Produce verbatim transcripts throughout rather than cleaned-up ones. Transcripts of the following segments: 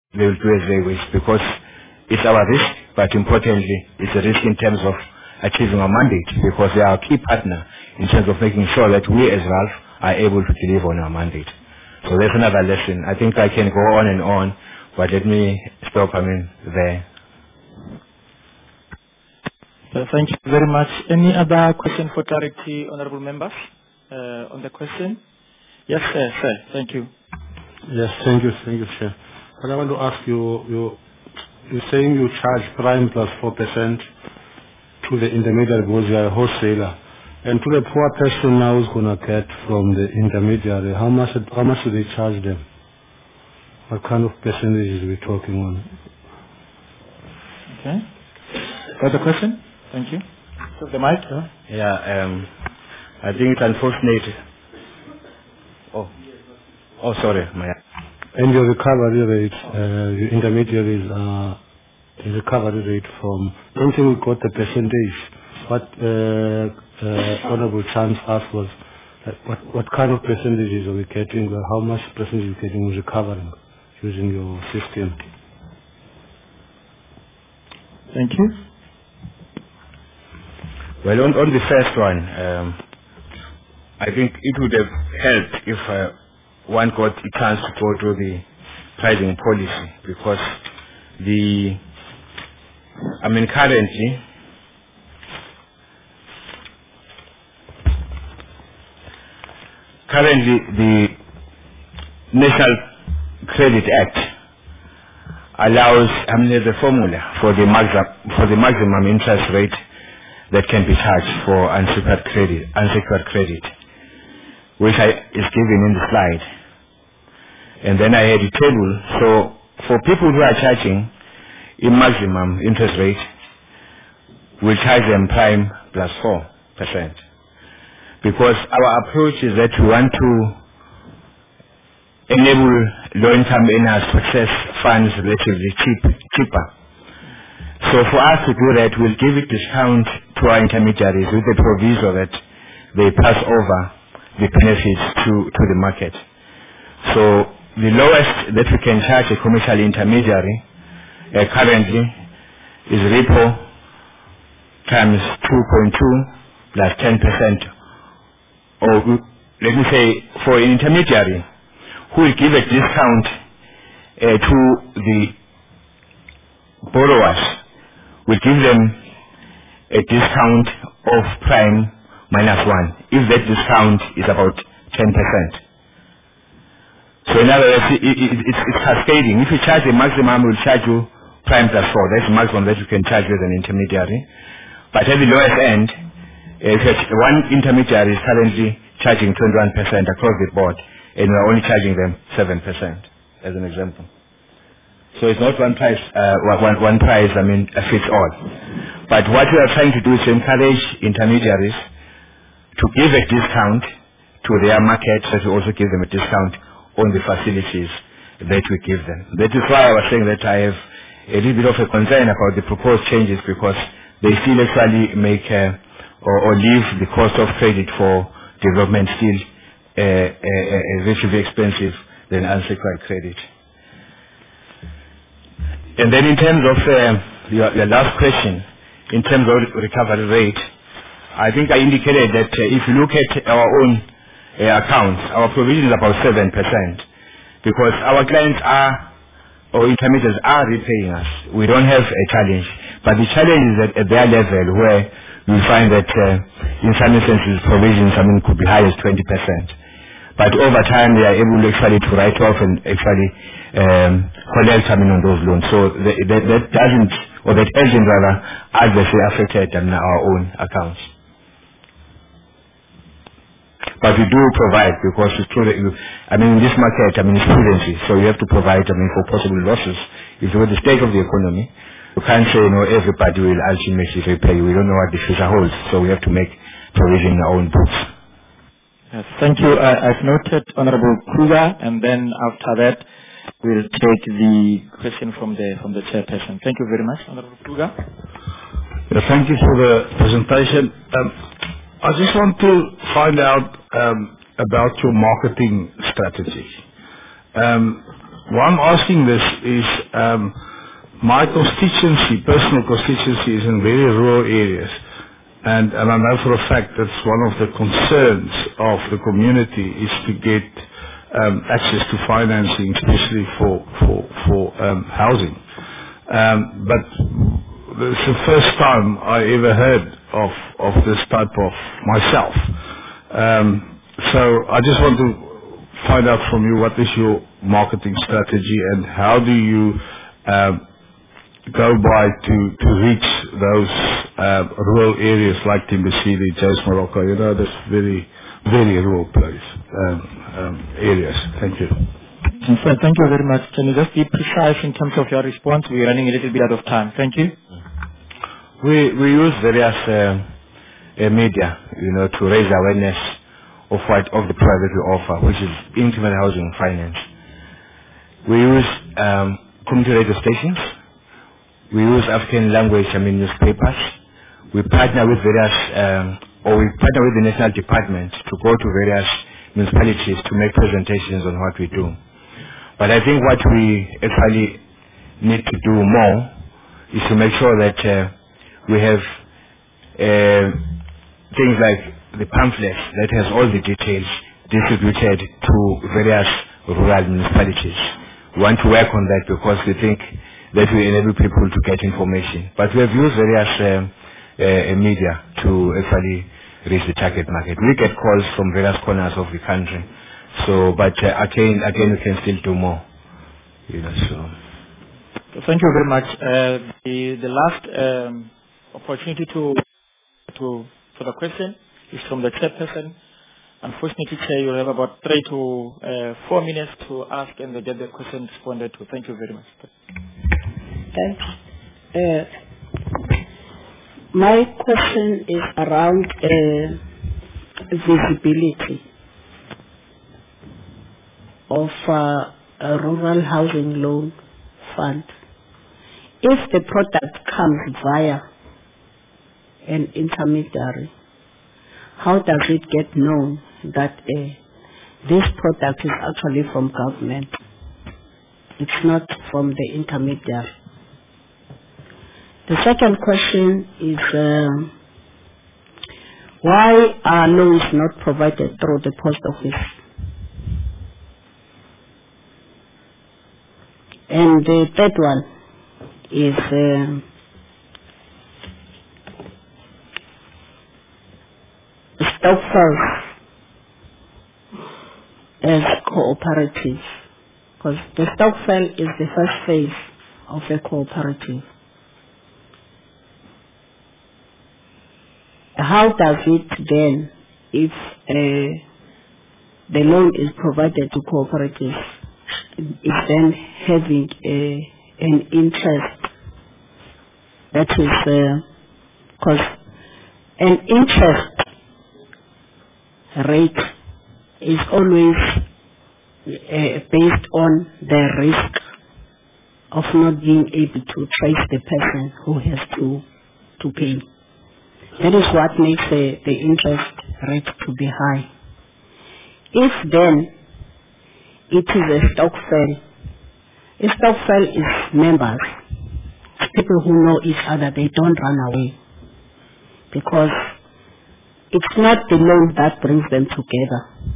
they will do as they wish, because it's our risk, but importantly, it's a risk in terms of achieving our mandate, because they are our key partner in terms of making sure that we as Ralph are able to deliver on our mandate. So that's another lesson. I think I can go on and on, but let me stop, I mean, there. So thank you very much. Any other question for clarity, honorable members, uh, on the question? Yes, sir, sir. Thank you. Yes, thank you, thank you, Chair. But I want to ask you, you, you're saying you charge prime plus four percent to the intermediary because you are a wholesaler. And to the poor person now who's going to get from the intermediary, how much, how much do they charge them? What kind of percentages are we talking on? Okay. Further question? Thank you. So the mic. Huh? Yeah, um, I think it's unfortunate. Oh, oh, sorry, my. And your recovery rate, uh, your intermediaries are the recovery rate from. Don't think we got the percentage. What uh, uh, Honorable Chance asked was, like, what what kind of percentages are we getting? Or how much percentage are we getting recovering using your system? Thank you. Well, on, on the first one, um, I think it would have helped if uh, one got a chance to go through the pricing policy, because the, I mean, currently, currently the National Credit Act allows, I mean, there's a formula for the maximum, for the maximum interest rate that can be charged for unsecured credit, unsecured credit, which I, is given in the slide. And then I had a table. So for people who are charging a maximum interest rate, we'll charge them prime plus four percent. Because our approach is that we want to enable low-income earners to access funds relatively cheap, cheaper. So for us to do that, we'll give a discount to our intermediaries with the proviso that they pass over the benefits to, to the market. So the lowest that we can charge a commercial intermediary uh, currently is repo times two point two plus ten percent. Or let me say, for an intermediary who will give a discount uh, to the borrowers, we give them a discount of prime minus one, if that discount is about ten percent. So in other words, it, it, it, it's, it's cascading. If you charge the maximum, we'll charge you prime plus four. That's the maximum that you can charge with an intermediary. But at the lowest end, uh, one intermediary is currently charging twenty-one percent across the board, and we're only charging them seven percent, as an example. So it's not one price, uh, one, one price, I mean, uh, fits all. But what we are trying to do is to encourage intermediaries to give a discount to their market, so we also give them a discount on the facilities that we give them. That is why I was saying that I have a little bit of a concern about the proposed changes, because they still actually make uh, or, or leave the cost of credit for development still uh, uh, uh, relatively expensive than unsecured credit. And then in terms of uh, your, your last question, in terms of recovery rate, I think I indicated that uh, if you look at our own uh, accounts, our provision is about seven percent, because our clients are, or intermediaries are repaying us. We don't have a challenge, but the challenge is at, at their level, where we find that uh, in some instances provisions, I mean, could be high as twenty percent. But over time, they are able actually to write off and actually um, collect, I mean, on those loans. So the, that, that doesn't, or that hasn't rather adversely affected um, our own accounts. But we do provide, because it's true that you, I mean, in this market, I mean, it's prudency. So you have to provide, I mean, for possible losses. If you know the state of the economy, you can't say, you know, everybody will ultimately repay you. We don't know what the future holds. So we have to make provision in our own books. Yes, thank you. Uh, I've noted Honorable Kruger, and then after that, we'll take the question from the from the chairperson. Thank you very much, Honorable Kruger. Yeah, thank you for the presentation. Um, I just want to find out um, about your marketing strategy. Um, why I'm asking this is um, my constituency, personal constituency, is in very rural areas. And, and I know for a fact that's one of the concerns of the community is to get um, access to financing, especially for, for, for um, housing. Um, but it's the first time I ever heard of, of this type of myself. Um, so I just want to find out from you what is your marketing strategy and how do you um, go by to, to reach those uh, rural areas like Timbisili, Jos Morocco, you know, this very, very rural place, um, um, areas. Thank you. Sir, thank you very much. Can you just be precise in terms of your response? We're running a little bit out of time. Thank you. We, we use various uh, uh, media, you know, to raise awareness of what of the product we offer, which is intimate housing finance. We use um, community radio stations. We use African language, I mean newspapers. We partner with various, um, or we partner with the national department to go to various municipalities to make presentations on what we do. But I think what we actually need to do more is to make sure that uh, we have uh, things like the pamphlets that has all the details distributed to various rural municipalities. We want to work on that because we think that will enable people to get information. But we have used various um, uh, media to actually reach the target market. We get calls from various corners of the country. So, but uh, again, again, we can still do more. You know, so. Thank you very much. Uh, the the last um, opportunity to to for the question is from the chairperson. Unfortunately, Chair, you have about three to uh, four minutes to ask and get the question responded to. Thank you very much. Thanks. Uh, my question is around uh, visibility of uh, a rural housing loan fund. If the product comes via an intermediary, how does it get known that uh, this product is actually from government? It's not from the intermediary. The second question is uh, why are loans not provided through the post office? And the third one is uh, Stokvel as cooperatives, because the Stokvel is the first phase of a cooperative. How does it then, if uh, the loan is provided to cooperatives, is then having a, an interest that is, because uh, an interest rate is always uh, based on the risk of not being able to trace the person who has to to pay. That is what makes the, the interest rate to be high. If then it is a Stokvel, a Stokvel is members, people who know each other, they don't run away, because it's not the loan that brings them together.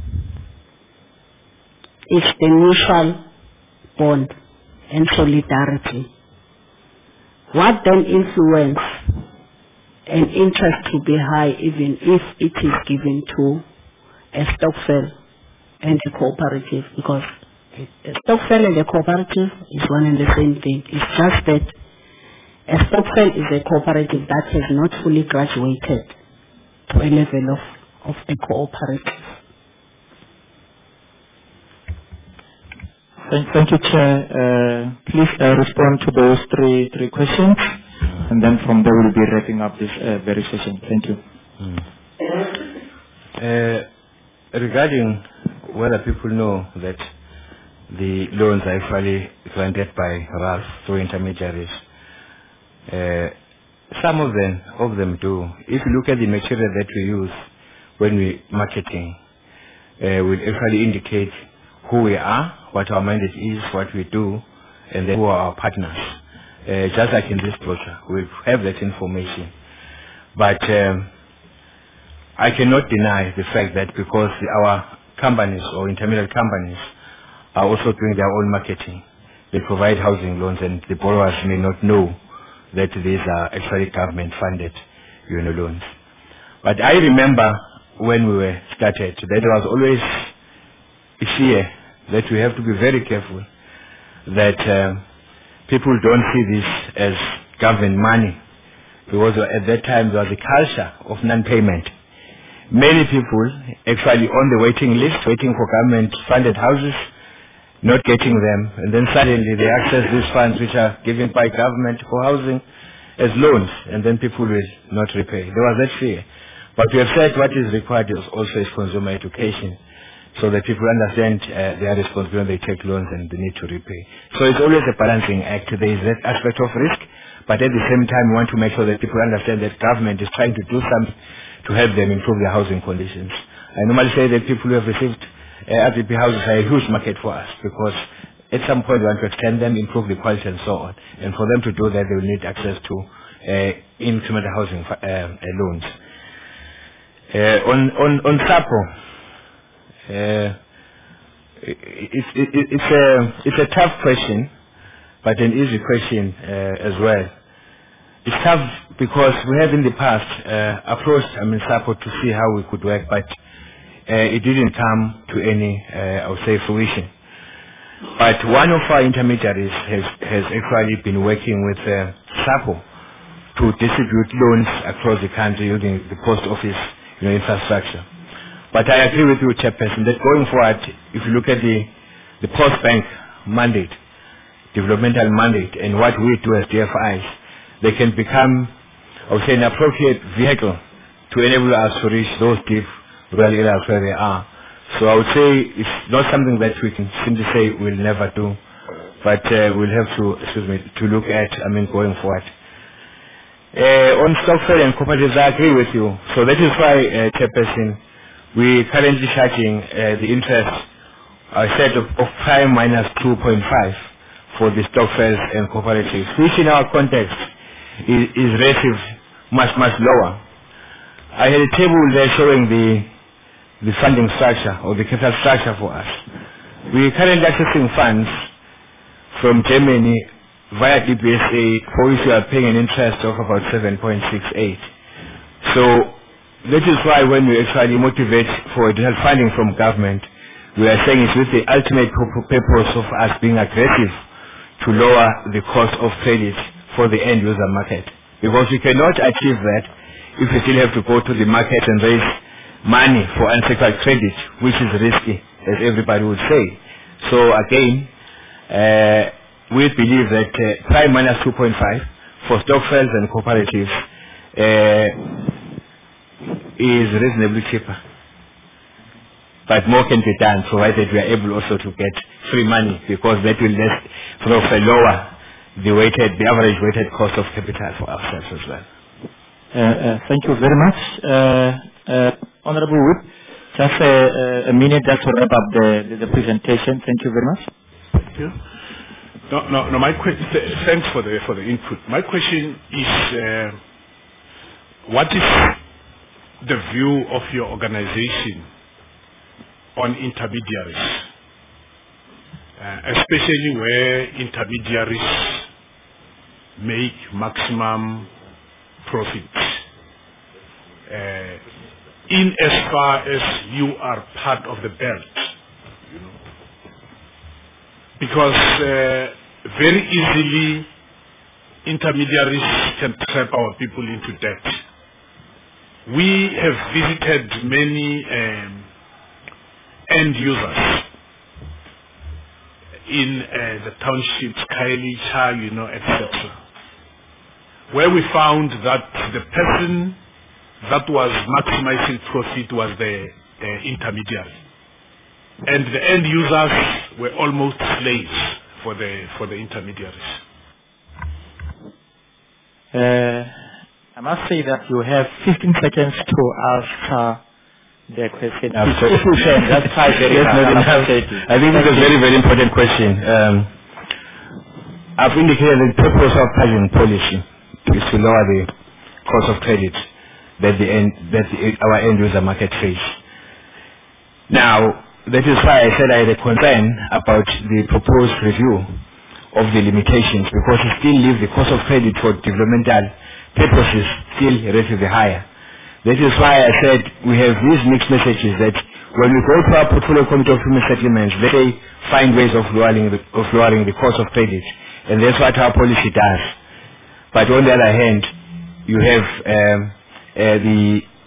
It's the mutual bond and solidarity. What then influence an interest to be high even if it is given to a Stokvel and a cooperative? Because a Stokvel and a cooperative is one and the same thing. It's just that a Stokvel is a cooperative that has not fully graduated to a level of, of a cooperative. Thank, thank you, Chair. Uh, please uh, respond to those three three questions, and then from there we'll be wrapping up this uh, very session. Thank you. Mm. Uh, regarding whether people know that the loans are actually granted by R A L F through intermediaries, uh, some of them of them do. If you look at the material that we use when we marketing, uh, will actually indicate who we are, what our mandate is, what we do, and then who are our partners. Uh, just like in this brochure, we have that information. But um, I cannot deny the fact that because our companies or intermediate companies are also doing their own marketing, they provide housing loans and the borrowers may not know that these are actually government-funded you know, loans. But I remember when we were started that there was always a fear that we have to be very careful that um, people don't see this as government money, because at that time there was a culture of non-payment. Many people actually on the waiting list, waiting for government-funded houses, not getting them, and then suddenly they access these funds which are given by government for housing as loans, and then people will not repay. There was that fear. But we have said what is required is also is consumer education, so that people understand uh, their responsibility when they take loans and the need to repay. So it's always a balancing act. There is that aspect of risk, but at the same time we want to make sure that people understand that government is trying to do something to help them improve their housing conditions. I normally say that people who have received uh, R D P houses are a huge market for us, because at some point we want to extend them, improve the quality and so on. And for them to do that, they will need access to uh, incremental housing uh, uh, loans. Uh, on, on, on SAPO, uh, it, it, it, it's, a, it's a tough question, but an easy question uh, as well. It's tough because we have in the past uh, approached I mean, SAPO to see how we could work, but uh, it didn't come to any, uh, I would say, fruition. But one of our intermediaries has, has actually been working with uh, SAPO to distribute loans across the country using the post office you know, infrastructure. But I agree with you, Chairperson, that going forward, if you look at the, the post bank mandate, developmental mandate, and what we do as D F Is, they can become, I would say, an appropriate vehicle to enable us to reach those deep rural areas where they are. So I would say it's not something that we can simply say we'll never do, but uh, we'll have to, excuse me, to look at, I mean, going forward. Uh, on Stokvel and cooperatives, I agree with you. So that is why, uh, Chairperson, we're currently charging uh, the interest, I said, of, of prime minus two point five for the Stokvels and cooperatives, which in our context is, is relative much, much lower. I had a table there showing the the funding structure or the capital structure for us. We are currently accessing funds from Germany via D B S A, for which we are paying an interest of about seven point six eight. So that is why when we actually motivate for additional funding from government, we are saying it's with the ultimate purpose of us being aggressive to lower the cost of credit for the end user market. Because we cannot achieve that if we still have to go to the market and raise money for unsecured credit, which is risky, as everybody would say. So again, uh, we believe that uh, prime minus two point five for Stokvels and cooperatives uh, is reasonably cheaper. But more can be done, provided we are able also to get free money, because that will less, sort of uh, lower the weighted, the average weighted cost of capital for ourselves as well. Uh, uh, thank you very much. Uh, uh, Honorable Whip, just a, a minute just to wrap up the, the, the presentation. Thank you very much. Thank you. No, no, no. My question. Thanks for the for the input. My question is, uh, what is the view of your organization on intermediaries, uh, especially where intermediaries make maximum profits? Uh, in as far as you are part of the belt, you know, because uh, very easily intermediaries can trap our people into debt. We have visited many um, end users in uh, the townships, Khayelitsha, you know, et cetera, where we found that the person that was maximizing profit was the uh, intermediary, and the end users were almost slaves for the for the intermediaries. Uh, I must say that you have fifteen seconds to ask uh, the question. Uh, If, so if you can, just try very yes, hard. not I'll enough. appreciate it. I think it's a Thank very, you. very important question. Um, I've indicated the purpose of pricing policy is to lower the cost of credit that the end, that the, our end user market face. Now, that is why I said I had a concern about the proposed review of the limitations, because it still leaves the cost of credit for developmental purposes still relatively higher. That is why I said we have these mixed messages that when we go to our portfolio committee of human settlements, they say find ways of lowering the, of lowering the cost of credit, and that's what our policy does. But on the other hand, you have um, uh, the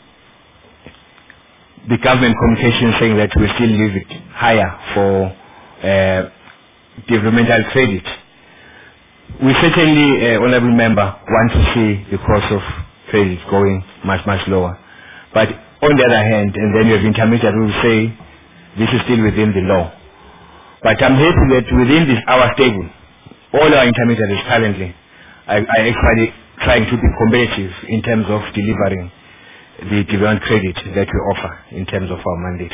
the government communication saying that we still leave it higher for uh, developmental credit. We certainly, uh, honourable member, want to see the cost of credit going much, much lower. But on the other hand, and then you have intermediate who will say this is still within the law. But I'm happy that within this our stable, all our intermediaries currently are, are actually trying to be competitive in terms of delivering the development credit that we offer in terms of our mandate.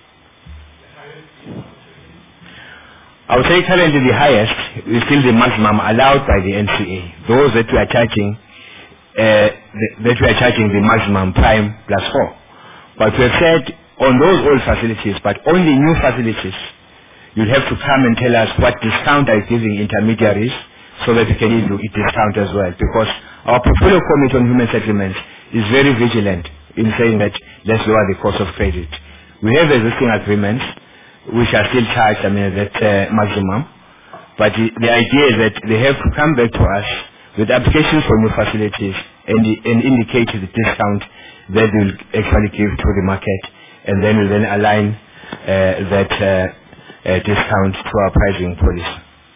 I would say currently the highest is still the maximum allowed by the N C A. Those that we are charging, uh, the, that we are charging the maximum prime plus four. But we have said on those old facilities, but only new facilities, you'll have to come and tell us what discount are you giving intermediaries so that we can give you a discount as well. Because our portfolio committee on human settlements is very vigilant in saying that let's lower the cost of credit. We have existing agreements which are still charged, I mean, that uh, maximum. But the, the idea is that they have to come back to us with applications for new facilities and, and indicate the discount that they will actually give to the market, and then we'll then align uh, that uh, uh, discount to our pricing policy.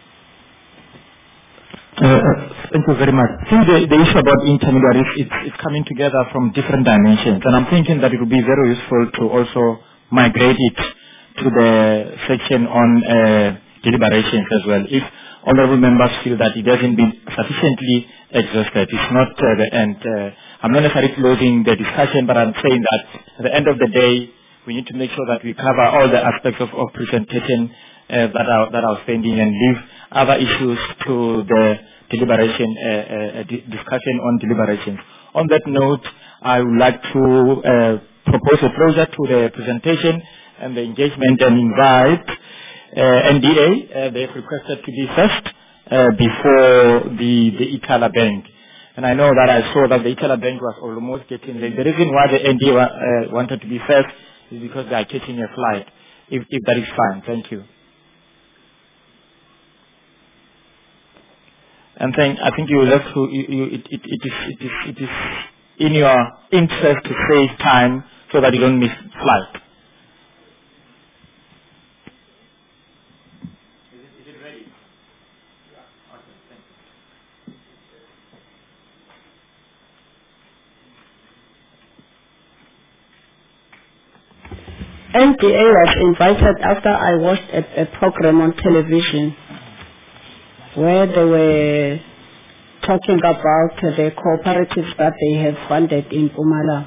Uh, thank you very much. I think the, the issue about intermediaries, it's, it's coming together from different dimensions, and I'm thinking that it would be very useful to also migrate it to the section on uh, deliberations as well. If honourable members feel that it hasn't been sufficiently exhausted, it's not uh, the end. Uh, I'm not necessarily closing the discussion, but I'm saying that at the end of the day, we need to make sure that we cover all the aspects of, of presentation uh, that are that are pending, and leave other issues to the deliberation uh, uh, di- discussion on deliberations. On that note, I would like to uh, propose a closure to the presentation and the engagement, and invite uh, N D A. Uh, they've requested to be first uh, before the the Itala Bank. And I know that I saw that the Itala Bank was almost getting late. The reason why the N D A wa- uh, wanted to be first is because they are catching a flight. If, if that is fine, thank you. And then I think you will have to. You, you, it, it, it is it is it is in your interest to save time so that you don't miss flight. N D A was invited after I watched a, a program on television where they were talking about uh, the cooperatives that they have funded in Mpumalanga.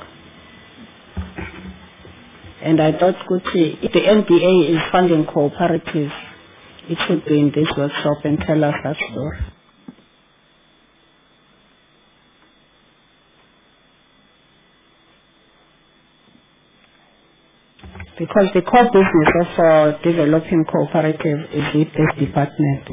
And I thought, good, if the N D A is funding cooperatives, it should be in this workshop and tell us that story. Because the core business of uh, developing cooperatives is with this department.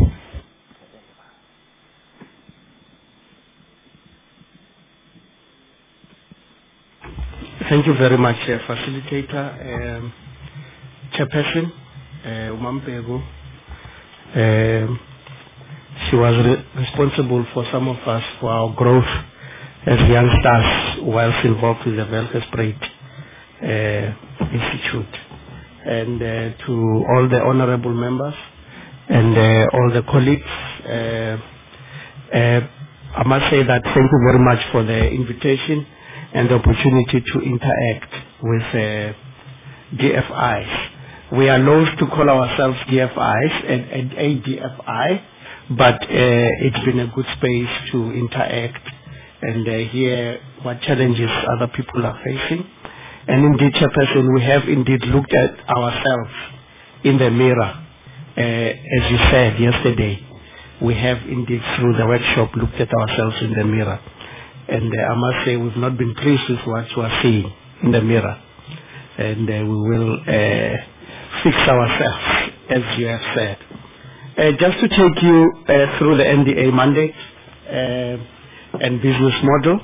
Thank you very much, uh, Facilitator, um, Chairperson, uh, Umampego. Um, she was re- responsible for some of us for our growth as youngsters whilst involved with the Welgespreid uh, Institute. And uh, to all the honorable members and uh, all the colleagues, uh, uh, I must say that thank you very much for the invitation and the opportunity to interact with uh, D F Is. We are loath to call ourselves D F Is and, and a D F I, but uh, it's been a good space to interact and uh, hear what challenges other people are facing And indeed, Chairperson, we have indeed looked at ourselves in the mirror. Uh, as you said yesterday, we have indeed through the workshop looked at ourselves in the mirror. And uh, I must say we've not been pleased with what we are seeing in the mirror. And uh, we will uh, fix ourselves, as you have said. Uh, just to take you uh, through the N D A mandate uh, and business model.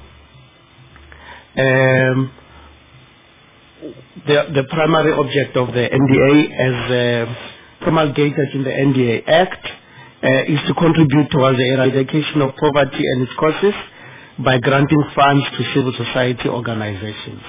Um, the, the primary object of the N D A as uh, promulgated in the N D A Act uh, is to contribute towards the eradication of poverty and its causes by granting funds to civil society organizations.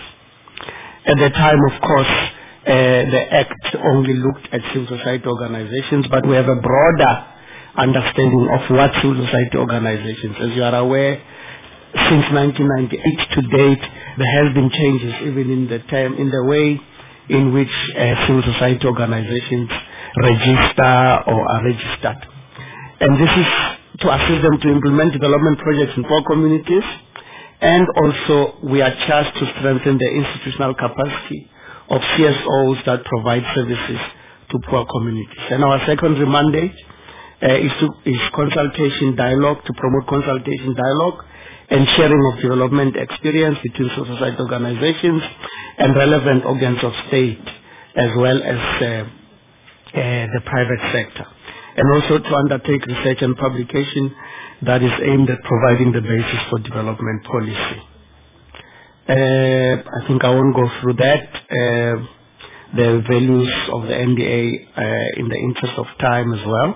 At the time, of course, uh, the Act only looked at civil society organizations, but we have a broader understanding of what civil society organizations. As you are aware, since nineteen ninety-eight to date, there has been changes even in the term, in the way in which uh, civil society organizations register or are registered. And this is to assist them to implement development projects in poor communities, and also we are charged to strengthen the institutional capacity of C S Os that provide services to poor communities. And our secondary mandate uh, is, to, is consultation dialogue, to promote consultation dialogue and sharing of development experience between civil society organizations and relevant organs of state, as well as uh, uh, the private sector. And also to undertake research and publication that is aimed at providing the basis for development policy. Uh, I think I won't go through that. Uh, the values of the N D A uh, in the interest of time as well.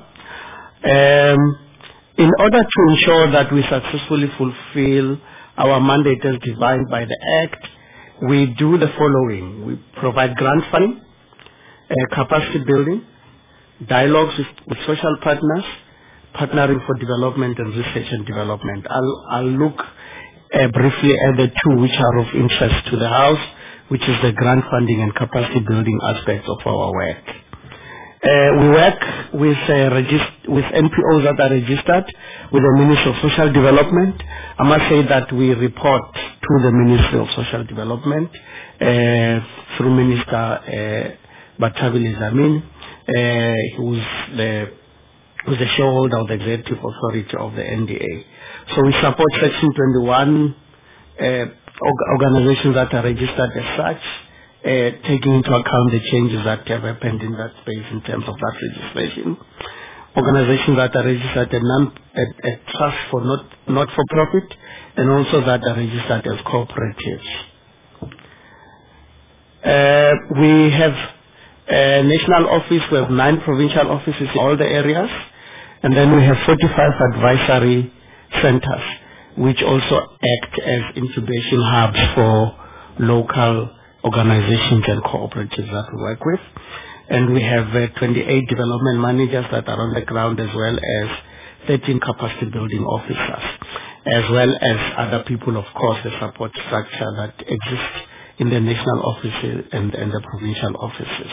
Um, in order to ensure that we successfully fulfill our mandate as defined by the Act, we do the following. We provide grant funding, uh, capacity building, dialogues with, with social partners, partnering for development and research and development. I'll, I'll look uh, briefly at the two which are of interest to the House, which is the grant funding and capacity building aspects of our work. Uh, we work with, uh, regist- with N P Os that are registered with the Ministry of Social Development. I must say that we report to the Ministry of Social Development uh, through Minister uh, Bathabile Zamin, uh, who's the who's the shareholder of the Executive Authority of the N D A. So we support Section twenty-one uh, org- organizations that are registered as such, uh, taking into account the changes that have happened in that space in terms of that legislation. Organizations that are registered as non at, at trust for not not for profit, and also that are registered as cooperatives. Uh, we have a national office. We have nine provincial offices in all the areas. And then we have forty-five advisory centers, which also act as incubation hubs for local organizations and cooperatives that we work with. And we have uh, twenty-eight development managers that are on the ground, as well as thirteen capacity building officers, as well as other people, of course, the support structure that exists in the national offices and, and the provincial offices.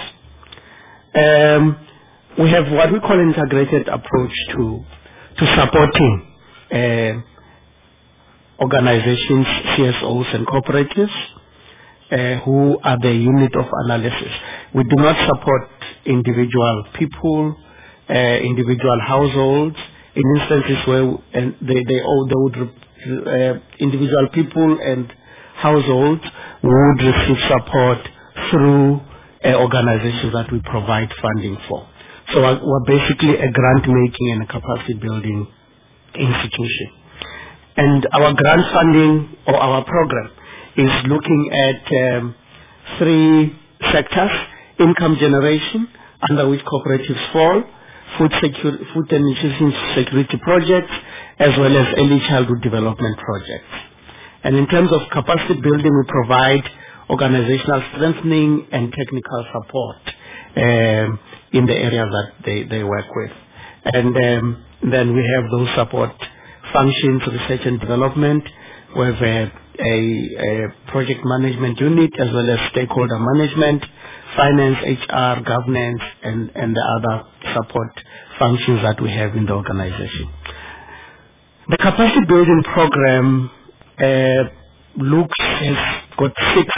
Um, We have what we call an integrated approach to to supporting uh, organizations, C S Os and cooperatives uh, who are the unit of analysis. We do not support individual people, uh, individual households. In instances where and they they, oh, they would uh, individual people and households would receive support through uh, organizations that we provide funding for. So we're basically a grant-making and a capacity-building institution. And our grant funding, or our program, is looking at um, three sectors: income generation, under which cooperatives fall, food, security, food and nutrition security projects, as well as early childhood development projects. And in terms of capacity building, we provide organizational strengthening and technical support Um, in the areas that they, they work with. And um, then we have those support functions, research and development. We have a, a, a project management unit, as well as stakeholder management, finance, H R, governance, and, and the other support functions that we have in the organization. The capacity building program uh, looks, has got six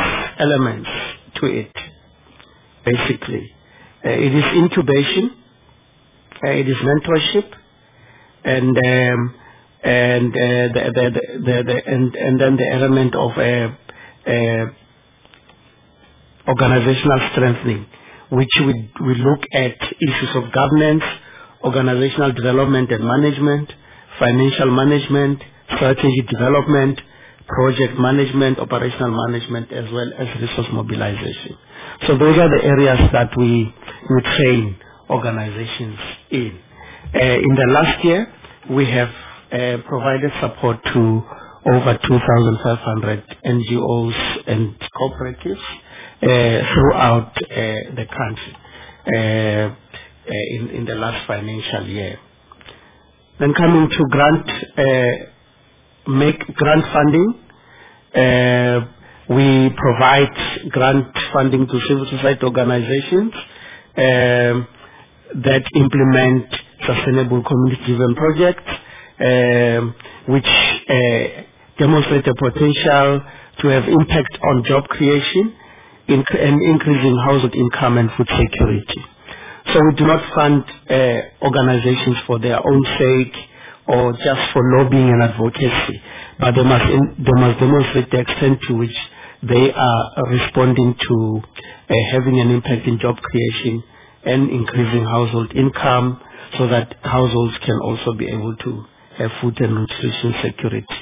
elements to it, basically. Uh, it is incubation, uh, it is mentorship, and um, and uh, the, the, the, the, the and and then the element of uh, uh, organizational strengthening, which we we look at issues of governance, organizational development and management, financial management, strategic development, project management, operational management, as well as resource mobilization. So those are the areas that we we train organizations in. Uh, in the last year, we have uh, provided support to over two thousand five hundred N G Os and cooperatives uh, throughout uh, the country uh, uh, in, in the last financial year. Then coming to grant, uh, make grant funding, uh, we provide grant funding to civil society organizations um, that implement sustainable community-driven projects, um, which uh, demonstrate a potential to have impact on job creation inc- and increasing household income and food security. So we do not fund uh, organizations for their own sake or just for lobbying and advocacy, but they must, in, they must demonstrate the extent to which they are responding to uh, having an impact in job creation and increasing household income so that households can also be able to have food and nutrition security.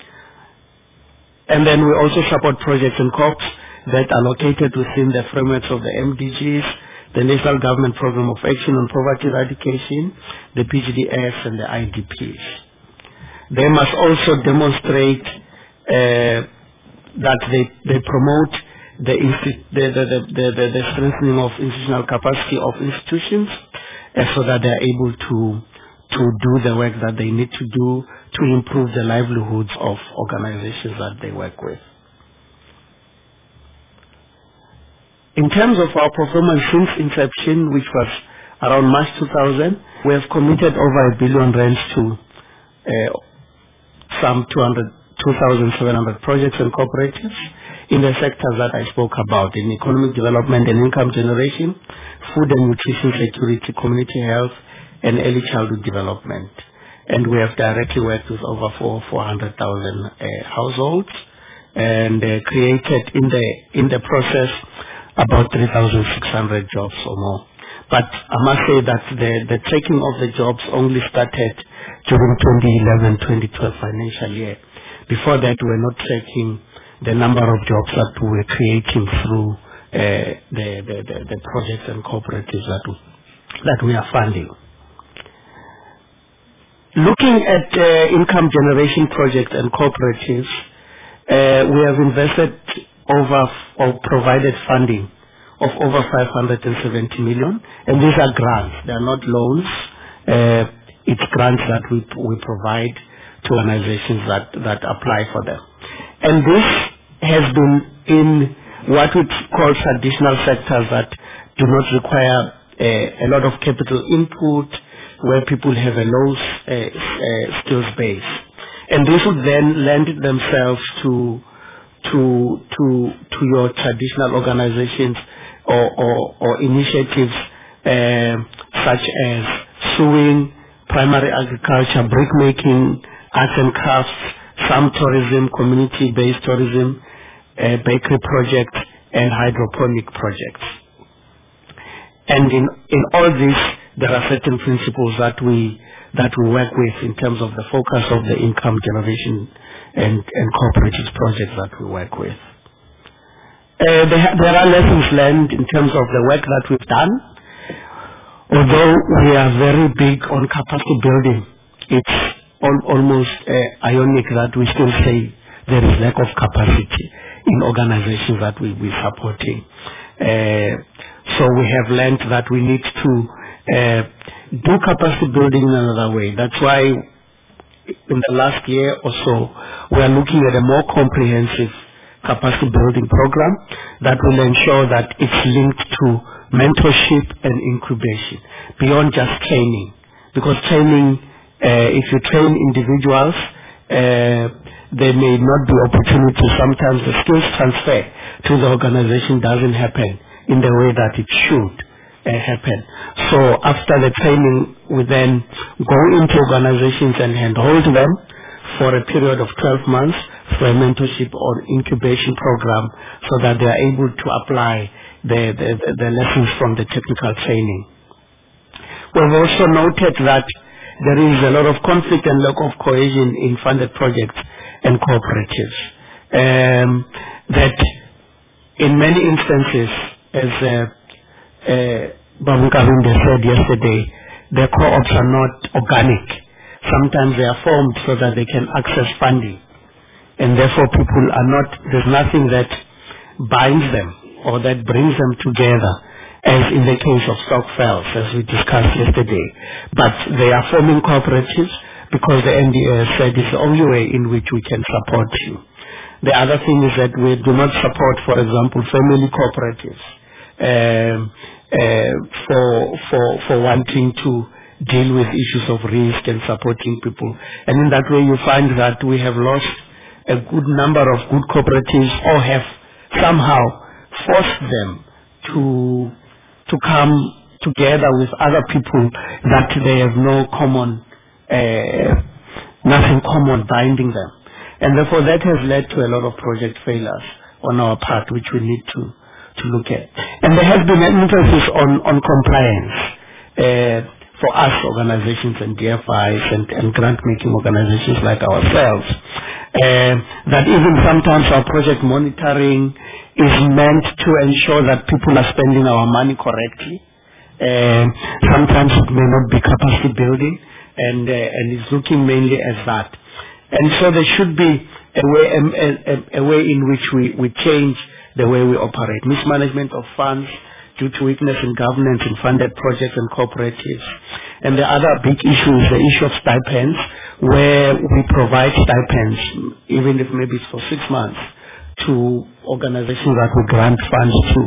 And then we also support projects and corps that are located within the frameworks of the M D Gs, the National Government Program of Action on Poverty Eradication, the P G D S, and the I D Ps. They must also demonstrate uh, that they, they promote the, insti- the, the, the, the, the strengthening of institutional capacity of institutions uh, so that they are able to, to do the work that they need to do to improve the livelihoods of organizations that they work with. In terms of our performance since inception, which was around March two thousand, we have committed over a billion rands to uh, some two thousand seven hundred projects and cooperatives in the sectors that I spoke about, in economic development and income generation, food and nutrition security, community health, and early childhood development. And we have directly worked with over four hundred thousand uh, households and uh, created in the in the process about three thousand six hundred jobs or more. But I must say that the, the tracking of the jobs only started during twenty eleven twenty twelve financial year. Before that, we were not tracking the number of jobs that we were creating through uh, the, the, the, the projects and cooperatives that we, that we are funding. Looking at uh, income generation projects and cooperatives, uh, we have invested over or provided funding of over five hundred seventy million, and these are grants. They are not loans. Uh, it's grants that we we provide to organizations that that apply for them, and this has been in what we call traditional sectors that do not require uh, a lot of capital input, where people have a low uh, uh, skills base, and this would then lend themselves to to to to your traditional organizations or or, or initiatives uh, such as sewing, primary agriculture, brickmaking, arts and crafts, some tourism, community-based tourism, uh, bakery projects, and hydroponic projects. And in in all this, there are certain principles that we that we work with in terms of the focus of the income generation and, and cooperatives projects that we work with. Uh, there, there are lessons learned in terms of the work that we've done. Although we are very big on capacity building, it's al- almost uh, ironic that we still say there is lack of capacity in organizations that we, we're supporting. Uh, so we have learned that we need to uh, do capacity building in another way. That's why in the last year or so, we are looking at a more comprehensive capacity building program that will ensure that it's linked to mentorship and incubation beyond just training. Because training, uh, if you train individuals, uh, there may not be opportunities. Sometimes the skills transfer to the organization doesn't happen in the way that it should uh, happen. So after the training, we then go into organizations and handhold them for a period of twelve months for a mentorship or incubation program so that they are able to apply the, the, the lessons from the technical training. We've also noted that there is a lot of conflict and lack of cohesion in funded projects and cooperatives. Um, that in many instances, as uh, uh, Babu Kavinde said yesterday, the co-ops are not organic. Sometimes they are formed so that they can access funding. And therefore people are not, there's nothing that binds them or that brings them together, as in the case of Stockfells, as we discussed yesterday. But they are forming cooperatives because the N D A said it's the only way in which we can support you. The other thing is that we do not support, for example, family cooperatives um, uh, for, for, for wanting to deal with issues of risk and supporting people. And in that way you find that we have lost a good number of good cooperatives or have somehow forced them to to come together with other people that they have no common, uh, nothing common binding them. And therefore that has led to a lot of project failures on our part, which we need to, to look at. And there has been an emphasis on, on compliance uh, for us organizations and D F Is and, and grant-making organizations like ourselves. Uh, that even sometimes our project monitoring is meant to ensure that people are spending our money correctly. Uh, sometimes it may not be capacity building, and uh, and it's looking mainly as that. And so there should be a way a, a, a way in which we, we change the way we operate. Mismanagement of funds due to weakness in governance in funded projects and cooperatives. And the other big issue is the issue of stipends, where we provide stipends, even if maybe it's for six months, to organizations that we grant funds to.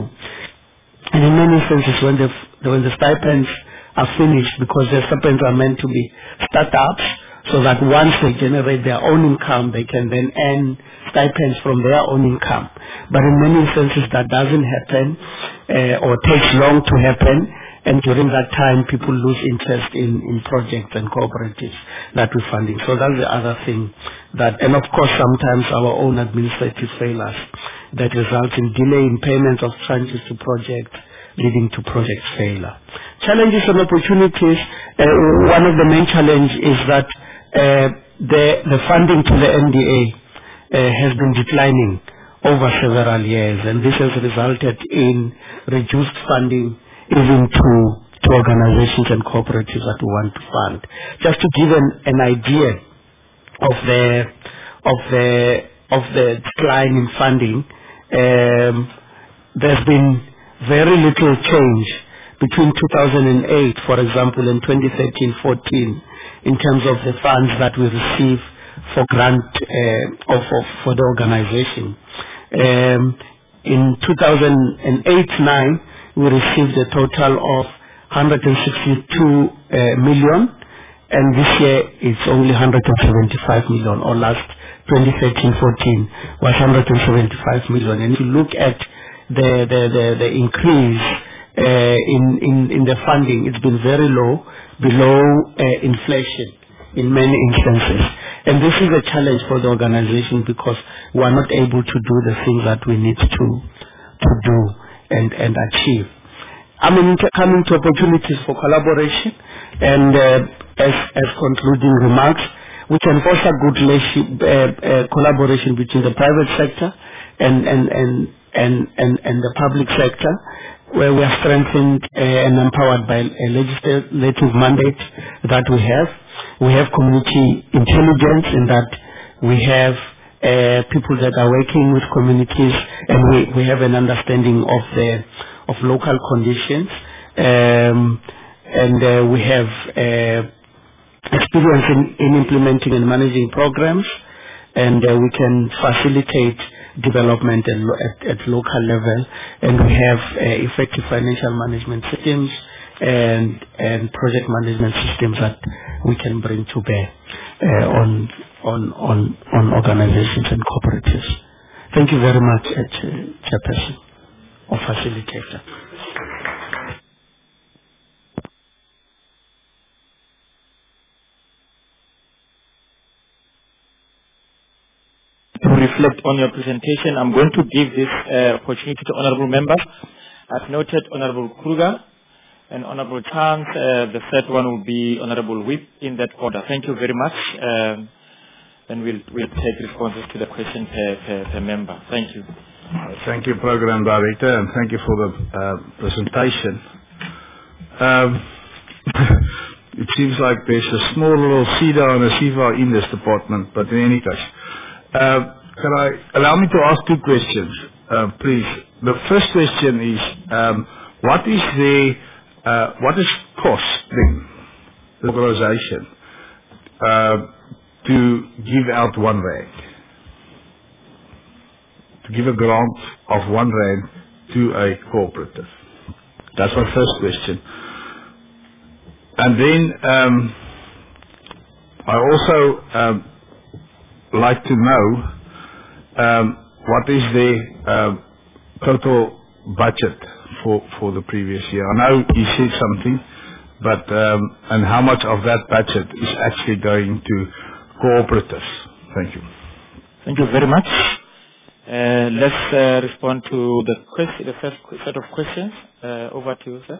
And in many instances, when the, when the stipends are finished, because the stipends are meant to be startups, so that once they generate their own income, they can then earn stipends from their own income. But in many instances, that doesn't happen uh, or takes long to happen. And during that time, people lose interest in, in projects and cooperatives that we're funding. So that's the other thing. That, and of course, sometimes our own administrative failures that result in delay in payments of tranches to projects, leading to project failure. Challenges and opportunities. Uh, one of the main challenges is that uh, the, the funding to the N D A uh, has been declining over several years, and this has resulted in reduced funding even to, to organizations and cooperatives that we want to fund. Just to give an, an idea of the of the of the decline in funding, um, there's been very little change between two thousand eight, for example, and twenty thirteen fourteen in terms of the funds that we receive for grant uh, of, of for the organization. Um, in two thousand eight nine, we received a total of one hundred sixty-two uh, million, and this year it's only one hundred seventy-five million, or last twenty thirteen fourteen was one hundred seventy-five million. And if you look at the the the, the increase uh, in, in in the funding, it's been very low, below uh, inflation in many instances. And this is a challenge for the organization because we are not able to do the things that we need to to do and, and achieve. I mean, coming to opportunities for collaboration, and uh, as, as concluding remarks, we can foster good relationship, uh, uh, collaboration between the private sector and, and, and, and, and, and the public sector, where we are strengthened uh, and empowered by a legislative mandate that we have. We have community intelligence in that we have uh, people that are working with communities, and we, we have an understanding of the of local conditions, um, and uh, we have uh, experience in, in implementing and managing programs, and uh, we can facilitate development at, lo at, at local level, and we have uh, effective financial management systems and and project management systems that we can bring to bear uh, on on, on, on organizations and cooperatives. Thank you very much, uh, Chairperson or Facilitator. To reflect on your presentation, I'm going to give this uh, opportunity to honorable members. I've noted Honorable Kruger and Honorable Chance. Uh, the third one will be Honorable Whip in that order. Thank you very much. Um, and we'll, we'll take responses to the question per, per, per member. Thank you. Thank you, Program Director, and thank you for the uh, presentation. Um, it seems like there's a small little C D A and a C V A in this department, but in any case. Uh, can I allow me to ask two questions, uh, please? The first question is, um, what is the uh, what is costing the organization uh, to give out one rand, to give a grant of one rand to a cooperative? That's my first question. And then um, I also um, like to know um, what is the uh, total budget for for the previous year. I know you said something, but um, and how much of that budget is actually going to cooperatives? Thank you. Thank you very much. Uh, let's uh, respond to the question, the first set of questions. Uh, over to you, sir.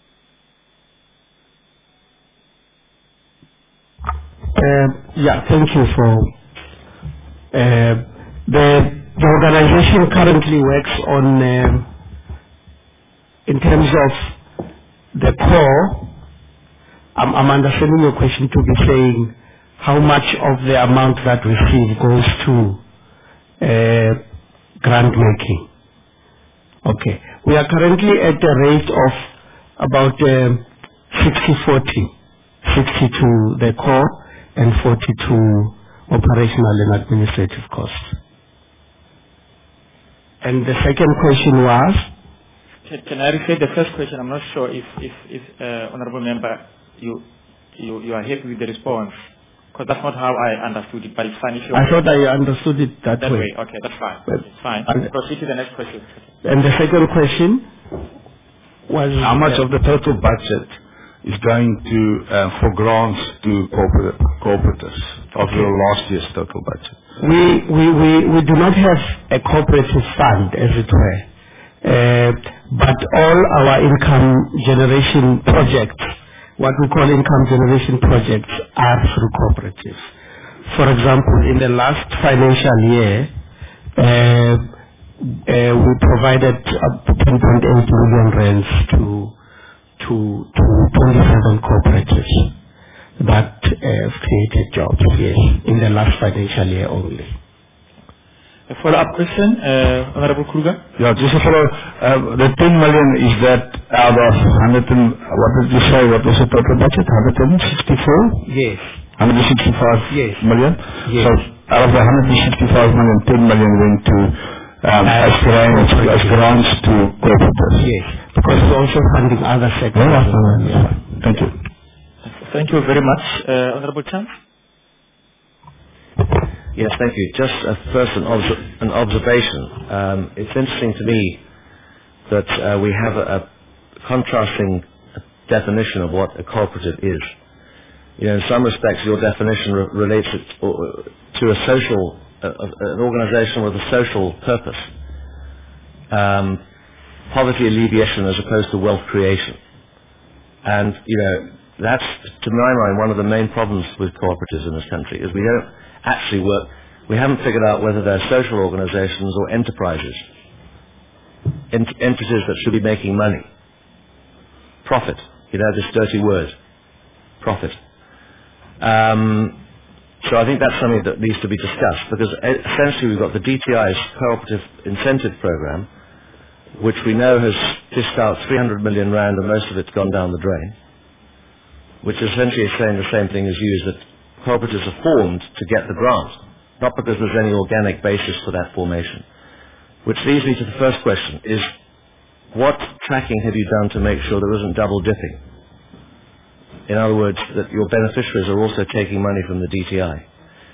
Uh, yeah, thank you for. Uh, the, the organization currently works on, um, in terms of the core, I'm, I'm understanding your question to be saying how much of the amount that we receive goes to uh, grant making. Okay. We are currently at a rate of about um, sixty forty, sixty to the core and forty to operational and administrative costs. And the second question was? Can, can I repeat the first question? I'm not sure if, if, if uh, Honorable Member, you, you, you are happy with the response. Because that's not how I understood it, but it's fine if you... I thought I understood it that, that way. way. Okay, that's fine. But it's fine. and, Proceed to the next question. And the second question was... How much uh, of the total budget is going to uh, for grants to corporate, cooperatives of okay. your last year's total budget? We, we, we, we do not have a cooperative fund, as it were, uh, but all our income generation projects, what we call income generation projects, are through cooperatives. For example, in the last financial year, uh, uh, we provided uh, ten point eight million rands to to to twenty-seven cooperatives that uh, created jobs, yes, in the last financial year only. A follow-up question, uh, Honorable Kruger? Yeah, just a follow. Uh, the ten million, is that out of one hundred and, what did you say, what was the total budget? one hundred sixty-four? Yes. one hundred sixty-five yes. million? Yes. So out of the one hundred sixty-five million, ten million went to um, as, grants, as grants to cooperatives. Yes. Because we're also funding other sectors. Yeah, yeah. Yeah. Thank you. Thank you very much. Uh, Honorable Chance? Yes, thank you. Just uh, first an, obs- an observation. Um, it's interesting to me that uh, we have a, a contrasting definition of what a cooperative is. You know, in some respects, your definition re- relates it uh, to a social, uh, an organization with a social purpose. Um, poverty alleviation as opposed to wealth creation. And, you know, that's, to my mind, one of the main problems with cooperatives in this country, is we don't actually work, we haven't figured out whether they're social organizations or enterprises. Ent- entities that should be making money. Profit. You know, this dirty word. Profit. Um, so I think that's something that needs to be discussed, because essentially we've got the D T I's Cooperative Incentive Program, which we know has dished out three hundred million rand, and most of it's gone down the drain, which essentially is saying the same thing as you, is that cooperatives are formed to get the grant, not because there's any organic basis for that formation. Which leads me to the first question, is what tracking have you done to make sure there isn't double dipping? In other words, that your beneficiaries are also taking money from the D T I.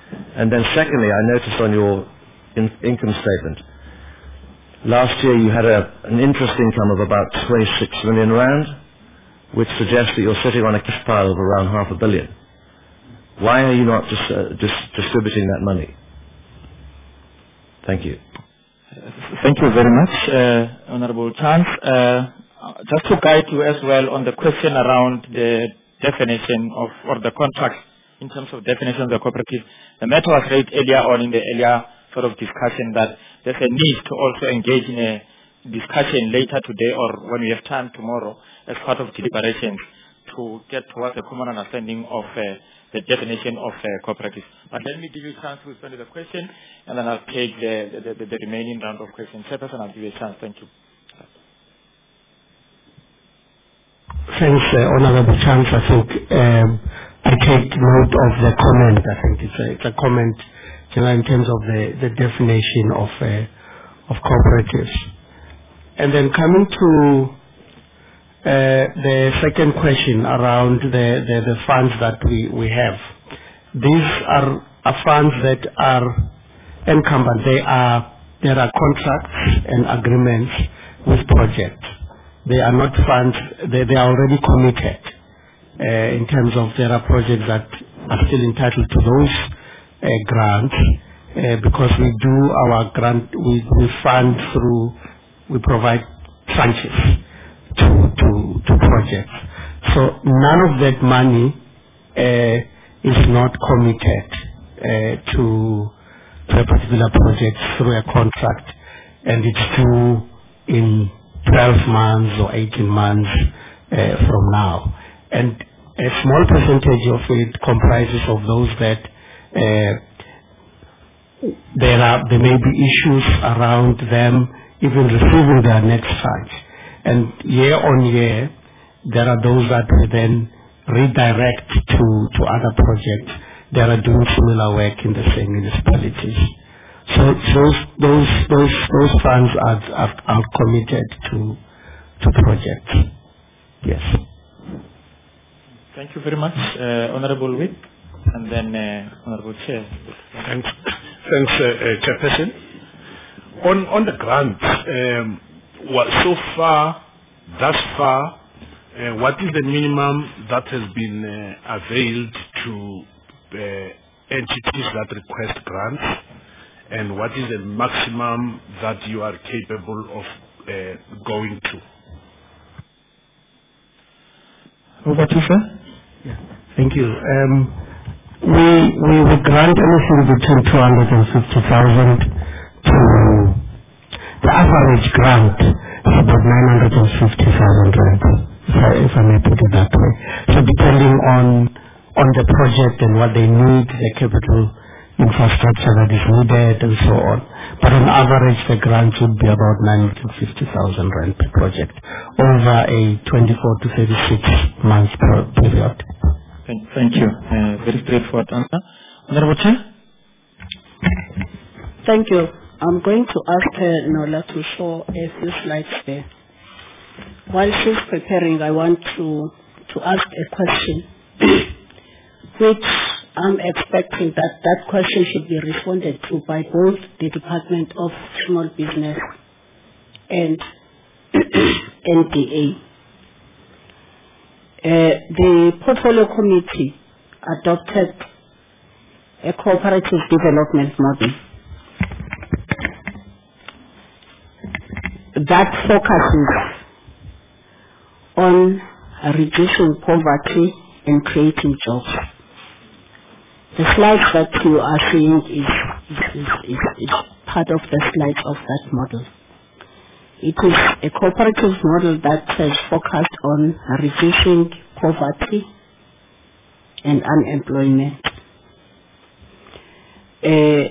And then secondly, I noticed on your in income statement, last year you had a, an interest income of about twenty-six million rand, which suggests that you're sitting on a cash pile of around half a billion. Why are you not just, uh, just distributing that money? Thank you. Thank you very much, uh, Honorable Chance. Uh, just to guide you as well on the question around the definition of, or the contract in terms of definition of the cooperative, the matter was raised earlier on in the earlier sort of discussion that there's a need to also engage in a discussion later today or when we have time tomorrow as part of deliberations to get towards a common understanding of uh, the definition of uh, cooperative. But let me give you a chance to respond to the question, and then I'll take the, the, the, the remaining round of questions. Chairperson, I'll give you a chance. Thank you. Thanks, uh, Honorable Chance. I think um, I take note of the comment. I think it's a, it's a comment, you know, in terms of the, the definition of uh, of cooperatives. And then coming to Uh, the second question around the, the, the funds that we, we have. These are, are funds that are encumbered. They are, there are contracts and agreements with projects. They are not funds, they, they are already committed uh, in terms of there are projects that are still entitled to those uh, grants uh, because we do our grant, we, we fund through, we provide tranches to, to, to projects. So none of that money uh, is not committed uh, to, to a particular project through a contract, and it's due in twelve months or eighteen months uh, from now. And a small percentage of it comprises of those that uh, there are there may be issues around them even receiving their next funds. And year on year, there are those that we then redirect to, to other projects that are doing similar work in the same municipalities. So those those those those funds are are, are committed to to projects. Yes. Thank you very much, uh, Honorable Whip, and then uh, Honorable Chair. Thanks, thanks, uh, uh, Chairperson. On on the grant. Um, Well, so far, thus far, uh, what is the minimum that has been uh, availed to uh, entities that request grants, and what is the maximum that you are capable of uh, going to? Over to you, sir. Yeah. Thank you. Um, we we will grant anything between two hundred fifty thousand to the average grant is about nine hundred fifty thousand rand, if I, if I may put it that way. So depending on on the project and what they need, the capital infrastructure that is needed and so on. But on average, the grant would be about nine hundred fifty thousand rand per project over a twenty-four to thirty-six months per period. Thank, thank you. Uh, very straightforward answer. Honorable Chair. Thank you. I'm going to ask uh, Nola to show a few slides there. While she's preparing, I want to, to ask a question, which I'm expecting that that question should be responded to by both the Department of Small Business and N D A. Uh, the Portfolio Committee adopted a cooperative development model that focuses on reducing poverty and creating jobs. The slides that you are seeing is, is, is, is part of the slides of that model. It is a cooperative model that has focused on reducing poverty and unemployment. Uh,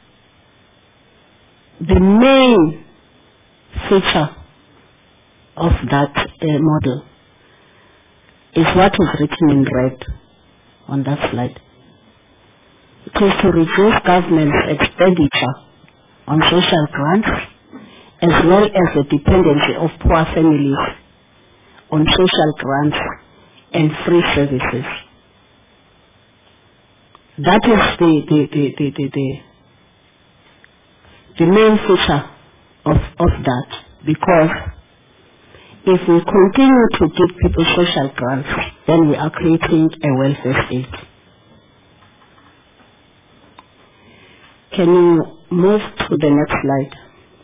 the main feature of that uh, model is what is written in red on that slide. It is to reduce government's expenditure on social grants as well as the dependency of poor families on social grants and free services. That is the, the, the, the, the, the, the main feature of, of that, because if we continue to give people social grants, then we are creating a welfare state. Can you move to the next slide?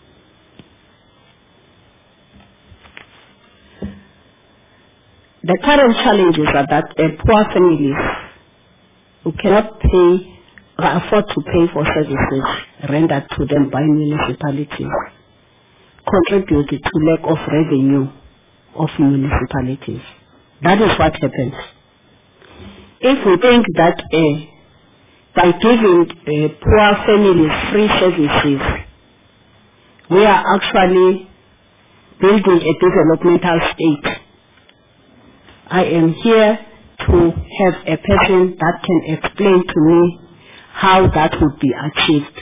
The current challenges are that uh, poor families who cannot pay or afford to pay for services rendered to them by municipalities contribute to lack of revenue of municipalities. That is what happens. If we think that uh, by giving uh, poor families free services, we are actually building a developmental state, I am here to have a person that can explain to me how that would be achieved.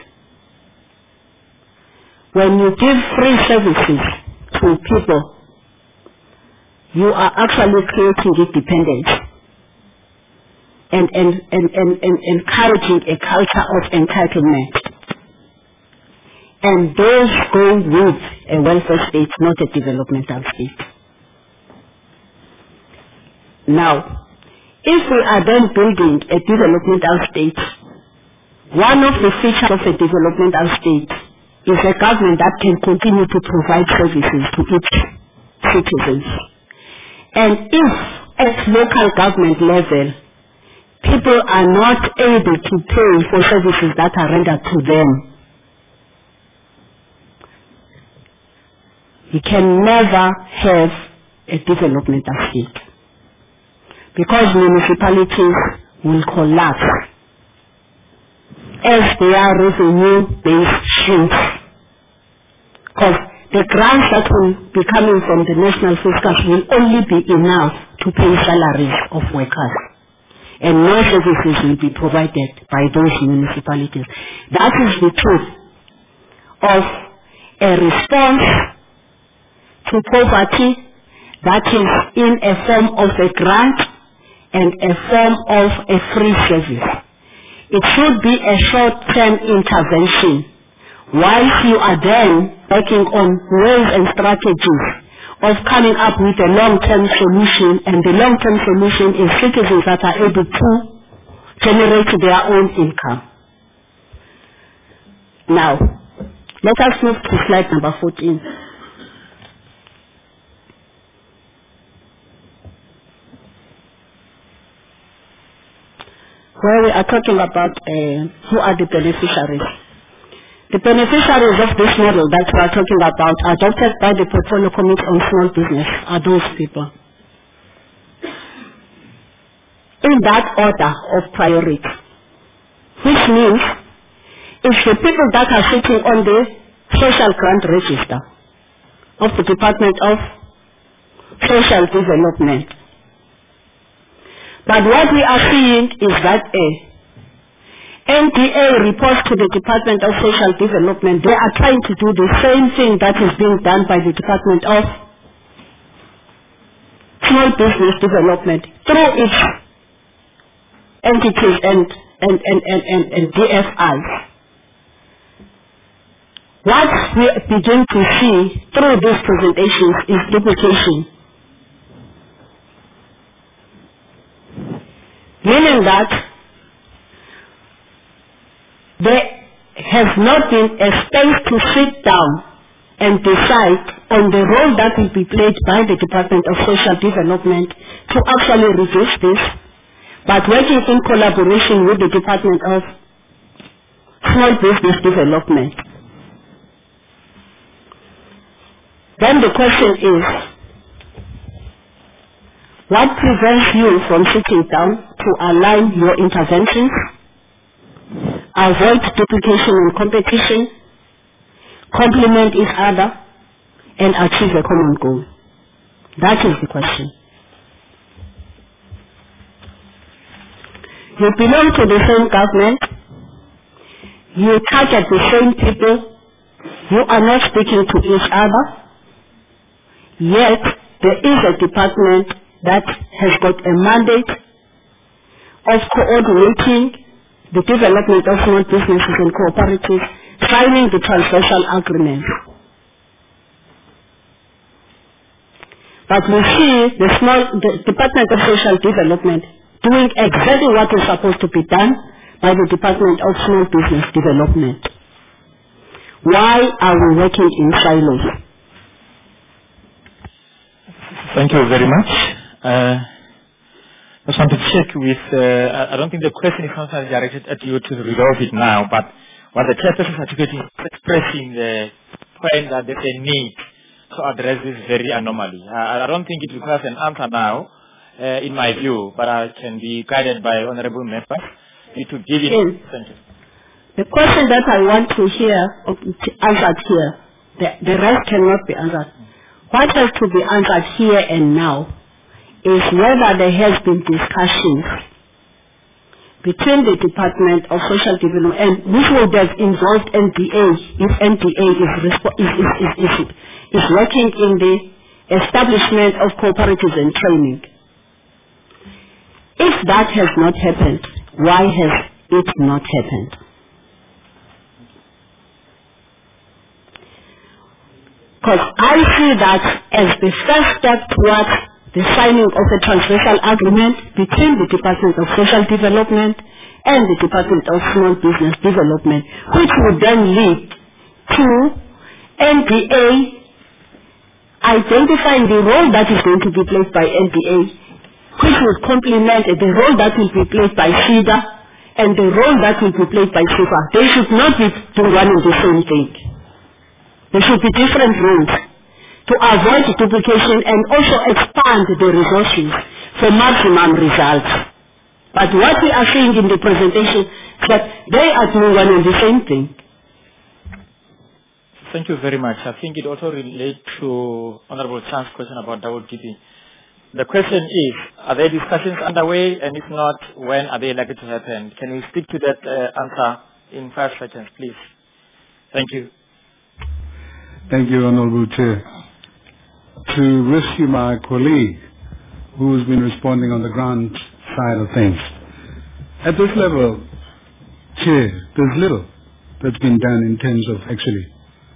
When you give free services to people, you are actually creating independence and, and, and, and, and encouraging a culture of entitlement. And those go with a welfare state, not a developmental state. Now, if we are then building a developmental state, one of the features of a developmental state is a government that can continue to provide services to its citizens. And if at local government level, people are not able to pay for services that are rendered to them, you can never have a developmental state, because municipalities will collapse as their revenue base shrinks. Because the grants that will be coming from the national fiscus will only be enough to pay salaries of workers, and no services will be provided by those municipalities. That is the truth of a response to poverty that is in a form of a grant and a form of a free service. It should be a short-term intervention, whilst you are then working on ways and strategies of coming up with a long-term solution, and the long-term solution is citizens that are able to generate their own income. Now, let us move to slide number fourteen. Where we are talking about uh, who are the beneficiaries. The beneficiaries of this model that we are talking about, adopted by the Portfolio Committee on Small Business, are those people. In that order of priority, which means it's the people that are sitting on the social grant register of the Department of Social Development. But what we are seeing is that a N D A reports to the Department of Social Development. They are trying to do the same thing that is being done by the Department of Small Business Development through its entities and, and, and, and, and, and D F Is. What we begin to see through these presentations is duplication. Meaning that there has not been a space to sit down and decide on the role that will be played by the Department of Social Development to actually reduce this, but working in collaboration with the Department of Small Business Development. Then the question is, what prevents you from sitting down to align your interventions, avoid duplication and competition, complement each other, and achieve a common goal? That is the question. You belong to the same government, you target the same people, you are not speaking to each other, yet there is a department that has got a mandate of coordinating the development of small businesses and cooperatives, signing the transversal agreement. But we see the small, the Department of Social Development doing exactly what is supposed to be done by the Department of Small Business Development. Why are we working in silos? Thank you very much. Uh, I just want to check with, uh, I don't think the question is necessarily directed at you to resolve it now, but what the chairperson is articulating is expressing the point that there's a need to address this very anomaly. Uh, I don't think it requires an answer now, uh, in my view, but I can be guided by honorable members to give it. Yes. Thank you. The question that I want to hear answered here, the, the rest cannot be answered. What has to be answered here and now is whether there has been discussions between the Department of Social Development, and which would have involved N D A if N D A is, is, is, is, is, is working in the establishment of cooperatives and training. If that has not happened, why has it not happened? Because I see that as the first step towards the signing of a transversal agreement between the Department of Social Development and the Department of Small Business Development, which would then lead to N D A identifying the role that is going to be played by N D A, which would complement the role that will be played by SEDA and the role that will be played by SEFA. They should not be doing one and the same thing. There should be different roles to avoid duplication and also expand the resources for maximum results. But what we are seeing in the presentation is that they are doing one and the same thing. Thank you very much. I think it also relates to Honorable Chan's question about double dipping. The question is, are there discussions underway, and if not, when are they likely to happen? Can we speak to that uh, answer in five seconds, please? Thank you. Thank you, Honorable Chair. To rescue my colleague, who's been responding on the ground side of things. At this level, Chair, there's little that's been done in terms of actually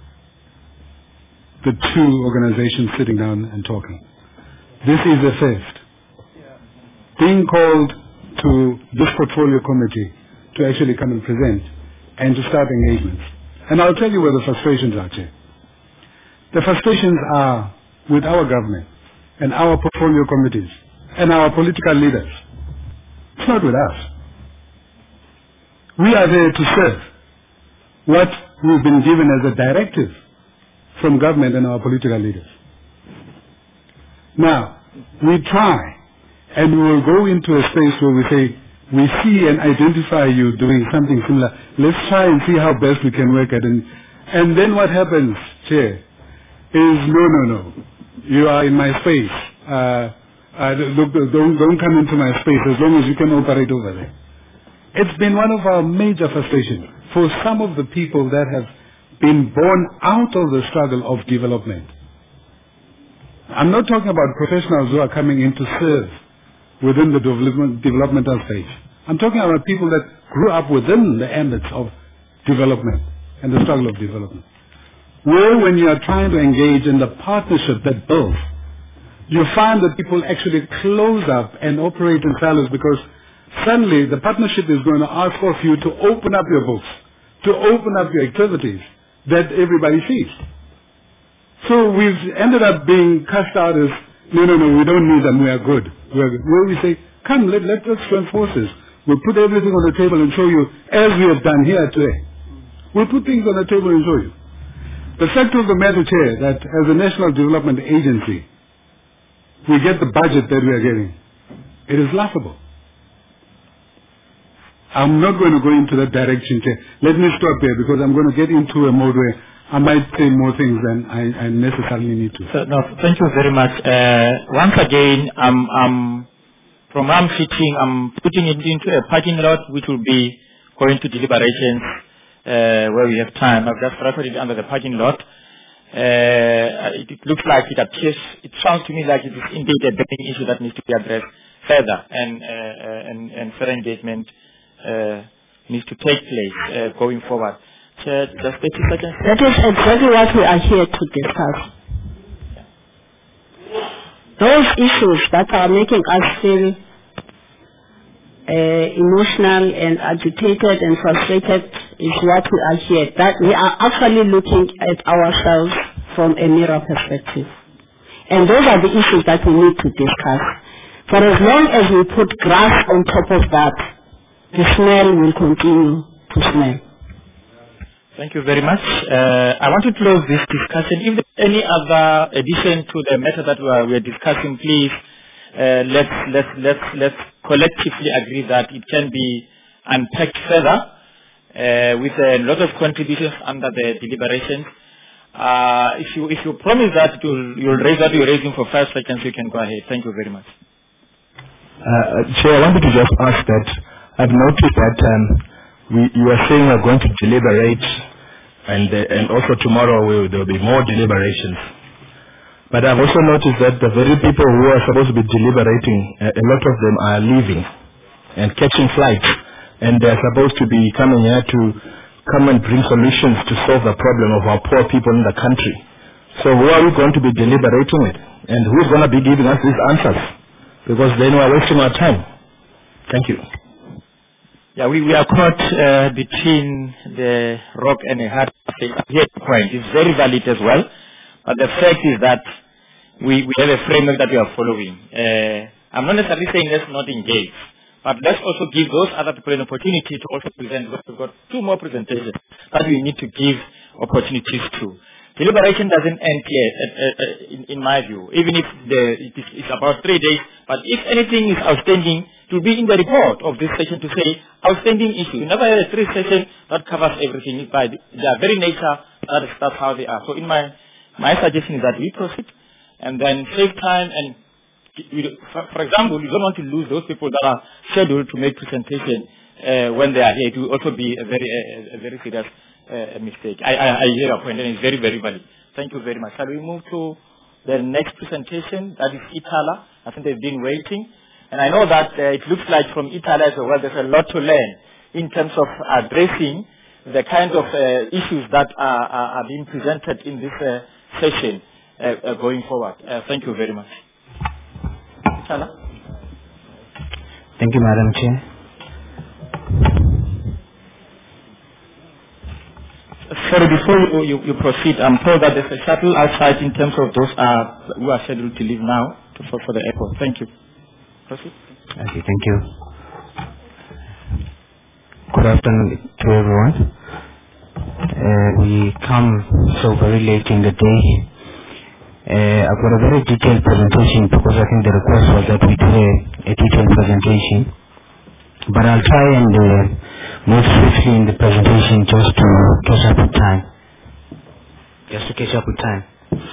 the two organizations sitting down and talking. This is a first. Being called to this portfolio committee to actually come and present and to start engagements. And I'll tell you where the frustrations are, Chair. The frustrations are with our government and our portfolio committees and our political leaders. It's not with us. We are there to serve what we've been given as a directive from government and our political leaders. Now, we try and we will go into a space where we say, we see and identify you doing something similar. Let's try and see how best we can work at it. And then what happens, Chair, is no, no, no. You are in my space. Uh, uh, look, don't, don't come into my space as long as you can operate over there. It's been one of our major frustrations for some of the people that have been born out of the struggle of development. I'm not talking about professionals who are coming in to serve within the development, developmental stage. I'm talking about people that grew up within the ambits of development and the struggle of development. Where when you are trying to engage in the partnership that builds, you find that people actually close up and operate in silos because suddenly the partnership is going to ask of you to open up your books, to open up your activities that everybody sees. So we've ended up being cast out as, no, no, no, we don't need them, we are good. We are good. Where we say, come, let, let us join forces. We'll put everything on the table and show you, as we have done here today. We'll put things on the table and show you. The fact of the matter, Chair, that as a national development agency, we get the budget that we are getting. It is laughable. I'm not going to go into that direction, Chair. Let me stop here because I'm going to get into a mode where I might say more things than I, I necessarily need to. So, no, thank you very much. Uh, once again, I'm, I'm, from where I'm sitting, I'm putting it into a parking lot which will be going to deliberations uh, where we have time. I've just referred it under the parking lot. Uh, it, it looks like it appears, it sounds to me like it is indeed a burning issue that needs to be addressed further and, uh, uh, and, and further engagement uh, needs to take place uh, going forward. Chair, just thirty seconds. That is exactly what we are here to discuss. Those issues that are making us feel uh, emotional and agitated and frustrated is what we are here. That we are actually looking at ourselves from a mirror perspective. And those are the issues that we need to discuss. For as long as we put grass on top of that, the smell will continue to smell. Thank you very much. Uh, I want to close this discussion. If there's any other addition to the matter that we are, we are discussing, please uh, let's let's let's let's collectively agree that it can be unpacked further uh, with a lot of contributions under the deliberations. Uh, if you if you promise that you'll, you'll raise that you're raising for five seconds, you can go ahead. Thank you very much. Uh, Chair, I wanted to just ask that I've noticed that um, we, you are saying we're going to deliberate, and uh, and also tomorrow will, there will be more deliberations. But I've also noticed that the very people who are supposed to be deliberating, uh, a lot of them are leaving and catching flights, and they're supposed to be coming here to come and bring solutions to solve the problem of our poor people in the country. So who are we going to be deliberating with? And who's going to be giving us these answers? Because then we're wasting our time. Thank you. Yeah, we, we are caught uh, between the rock and a hard place. Here the point is very valid as well. But the fact is that we, we have a framework that we are following. Uh, I'm not necessarily saying let's not engage, but let's also give those other people an opportunity to also present. We've got two more presentations that we need to give opportunities to. Deliberation doesn't end here, uh, uh, in, in my view, even if the, it is, it's about three days. But if anything is outstanding, it will be in the report of this session to say outstanding issue. You never had a three session that covers everything. By their very nature, that is, that's how they are. So in my my suggestion is that we proceed and then save time. And we, for, for example, you don't want to lose those people that are scheduled to make presentation uh, when they are here. It will also be a very a, a very serious uh, mistake. I, I, I hear your point, and it's very very valid. Thank you very much. Shall we move to the next presentation? That is Ithala. I think they've been waiting. And I know that uh, it looks like from Italy as well, there's a lot to learn in terms of addressing the kind of uh, issues that are, are, are being presented in this uh, session uh, uh, going forward. Uh, thank you very much. Ithala? Thank you, Madam Chair. Sorry, before you, you, you proceed, I'm told that there's a shuttle outside in terms of those uh, who are scheduled to leave now to, for, for the airport. Thank you. Proceed. Okay, thank you. Good afternoon to everyone. Uh, we come so very late in the day. Uh, I've got a very detailed presentation because I think the request was that we do a, a detailed presentation. But I'll try and uh, move swiftly in the presentation just to catch up with time. Just to catch up with time.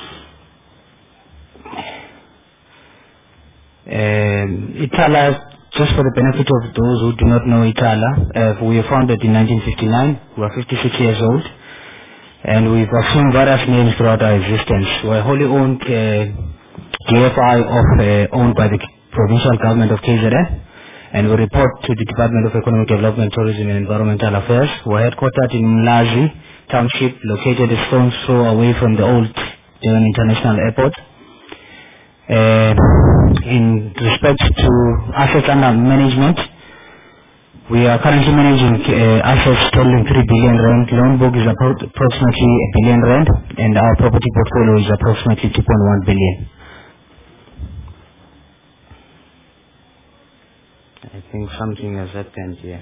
Um, Ithala, just for the benefit of those who do not know Ithala, uh, we were founded in nineteen fifty-nine. We are fifty-six years old, and we've assumed various names throughout our existence. We're wholly owned uh, D F I of, uh, owned by the provincial government of K Z N, and we report to the Department of Economic Development, Tourism and Environmental Affairs. We're headquartered in Mlazi Township, located a stone's throw away from the old Durban International Airport. Uh, in respect to assets under management, we are currently managing uh, assets totaling three billion rand. Loan book is appro approximately a billion rand, and our property portfolio is approximately two point one billion. I think something has happened here.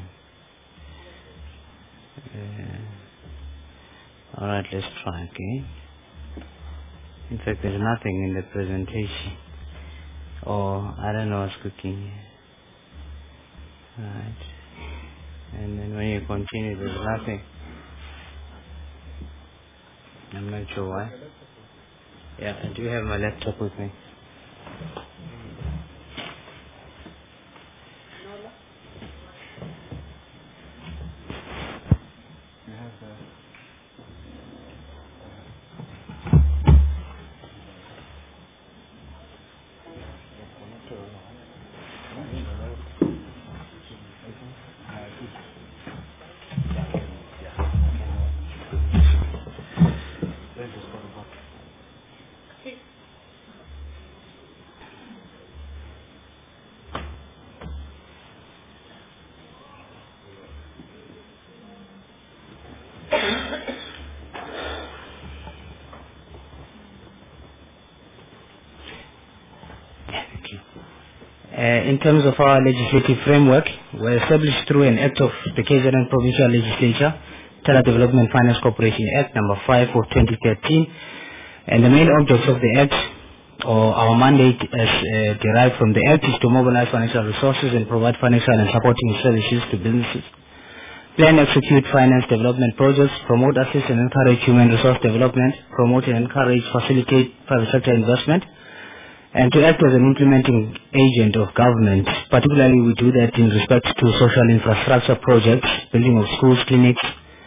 Uh, all right, let's try again. In fact, there's nothing in the presentation. Or, I don't know what's cooking here. Right. And then when you continue, there's nothing. I'm not sure why. Yeah, I do have my laptop with me. Uh, in terms of our legislative framework, we're established through an act of the K Z N Provincial Legislature, Tala Development Finance Corporation Act number five of twenty thirteen, and the main object of the act, or our mandate as uh, derived from the act, is to mobilize financial resources and provide financial and supporting services to businesses, plan, execute, finance development projects, promote, assist and encourage human resource development, promote and encourage, facilitate private sector investment, and to act as an implementing agent of government. Particularly we do that in respect to social infrastructure projects, building of schools, clinics.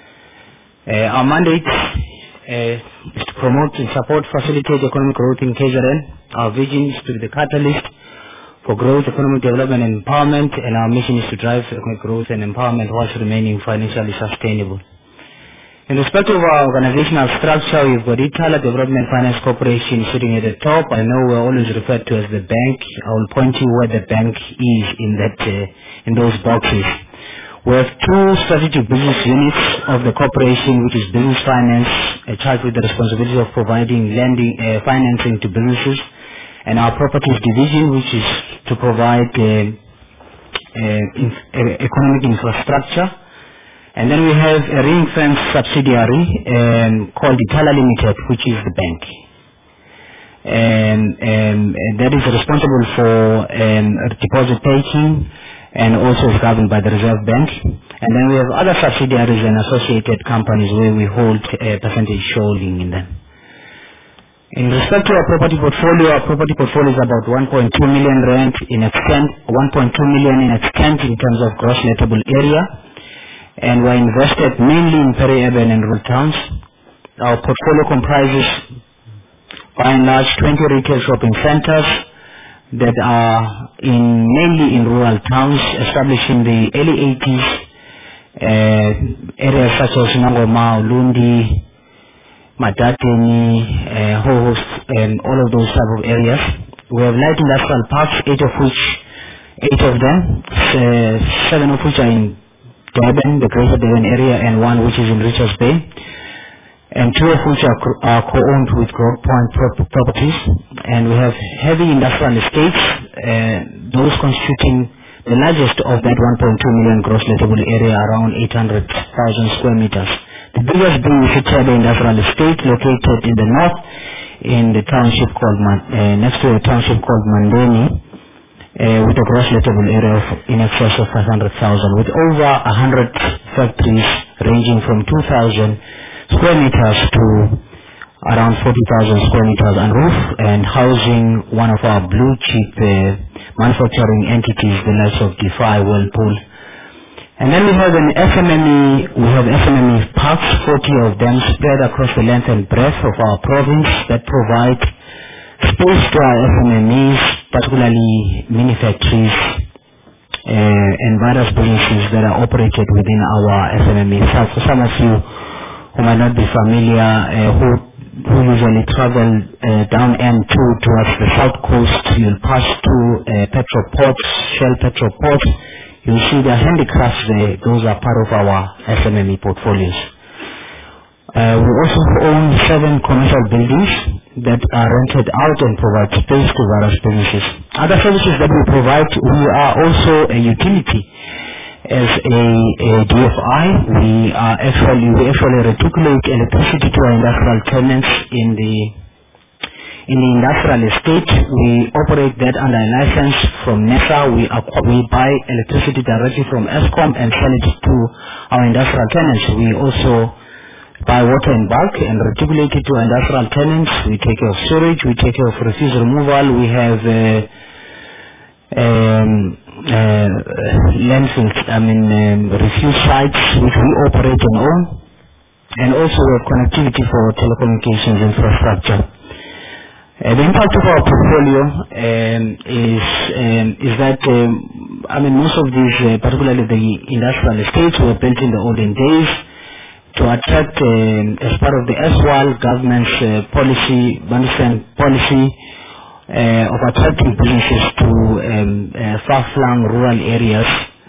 Uh, our mandate uh, is to promote and support, facilitate economic growth in K Z N. Our vision is to be the catalyst for growth, economic development and empowerment, and our mission is to drive economic growth and empowerment whilst remaining financially sustainable. In respect of our organizational structure, we've got Itala Development Finance Corporation sitting at the top. I know we're always referred to as the bank. I will point you where the bank is in that, uh, in those boxes. We have two strategic business units of the corporation, which is business finance, uh, charged with the responsibility of providing lending, uh, financing to businesses, and our properties division, which is to provide uh, uh, in, uh, economic infrastructure. And then we have a ring-fenced subsidiary um, called Itala Limited, which is the bank. And, um, and that is responsible for um, deposit taking and also is governed by the Reserve Bank. And then we have other subsidiaries and associated companies where we hold a percentage holding in them. In respect to our property portfolio, our property portfolio is about one point two million rand in extent, one point two million in extent in terms of gross lettable area. And we're invested mainly in peri-urban and rural towns. Our portfolio comprises, by and large, twenty retail shopping centers that are in mainly in rural towns, established in the early eighties, uh, areas such as Nangoma, Lundi, Madateni, uh, Hohost, and all of those type of areas. We have light industrial parks, eight of which, eight of them, uh, seven of which are in Durban, the Greater Durban area, and one which is in Richards Bay, and two of which are, co- are co-owned with Grove Point pro- Properties. And we have heavy industrial estates, uh, those constituting the largest of that one point two million gross lettable area, around eight hundred thousand square meters. The biggest being Sitebe Industrial Estate, located in the north, in the township called Man- uh, next to a township called Mandeni. Uh, with a gross lettable area of in excess of five hundred thousand, with over one hundred factories ranging from two thousand square meters to around forty thousand square meters on roof, and housing one of our blue chip uh, manufacturing entities, the likes of Defy, Whirlpool. And then we have an S M M E, we have S M M E parks, forty of them spread across the length and breadth of our province, that provide space to our S M M Es, particularly mini factories uh, and various businesses that are operated within our S M M Es. So for some of you who might not be familiar, uh, who, who usually travel uh, down N two towards the south coast, you'll pass through uh, petrol ports, Shell petrol ports. You'll see the handicrafts there. Those are part of our S M M E portfolios. Uh, we also own seven commercial buildings that are rented out and provide space to various businesses. Other services that we provide, we are also a utility. As a, a D F I, we are actually we actually reticulate electricity to our industrial tenants in the in the industrial estate. We operate that under a license from NESA. We acqu- we buy electricity directly from ESCOM and sell it to our industrial tenants. We also buy water in bulk and reticulate it to industrial tenants. We take care of storage, we take care of refuse removal. We have uh, um, uh, landfills, I mean um, refuse sites which we operate and own, and also we have connectivity for telecommunications infrastructure. Uh, the impact of our portfolio um, is um, is that um, I mean most of these, uh, particularly the industrial estates, were built in the olden days to attract, uh, as part of the S W A L government's uh, policy, management policy uh, of attracting businesses to um, uh, far-flung rural areas,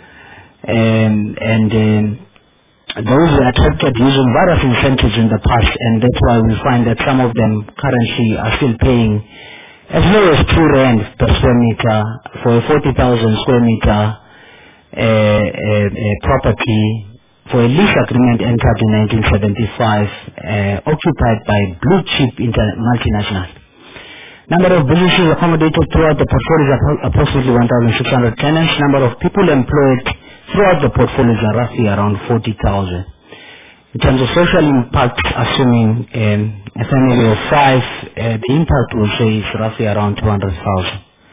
um, and um, those were attracted using various incentives in the past, and that's why we find that some of them currently are still paying as low as two rand per square meter for a forty thousand square meter uh, uh, uh, property for a lease agreement entered in nineteen seventy-five, uh, occupied by blue chip inter- multinational. Number of businesses accommodated throughout the portfolio is appro- approximately one thousand six hundred tenants. Number of people employed throughout the portfolio is roughly around forty thousand. In terms of social impact, assuming um, a family of five, uh, the impact we'll say is roughly around two hundred thousand.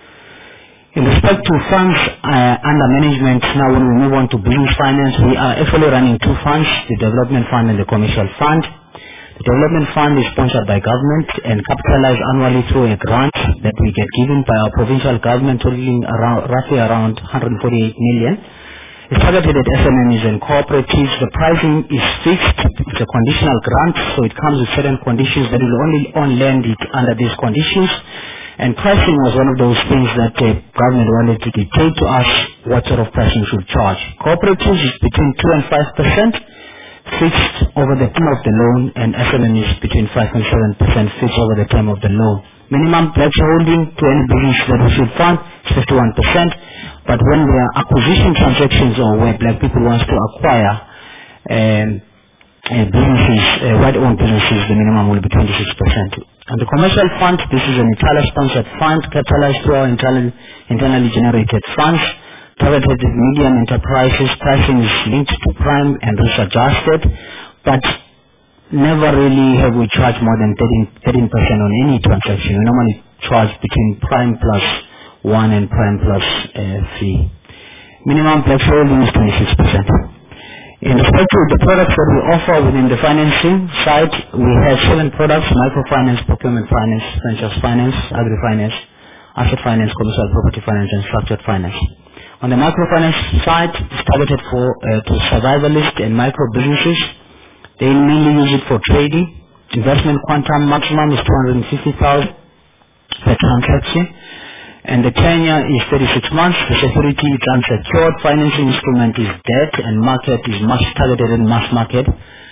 In respect to funds uh, under management, now when we move on to business finance, we are actually running two funds, the development fund and the commercial fund. The development fund is sponsored by government and capitalized annually through a grant that we get given by our provincial government, totaling around, roughly around one hundred forty-eight million. It's targeted at S M Es and cooperatives. The pricing is fixed. It's a conditional grant, so it comes with certain conditions that will only on lend it under these conditions. And pricing was one of those things that the government wanted to dictate to us what sort of pricing we should charge. Cooperatives is between two and five percent fixed over the term of the loan, and S M Es between five and seven percent fixed over the term of the loan. Minimum pledge holding to any business that we should fund is fifty-one percent. But when there are acquisition transactions or where black people want to acquire um, uh, businesses, uh, white-owned businesses, the minimum will be twenty-six percent. And the commercial fund, this is an Itala-sponsored fund capitalized through our internal, internally generated funds, targeted at medium enterprises. Pricing is linked to prime and risk-adjusted, but never really have we charged more than thirteen percent on any transaction. We normally charge between prime plus one and prime plus uh, three. Minimum pledge holding is twenty-six percent. In respect to the products that we offer within the financing side, we have seven products: microfinance, procurement finance, franchise finance, agri-finance, asset finance, commercial property finance, and structured finance. On the microfinance side, it's targeted for uh, to survivalists and micro businesses. They mainly use it for trading. Investment quantum maximum is two hundred fifty thousand per transaction. And the tenure is thirty-six months. The security is unsecured. Financing instrument is debt, and market is much targeted in mass market.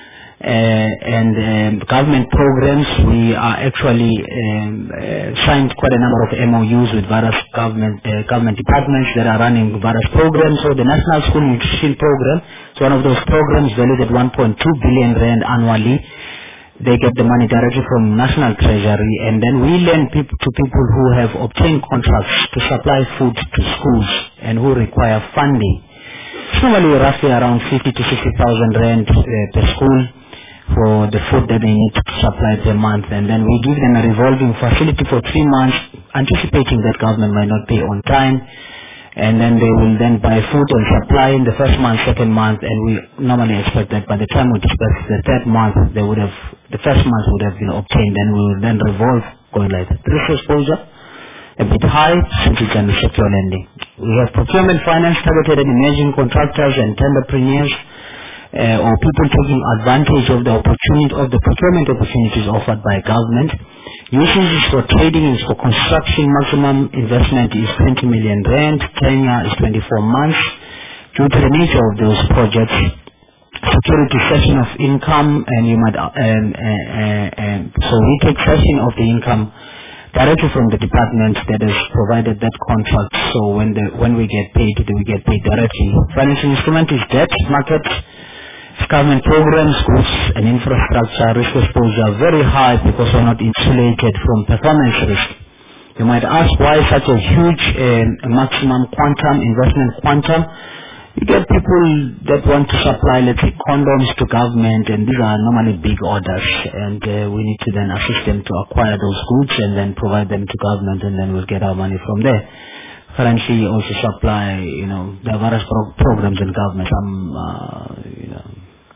Uh, and um, government programs, we are actually um, uh, signed quite a number of M O Us with various government uh, government departments that are running various programs. So the National School Nutrition Program is one of those programs valued at one point two billion rand annually. They get the money directly from National Treasury, and then we lend people to people who have obtained contracts to supply food to schools and who require funding. Normally roughly around fifty to sixty thousand rand uh, per school for the food that they need to supply per month, and then we give them a revolving facility for three months, anticipating that government might not pay on time. And then they will then buy food and supply in the first month, second month, and we normally expect that by the time we disperse the third month, they would have, the first month would have been obtained, and we will then revolve going like that. Risk exposure, a bit high, since it's an secure lending. We have procurement finance targeted at emerging contractors and tenderpreneurs, uh, or people taking advantage of the opportunity, of the procurement opportunities offered by government. Usage is for trading, is for construction. Maximum investment is twenty million rand. Tenure is twenty-four months. Due to the nature of those projects, security cession of income, and you might, um, uh, uh, uh, so we take cession of the income directly from the department that has provided that contract. So when the when we get paid, we get paid directly. Financial instrument is debt market. Government programs, goods and infrastructure. Risk exposure very high because we're not insulated from performance risk. You might ask why such a huge uh, maximum quantum, investment quantum. You get people that want to supply, let's say, condoms to government, and these are normally big orders, and uh, we need to then assist them to acquire those goods and then provide them to government, and then we'll get our money from there. Currently also supply, you know, there are various pro programs in government, some, uh, you know,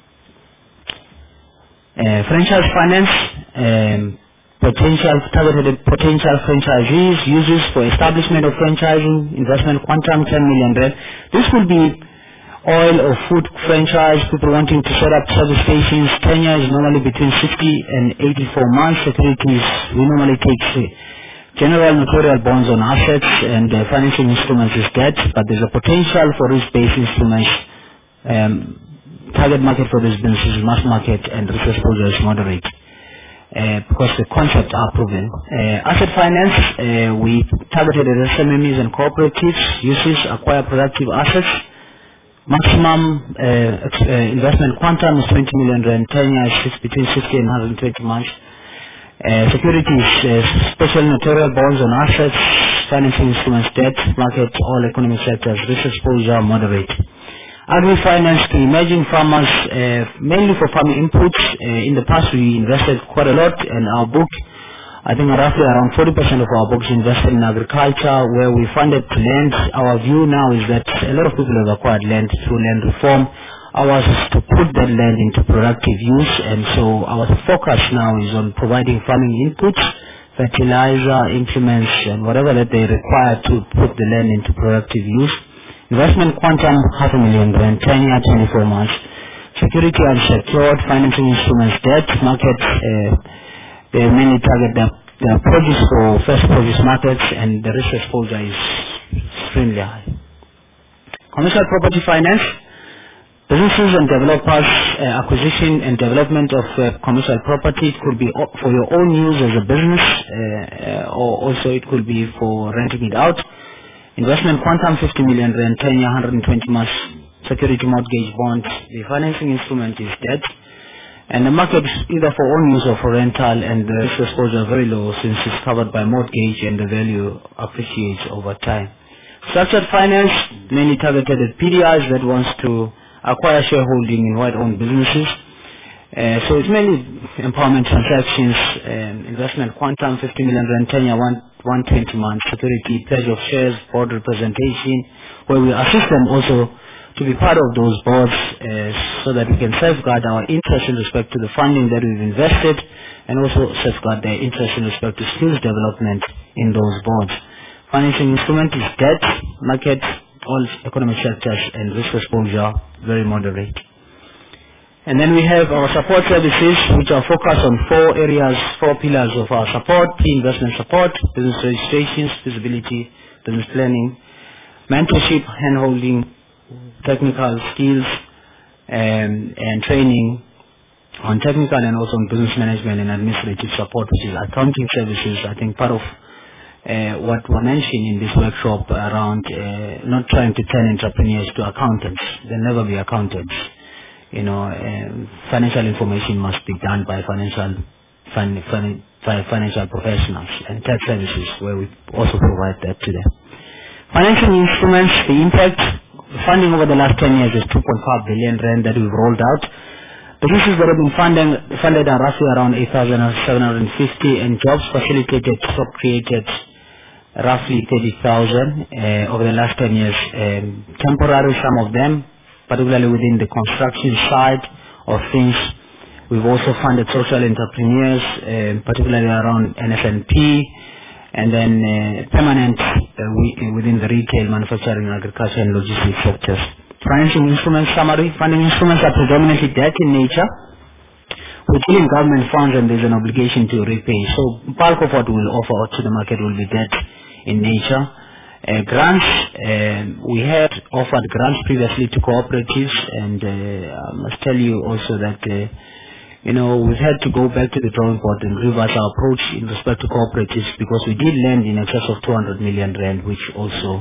Uh, franchise finance, um, potential targeted potential franchisees, uses for establishment of franchising, investment quantum ten million rand. This will be oil or food franchise, people wanting to set up service stations. Tenure is normally between sixty and eighty-four months. Securities, we normally take uh, general notarial bonds on assets, and uh, financing instruments is debt, but there's a potential for risk-based instruments. Um, Target market for this business is mass market, and risk exposure is moderate. uh, because the concepts are proven. Uh, asset finance, uh, we targeted at S M Es and cooperatives, uses acquire productive assets. Maximum uh, ex- uh, investment quantum is twenty million rand, ten years, six, between sixty and one hundred twenty months. Uh, securities, uh, special notarial bonds on assets, financing instruments, debt, market, all economic sectors, risk exposure, moderate. Agri-finance to emerging farmers, uh, mainly for farming inputs. Uh, in the past we invested quite a lot, and our book, I think roughly around forty percent of our books invested in agriculture, where we funded land. Our view now is that a lot of people have acquired land through land reform. Ours is to put that land into productive use, and so our focus now is on providing farming inputs, fertilizer, implements, and whatever that they require to put the land into productive use. Investment quantum, half a million rand, ten year, twenty-four months. Security unsecured, financing instruments, debt, markets, uh, they mainly target the, the produce for first produce markets, and the risk exposure is extremely high. Commercial property finance, businesses and developers, uh, acquisition and development of uh, commercial property. It could be o- for your own use as a business, uh, uh, or also it could be for renting it out. Investment quantum fifty million rand, ten year, one hundred twenty months. Security mortgage bond. The financing instrument is debt. And the market is either for own use or for rental, and the risk exposure very low since it's covered by mortgage and the value appreciates over time. Structured finance, mainly targeted at P D Is that wants to acquire shareholding in white-owned businesses. Uh, so it's mainly empowerment transactions, um, investment quantum fifty million rand, ten year, one hundred twenty months, security, pledge of shares, board representation, where we assist them also to be part of those boards, uh, so that we can safeguard our interest in respect to the funding that we've invested, and also safeguard their interest in respect to skills development in those boards. Financing instrument is debt, market, all economic sectors, and risk exposure very moderate. And then we have our support services, which are focused on four areas, four pillars of our support: pre-investment support, business registrations, feasibility, business planning, mentorship, hand-holding, technical skills, um, and training on technical and also on business management and administrative support, which is accounting services. I think part of uh, what we mentioned in this workshop around uh, not trying to turn entrepreneurs to accountants. They'll never be accountants. You know, um, financial information must be done by financial fin- fin- fi- financial professionals, and tax services, where we also provide that to them. Financing instruments, the impact, funding over the last ten years is two point five billion rand that we've rolled out. Businesses that have been funding, funded are roughly around eight thousand seven hundred fifty, and jobs facilitated or created roughly thirty thousand uh, over the last ten years. Um, temporary, some of them, particularly within the construction side of things. We've also funded social entrepreneurs, uh, particularly around N S N P, and then uh, permanent uh, we, within the retail, manufacturing, agriculture, and logistics sectors. Financing instruments summary. Funding instruments are predominantly debt in nature. We're dealing government funds, and there's an obligation to repay. So bulk of what we'll offer to the market will be debt in nature. Uh, grants, uh, we had offered grants previously to cooperatives, and uh, I must tell you also that uh, you know, we've had to go back to the drawing board and revise our approach in respect to cooperatives, because we did lend in excess of two hundred million rand, which also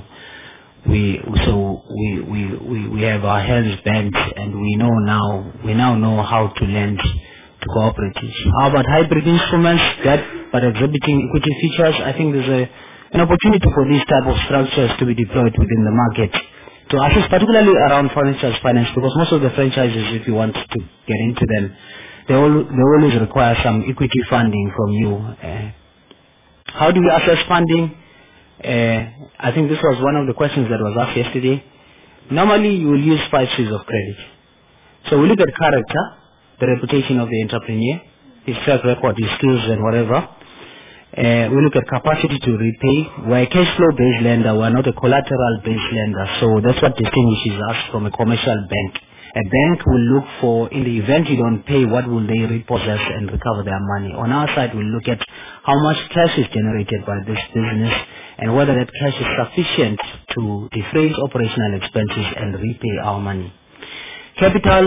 we so we we we, we have our hands bent, and we know now we now know how to lend to cooperatives. How about hybrid instruments that but exhibiting equity features? I think there's a an opportunity for these type of structures to be deployed within the market to assist, particularly around franchise finance, because most of the franchises, if you want to get into them, they, all, they always require some equity funding from you. Uh, how do we assess funding? Uh, I think this was one of the questions that was asked yesterday. Normally, you will use five C's of credit. So we look at character, the reputation of the entrepreneur, his track record, his skills, and whatever. Uh, we look at capacity to repay. We're a cash flow-based lender. We're not a collateral-based lender. So that's what distinguishes us from a commercial bank. A bank will look for, in the event you don't pay, what will they repossess and recover their money. On our side, we'll look at how much cash is generated by this business and whether that cash is sufficient to defray operational expenses and repay our money. Capital,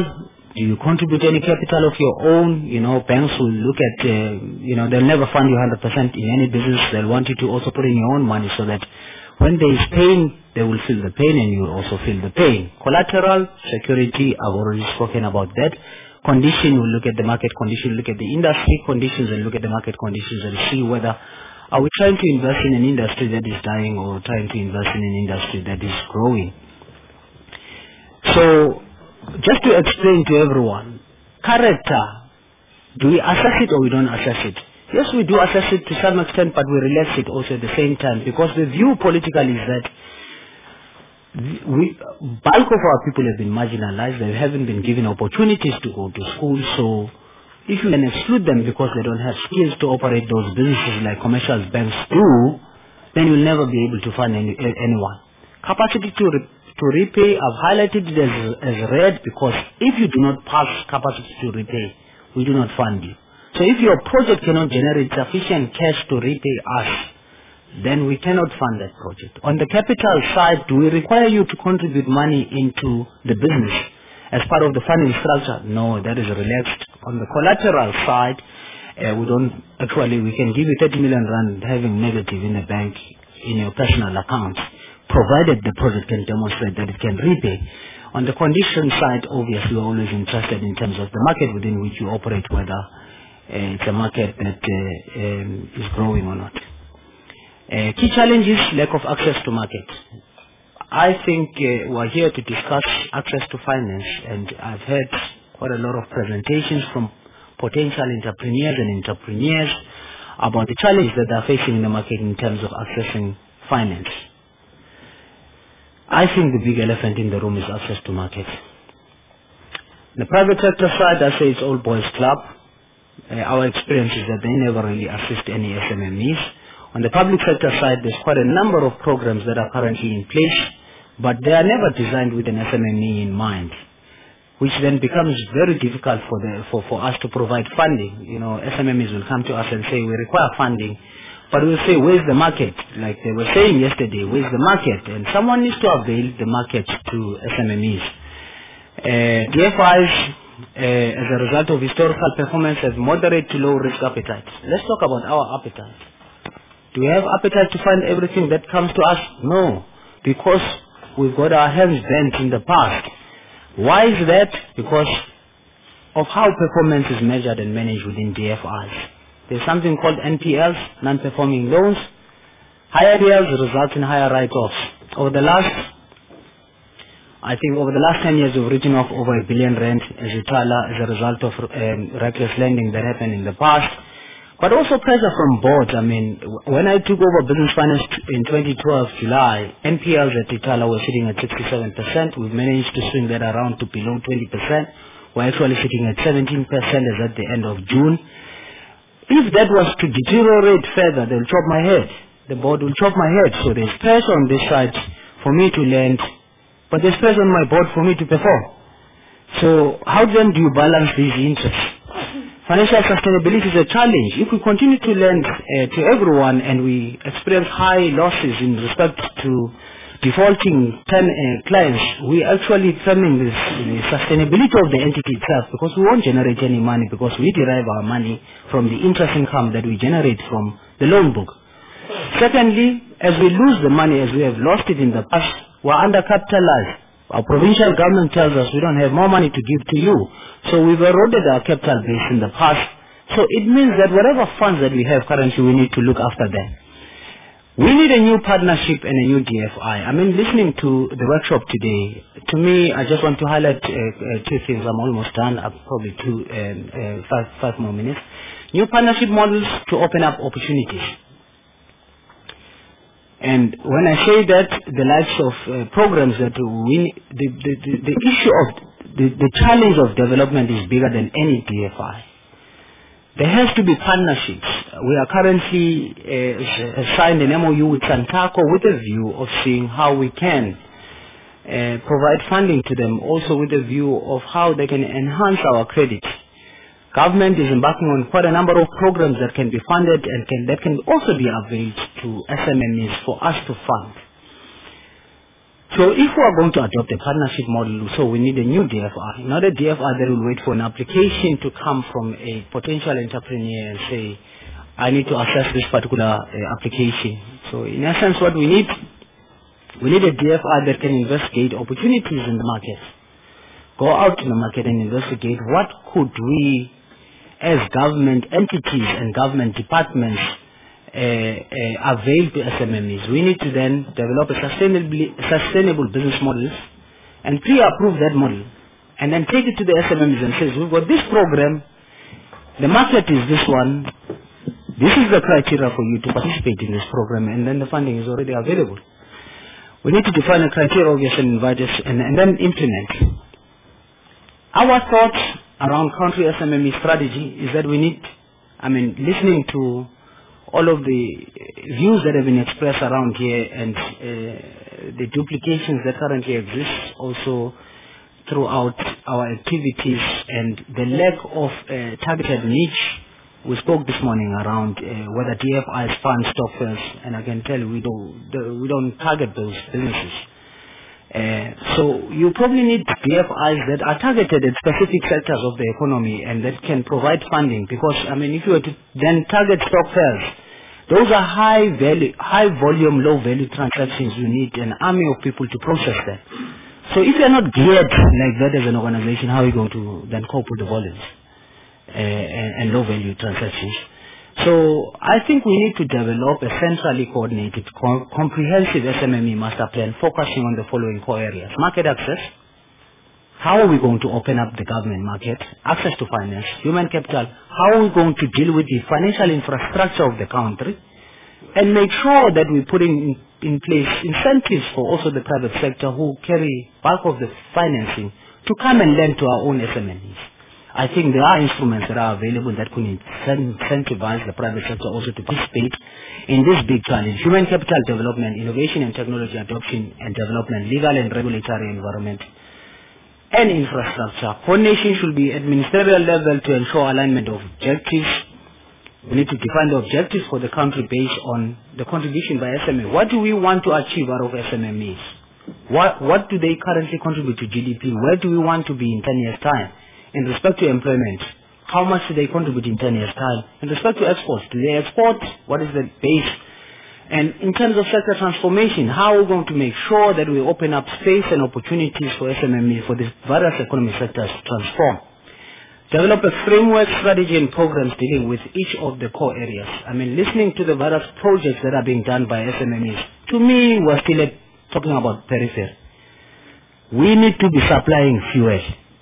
Do you contribute any capital of your own? You know, banks will look at, uh, you know, they'll never fund you one hundred percent in any business. They'll want you to also put in your own money so that when there is pain, they will feel the pain and you will also feel the pain. Collateral, security, I've already spoken about that. Condition, we'll look at the market condition, look at the industry conditions and look at the market conditions and see whether are we trying to invest in an industry that is dying or trying to invest in an industry that is growing. So, just to explain to everyone, character, do we assess it or we don't assess it? Yes, we do assess it to some extent, but we relax it also at the same time, because the view politically is that we, bulk of our people have been marginalized. They haven't been given opportunities to go to school. So if you can exclude them because they don't have skills to operate those businesses like commercial banks do, then you'll never be able to fund any, anyone. Capacity to, re, to repay, I've highlighted it as, as red because if you do not pass capacity to repay, we do not fund you. So if your project cannot generate sufficient cash to repay us, then we cannot fund that project. On the capital side, do we require you to contribute money into the business as part of the funding structure? No, that is relaxed. On the collateral side, uh, we don't, actually we can give you thirty million rand having negative in the bank in your personal account, provided the project can demonstrate that it can repay. On the condition side, obviously we're always interested in terms of the market within which you operate, whether uh, it's a market that uh, um, is growing or not. Uh, key challenge is lack of access to market. I think uh, we're here to discuss access to finance, and I've heard quite a lot of presentations from potential entrepreneurs and entrepreneurs about the challenge that they're facing in the market in terms of accessing finance. I think the big elephant in the room is access to market. The private sector side, I say it's all boys club. Uh, our experience is that they never really assist any S M E Es. On the public sector side, there's quite a number of programs that are currently in place, but they are never designed with an S M E in mind, which then becomes very difficult for, the, for, for us to provide funding. You know, S M Es will come to us and say, we require funding, but we'll say, where's the market? Like they were saying yesterday, where's the market? And someone needs to avail the market to S M Es. Uh, D F Is, uh, as a result of historical performance, have moderate to low risk appetite. Let's talk about our appetite. Do we have appetite to fund everything that comes to us? No, because we've got our hands bent in the past. Why is that? Because of how performance is measured and managed within D F Is. There's something called N P Ls, non-performing loans. Higher N P Ls result in higher write-offs. Over the last, I think over the last ten years, we've written off over a billion rand as Utala as a result of um, reckless lending that happened in the past. But also pressure from boards. I mean, when I took over business finance in twenty twelve, July, N P Ls at Itala were sitting at sixty-seven percent. We've managed to swing that around to below twenty percent. We're actually sitting at seventeen percent as at the end of June. If that was to deteriorate further, they'll chop my head. The board will chop my head. So there's pressure on this side for me to lend, but there's pressure on my board for me to perform. So how then do you balance these interests? Financial sustainability is a challenge. If we continue to lend uh, to everyone and we experience high losses in respect to defaulting ten uh, clients, we actually determine this, the sustainability of the entity itself, because we won't generate any money because we derive our money from the interest income that we generate from the loan book. Secondly, as we lose the money, as we have lost it in the past, we're undercapitalized. Our provincial government tells us we don't have more money to give to you. So we've eroded our capital base in the past. So it means that whatever funds that we have currently, we need to look after them. We need a new partnership and a new D F I. I mean, listening to the workshop today, to me, I just want to highlight uh, uh, two things. I'm almost done. I've probably two, um, uh, five, five more minutes. New partnership models to open up opportunities. And when I say that, the likes of uh, programs that we, the, the, the, the issue of, the, the challenge of development is bigger than any D F I. There has to be partnerships. We are currently uh, signed an M O U with Santaco with a view of seeing how we can uh, provide funding to them, also with a view of how they can enhance our credit. Government is embarking on quite a number of programs that can be funded and can, that can also be availed to S M Es for us to fund. So if we are going to adopt a partnership model, so we need a new D F I, not a D F I that will wait for an application to come from a potential entrepreneur and say, I need to access this particular uh, application. So in essence, what we need, we need a D F I that can investigate opportunities in the market. Go out to the market and investigate what could we, as government entities and government departments, uh, uh, avail to S M M Es. We need to then develop a sustainably, sustainable business models and pre-approve that model and then take it to the S M M Es and say, we've got this program, the market is this one, this is the criteria for you to participate in this program, and then the funding is already available. We need to define a criteria, obviously, and invite us, and, and then implement. Our thoughts around country S M M E strategy is that we need, I mean, listening to all of the views that have been expressed around here and uh, the duplications that currently exist also throughout our activities and the lack of uh, targeted niche. We spoke this morning around uh, whether D F Is fund stock first, and I can tell you we don't, we don't target those businesses. Uh, so you probably need D F Is that are targeted at specific sectors of the economy and that can provide funding, because I mean if you were to then target stock first, those are high value, high volume, low value transactions. You need an army of people to process that. So if you're not geared like that as an organization, how are you going to then cope with the volumes? Uh, and, and low value transactions. So I think we need to develop a centrally coordinated, com comprehensive S M M E master plan focusing on the following core areas. Market access. How are we going to open up the government market? Access to finance. Human capital. How are we going to deal with the financial infrastructure of the country? And make sure that we put in, in place incentives for also the private sector who carry bulk of the financing to come and lend to our own S M M Es. I think there are instruments that are available that could incentivize the private sector also to participate in this big challenge. Human capital development, innovation and technology adoption and development, legal and regulatory environment, and infrastructure. Coordination should be at ministerial level to ensure alignment of objectives. We need to define the objectives for the country based on the contribution by S M E. What do we want to achieve out of S M M Es? What, what do they currently contribute to G D P? Where do we want to be in ten years' time? In respect to employment, how much do they contribute in ten years' time? In respect to exports, do they export? What is the base? And in terms of sector transformation, how are we going to make sure that we open up space and opportunities for S M M E, for the various economic sectors to transform? Develop a framework, strategy and programs dealing with each of the core areas. I mean, listening to the various projects that are being done by S M M Es, to me, we're still talking about periphery. We need to be supplying fuel.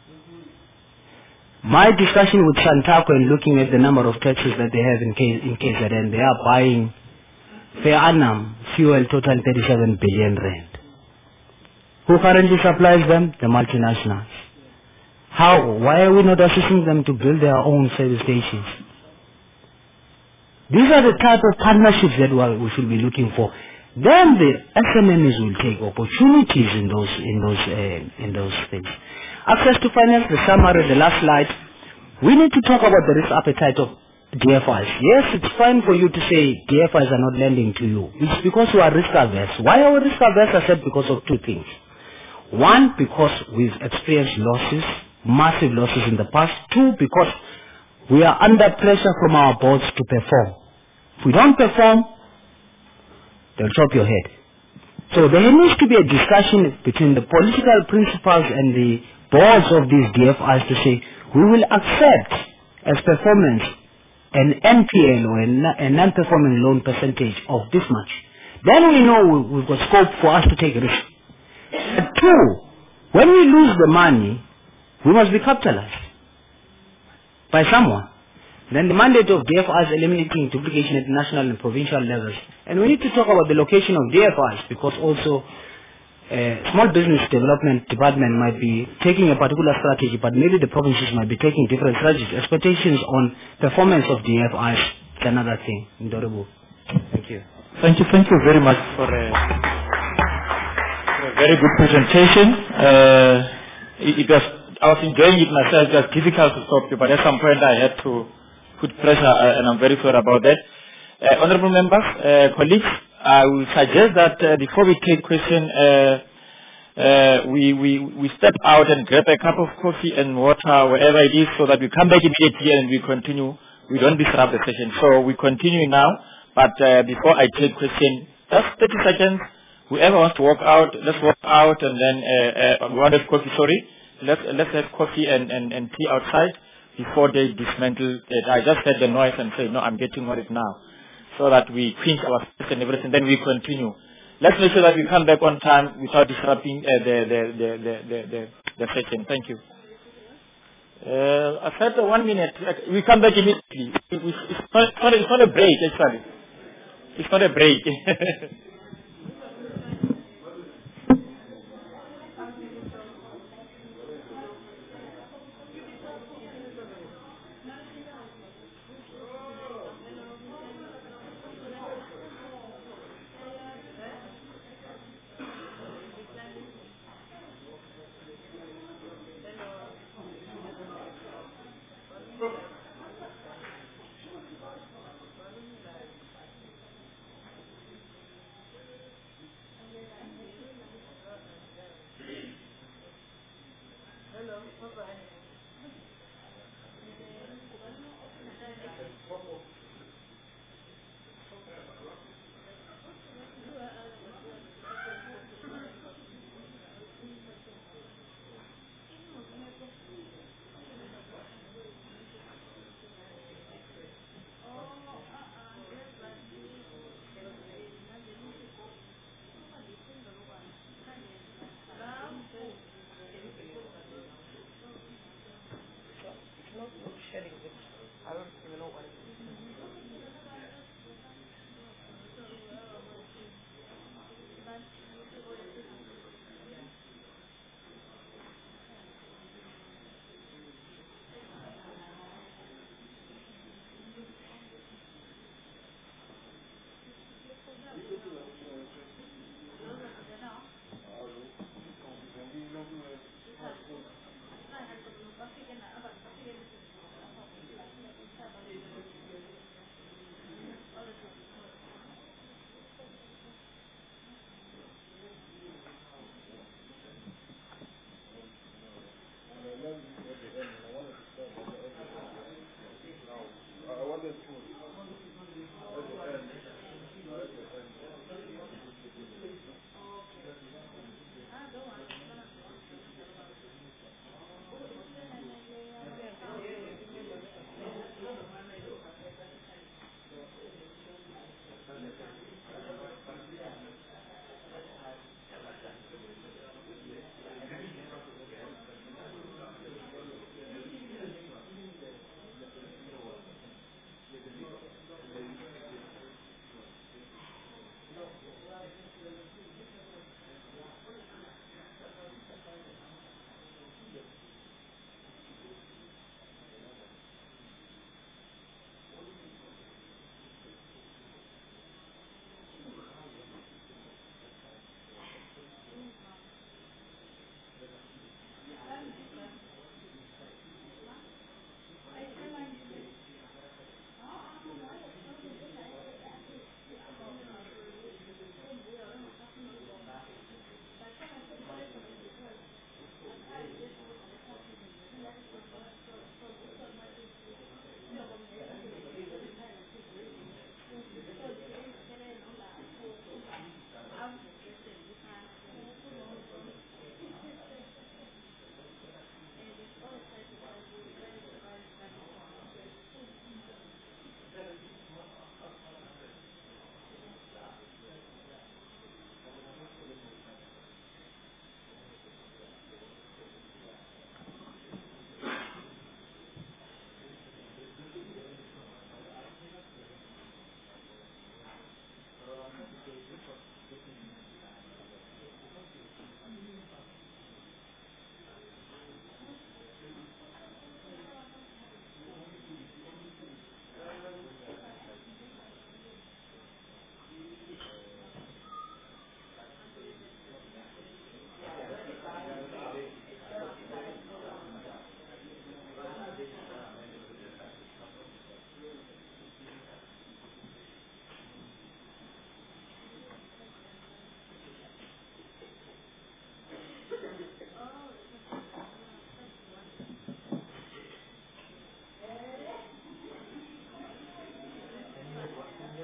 My discussion with Santaco and looking at the number of taxis that they have in, K in K Z N, they are buying per annum fuel total thirty-seven billion rand. Who currently supplies them? The multinationals. How? Why are we not assisting them to build their own service stations? These are the type of partnerships that we should be looking for. Then the S M M Es will take opportunities in those in those uh, in those things. Access to finance, the summary, the last slide. We need to talk about the risk appetite of D F Is. Yes, it's fine for you to say D F Is are not lending to you. It's because you are risk averse. Why are we risk averse? I said because of two things. One, because we've experienced losses, massive losses in the past. Two, because we are under pressure from our boards to perform. If we don't perform, they'll chop your head. So there needs to be a discussion between the political principals and the boards of these D F Is to say, we will accept as performance an N P L or a non-performing loan percentage of this much. Then we know we've got scope for us to take a risk. But two, when we lose the money, we must be capitalized by someone. Then the mandate of D F Is eliminating duplication at national and provincial levels. And we need to talk about the location of D F Is, because also uh, small business development department might be taking a particular strategy, but maybe the provinces might be taking different strategies. Expectations on performance of D F Is is another thing. Ndorobu. Thank you. Thank you. Thank you very much for a, for a very good presentation. Uh, it, it was, I was enjoying it myself. It was difficult to stop you, but at some point I had to put pressure, uh, and I'm very sorry about that. Uh, honorable members, uh, colleagues, I will suggest that uh, before we take question, uh, uh, we, we, we step out and grab a cup of coffee and water, wherever it is, so that we come back immediately and we continue. We don't disrupt the session. So we continue now, but uh, before I take question, just thirty seconds. Whoever wants to walk out, let's walk out, and then uh, uh, we want to have coffee, sorry. Let's, let's have coffee and, and, and tea outside before they dismantle it. I just heard the noise and say, no, I'm getting worried now. So that we clean our space and everything, then we continue. Let's make sure that we come back on time without disrupting uh, the, the, the, the, the, the, the session. Thank you. Uh, I said uh, one minute. We come back immediately. It, it's, it's, not, it's, not, it's not a break, actually. It's not a break.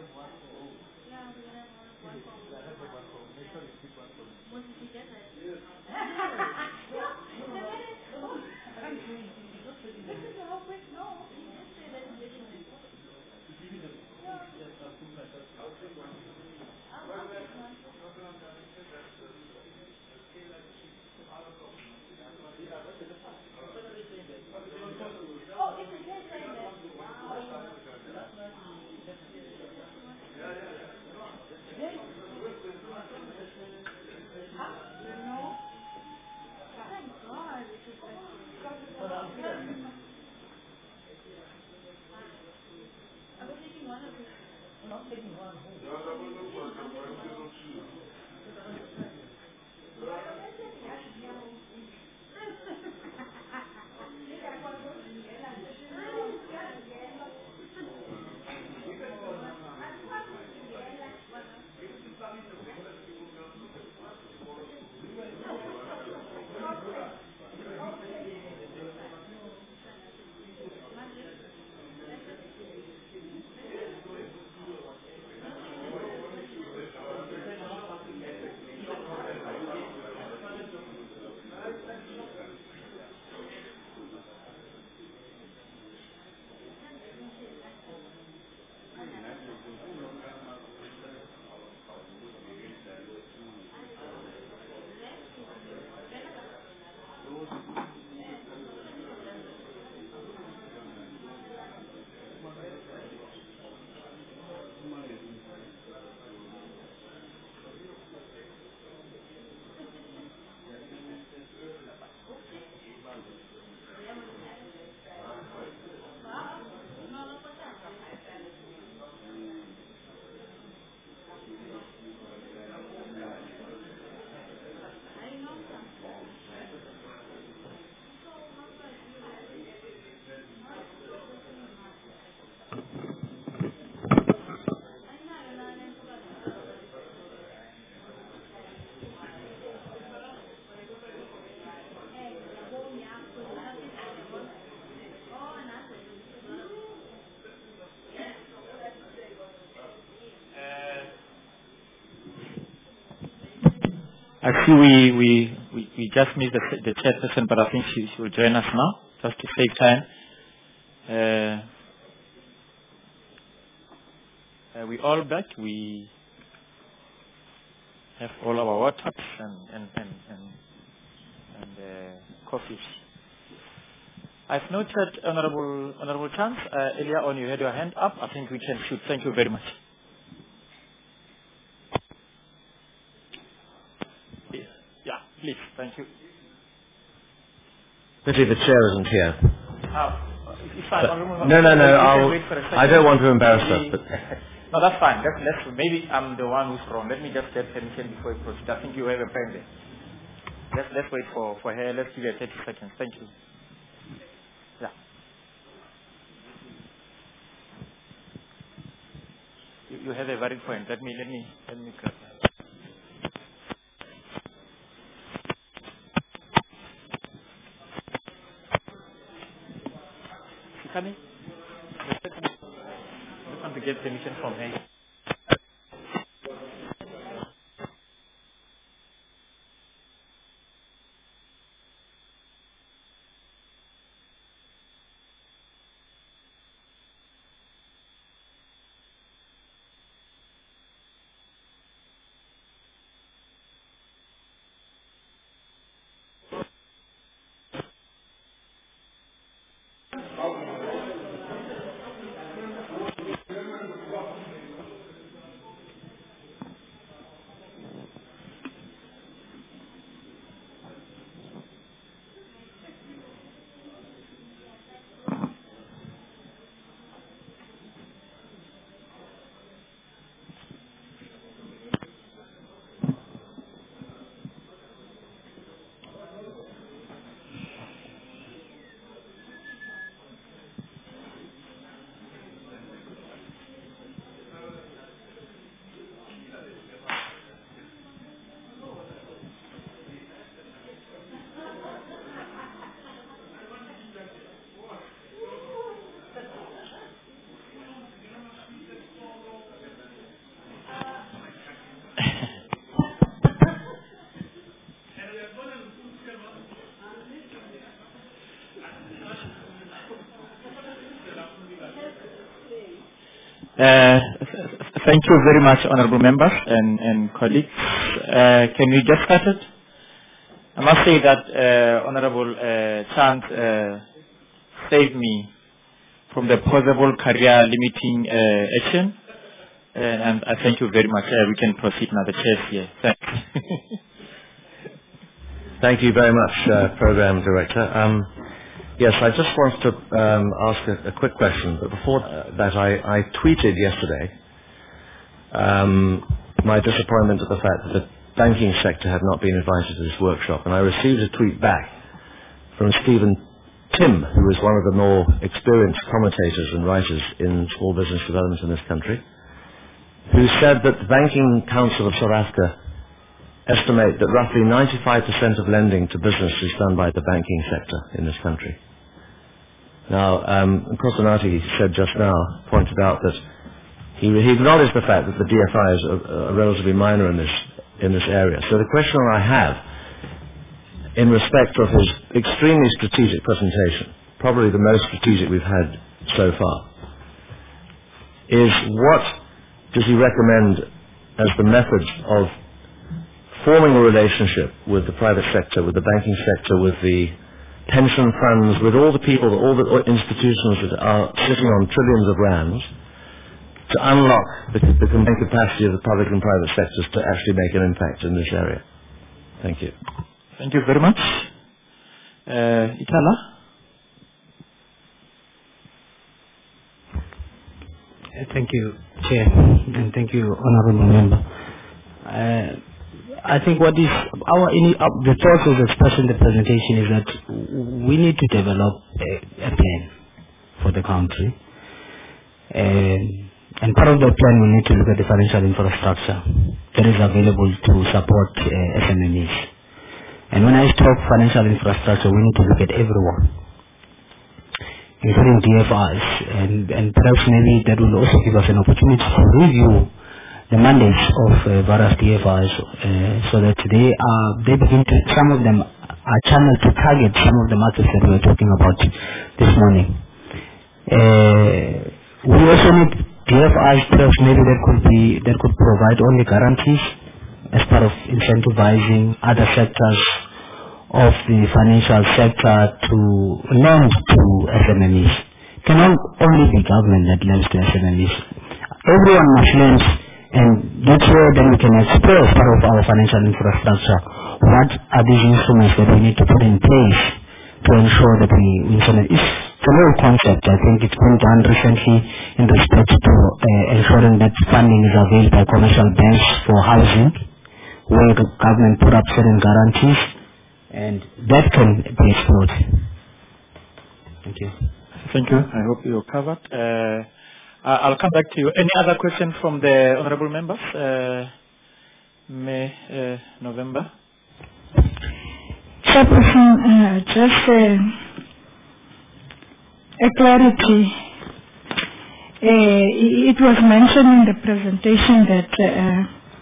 I see we, we, we, we just missed the, the chairperson, but I think she, she will join us now, just to save time. Uh, uh, we all back. We have all our waters and, and, and, and, and uh, coffees. I've noted, Honorable, Honorable Chance, uh, earlier on you had your hand up. I think we can shoot. Thank you very much. Yeah, please. Thank you. Pity the chair isn't here. Uh, it's fine. But, no, no, no. I'll, I don't want to embarrass her. But no, that's fine. Let's, let's, maybe I'm the one who's wrong. Let me just get permission before we proceed. I think you have a pen there. Let's, let's wait for, for her. Let's give her thirty seconds. Thank you. Yeah. You, you have a valid point. Let me, let me, let me grab that. Coming? I just want to get permission from her. Uh, Thank you very much, honorable members and, and colleagues. Uh, can we get started? I must say that uh, Honorable uh, Chant uh, saved me from the possible career limiting uh, action, uh, and I thank you very much. Uh, we can proceed now. The chair's here. Thanks. Thank you very much, uh, Program Director. Um, yes, I just wanted to um, ask a, a quick question, but before uh, that I, I tweeted yesterday um, my disappointment at the fact that the banking sector had not been invited to this workshop, and I received a tweet back from Stephen Tim, who is one of the more experienced commentators and writers in small business development in this country, who said that the Banking Council of South Africa estimate that roughly ninety-five percent of lending to business is done by the banking sector in this country. Now, um, Kosanati said just now, pointed out that he, he acknowledged the fact that the D F I is a, a relatively minor in this, in this area. So the question I have, in respect of his extremely strategic presentation, probably the most strategic we've had so far, is what does he recommend as the methods of forming a relationship with the private sector, with the banking sector, with the pension funds, with all the people, all the institutions that are sitting on trillions of rands, to unlock the, the combined capacity of the public and private sectors to actually make an impact in this area. Thank you. Thank you very much. Uh, Itala? Uh, thank you, Chair, and thank you, Honourable Member. Uh, I think what is our ini- uh, the thought was expressed in the presentation is that we need to develop a, a plan for the country, and, and part of the plan we need to look at the financial infrastructure that is available to support uh, S M Es. And when I talk financial infrastructure, we need to look at everyone, including D F Is, and, and perhaps maybe that will also give us an opportunity to review the mandates of uh, various D F Is, uh, so that they are they begin to, some of them are channeled to target some of the markets that we were talking about this morning. Uh, we also need D F Is perhaps maybe that could be that could provide only guarantees as part of incentivizing other sectors of the financial sector to lend to S M Es. It cannot only be government that lends to S M Es. Everyone must lend. And that's where then we can explore as part of our financial infrastructure. What are these instruments that we need to put in place to ensure that we, we implement? It's a new concept. I think it's been done recently in respect to uh, ensuring that funding is available by commercial banks for housing, where the government put up certain guarantees, and that can be explored. Thank you. Thank you. I hope you're covered. Uh, Uh, I'll come back to you. Any other questions from the honorable members? Uh, May, uh, November? Chairperson, uh, just uh, a clarity. Uh, it was mentioned in the presentation that uh,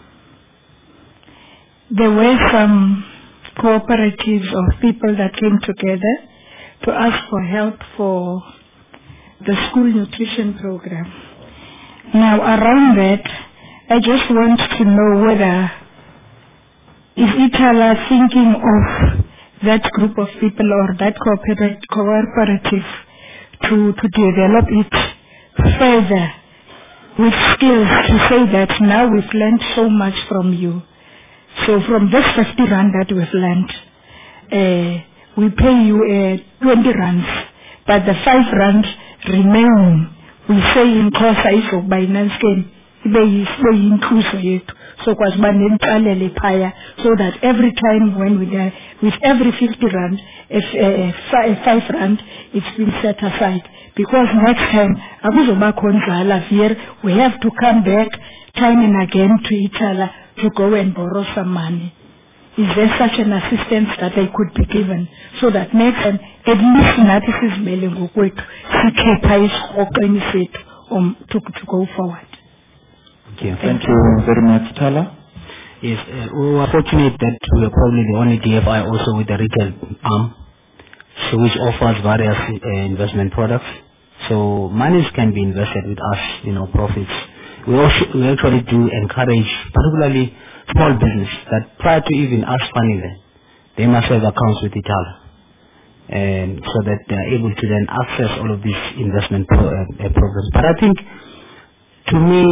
there were some cooperatives of people that came together to ask for help for the school nutrition program. Now around that, I just want to know whether is Itala thinking of that group of people or that cooperative to, to develop it further with skills to say that now we've learned so much from you. So from this fifty rand that we've learned, uh, we pay you uh, twenty rands, but the five rand remain, we say in Xhosa iso binance game ibe yintuzo yethu so kwaziba nentalele phaya, so that every time when we uh, with every fifty rand if uh, five rand it's been set aside, because next time akuzoba khonzala here we have to come back time and again to Itala to go and borrow some money. Is there such an assistance that they could be given so that next time at least nathi sizimele ngokwethu sikhepha isihoqweni sethu um to to go forward? Thank you. Thank you very much, Tala. Yes, uh, we were fortunate that we are probably the only D F I also with the retail arm, so which offers various uh, investment products. So monies can be invested with us, you know, profits. We also we actually do encourage, particularly small business, that prior to even us funding them, they must have accounts with Itala, and so that they are able to then access all of these investment pro, uh, uh, programs. But I think, to me,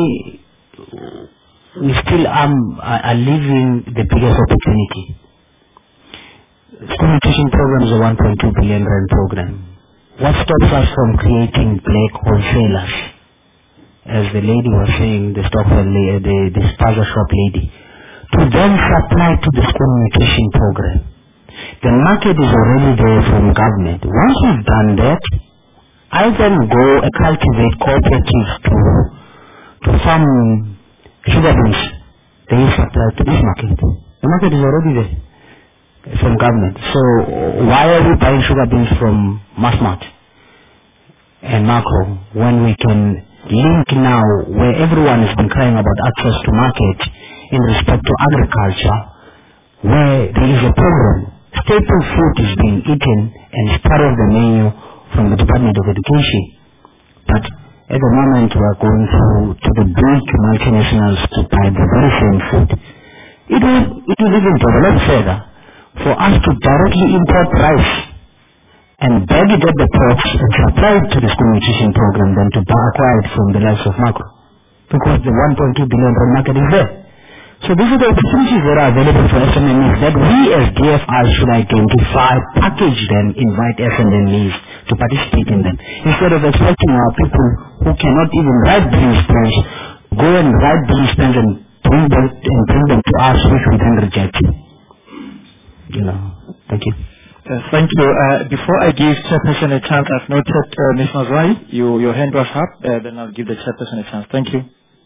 we still um, are, are living the biggest opportunity. School nutrition program is a one point two billion rand program. What stops us from creating black wholesalers, as the lady was saying, the Stockwell, the, the, the spaza shop lady, to then supply to the school nutrition program? The market is already there from government. Once we've done that, I then go and cultivate cooperatives to, to farm sugar beets. They supply to this market. The market is already there from government. So why are we buying sugar beets from Massmart and Macro when we can link now, where everyone has been crying about access to market in respect to agriculture, where there is a program. Staple food is being eaten and is part of the menu from the Department of Education. But at the moment we are going through to the big multinationals to buy the very same food. It will, it will even develop further for us to directly import rice and bag it at the ports and supply it to the school nutrition program than to buy acquire it from the likes of Macro. Because the one point two billion rand market is there. So these are the opportunities that are available for S M E Es that we as D F I should identify, package them, invite S M E Es to participate in them. Instead of expecting our people who cannot even write business plans, go and write business plans and bring them, and bring them to us, which we then reject. You know, thank you. Uh, thank you. Uh, before I give Chairperson a chance, I've noted uh, Miz Mazwai, you, your hand was up, uh, then I'll give the Chairperson a chance. Thank you.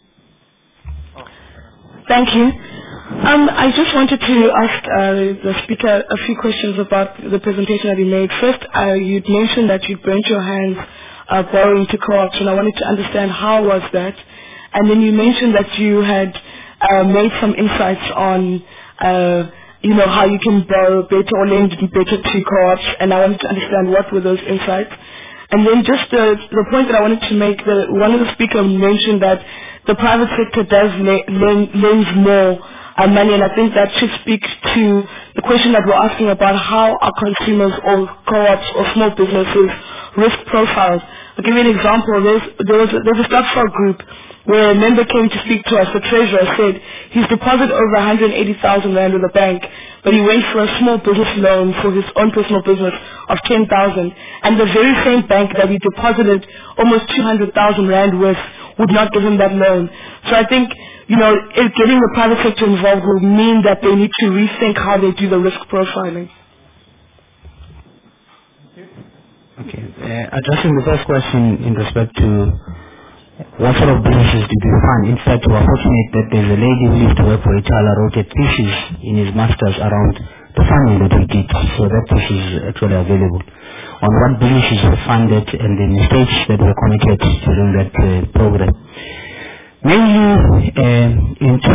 Thank you. Um, I just wanted to ask uh, the speaker a few questions about the presentation that he made. First, uh, you'd mentioned that you burnt your hands uh, borrowing to co-ops, and I wanted to understand how was that. And then you mentioned that you had uh, made some insights on, uh, you know, how you can borrow better or lend better to co-ops, and I wanted to understand what were those insights. And then just the, the point that I wanted to make, the, one of the speakers mentioned that the private sector does lend, lends more uh, money, and I think that should speak to the question that we're asking about how are consumers or co-ops or small businesses risk profiles. I'll give you an example. There's, there was a, there's a Stockfall group where a member came to speak to us. The treasurer said he's deposited over one hundred eighty thousand rand with the bank, but he went for a small business loan for his own personal business of ten thousand, and the very same bank that he deposited almost two hundred thousand rand with would not give him that loan. So I think, you know, it, getting the private sector involved will mean that they need to rethink how they do the risk profiling. Okay. Uh, addressing the first question in respect to what sort of businesses did we fund? In fact, we are fortunate that there's a lady who used to work for Itala, wrote a thesis in his master's around the funding that we did. So that thesis is actually available on what businesses were funded and the mistakes that were committed during that uh, program. Mainly uh, into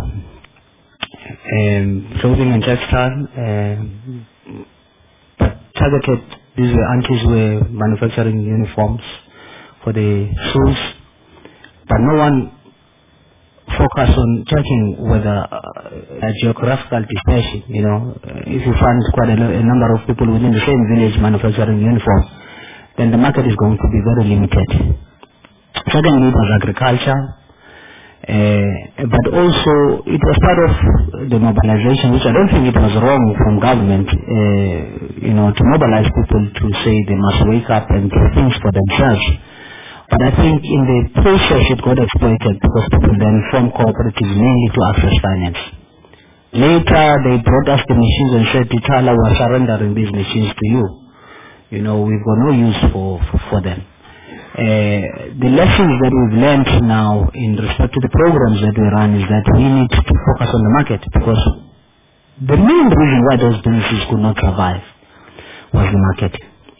um, clothing and textile, uh, but targeted, these were aunties were manufacturing uniforms for the schools, but no one focus on checking whether uh, a geographical dispersion, you know, uh, if you find quite a, a number of people within the same village manufacturing uniforms, then the market is going to be very limited. Secondly, it was agriculture, uh, but also it was part of the mobilization, which I don't think it was wrong from government, uh, you know, to mobilize people to say they must wake up and do things for themselves. But I think in the process it got exploited because people then formed cooperatives mainly to access finance. Later they brought us the machines and said, Itala, we're surrendering these machines to you. You know, we've got no use for, for, for them. Uh, the lessons that we've learned now in respect to the programs that we run is that we need to focus on the market, because the main reason why those businesses could not survive was the market.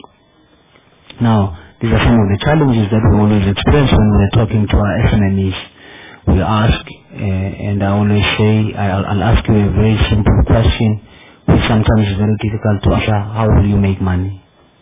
Now, these are some of the challenges that we always experience when we're talking to our S M E Es. We ask, uh, and I always say, I'll, I'll ask you a very simple question, which sometimes is very difficult to answer: how will you make money?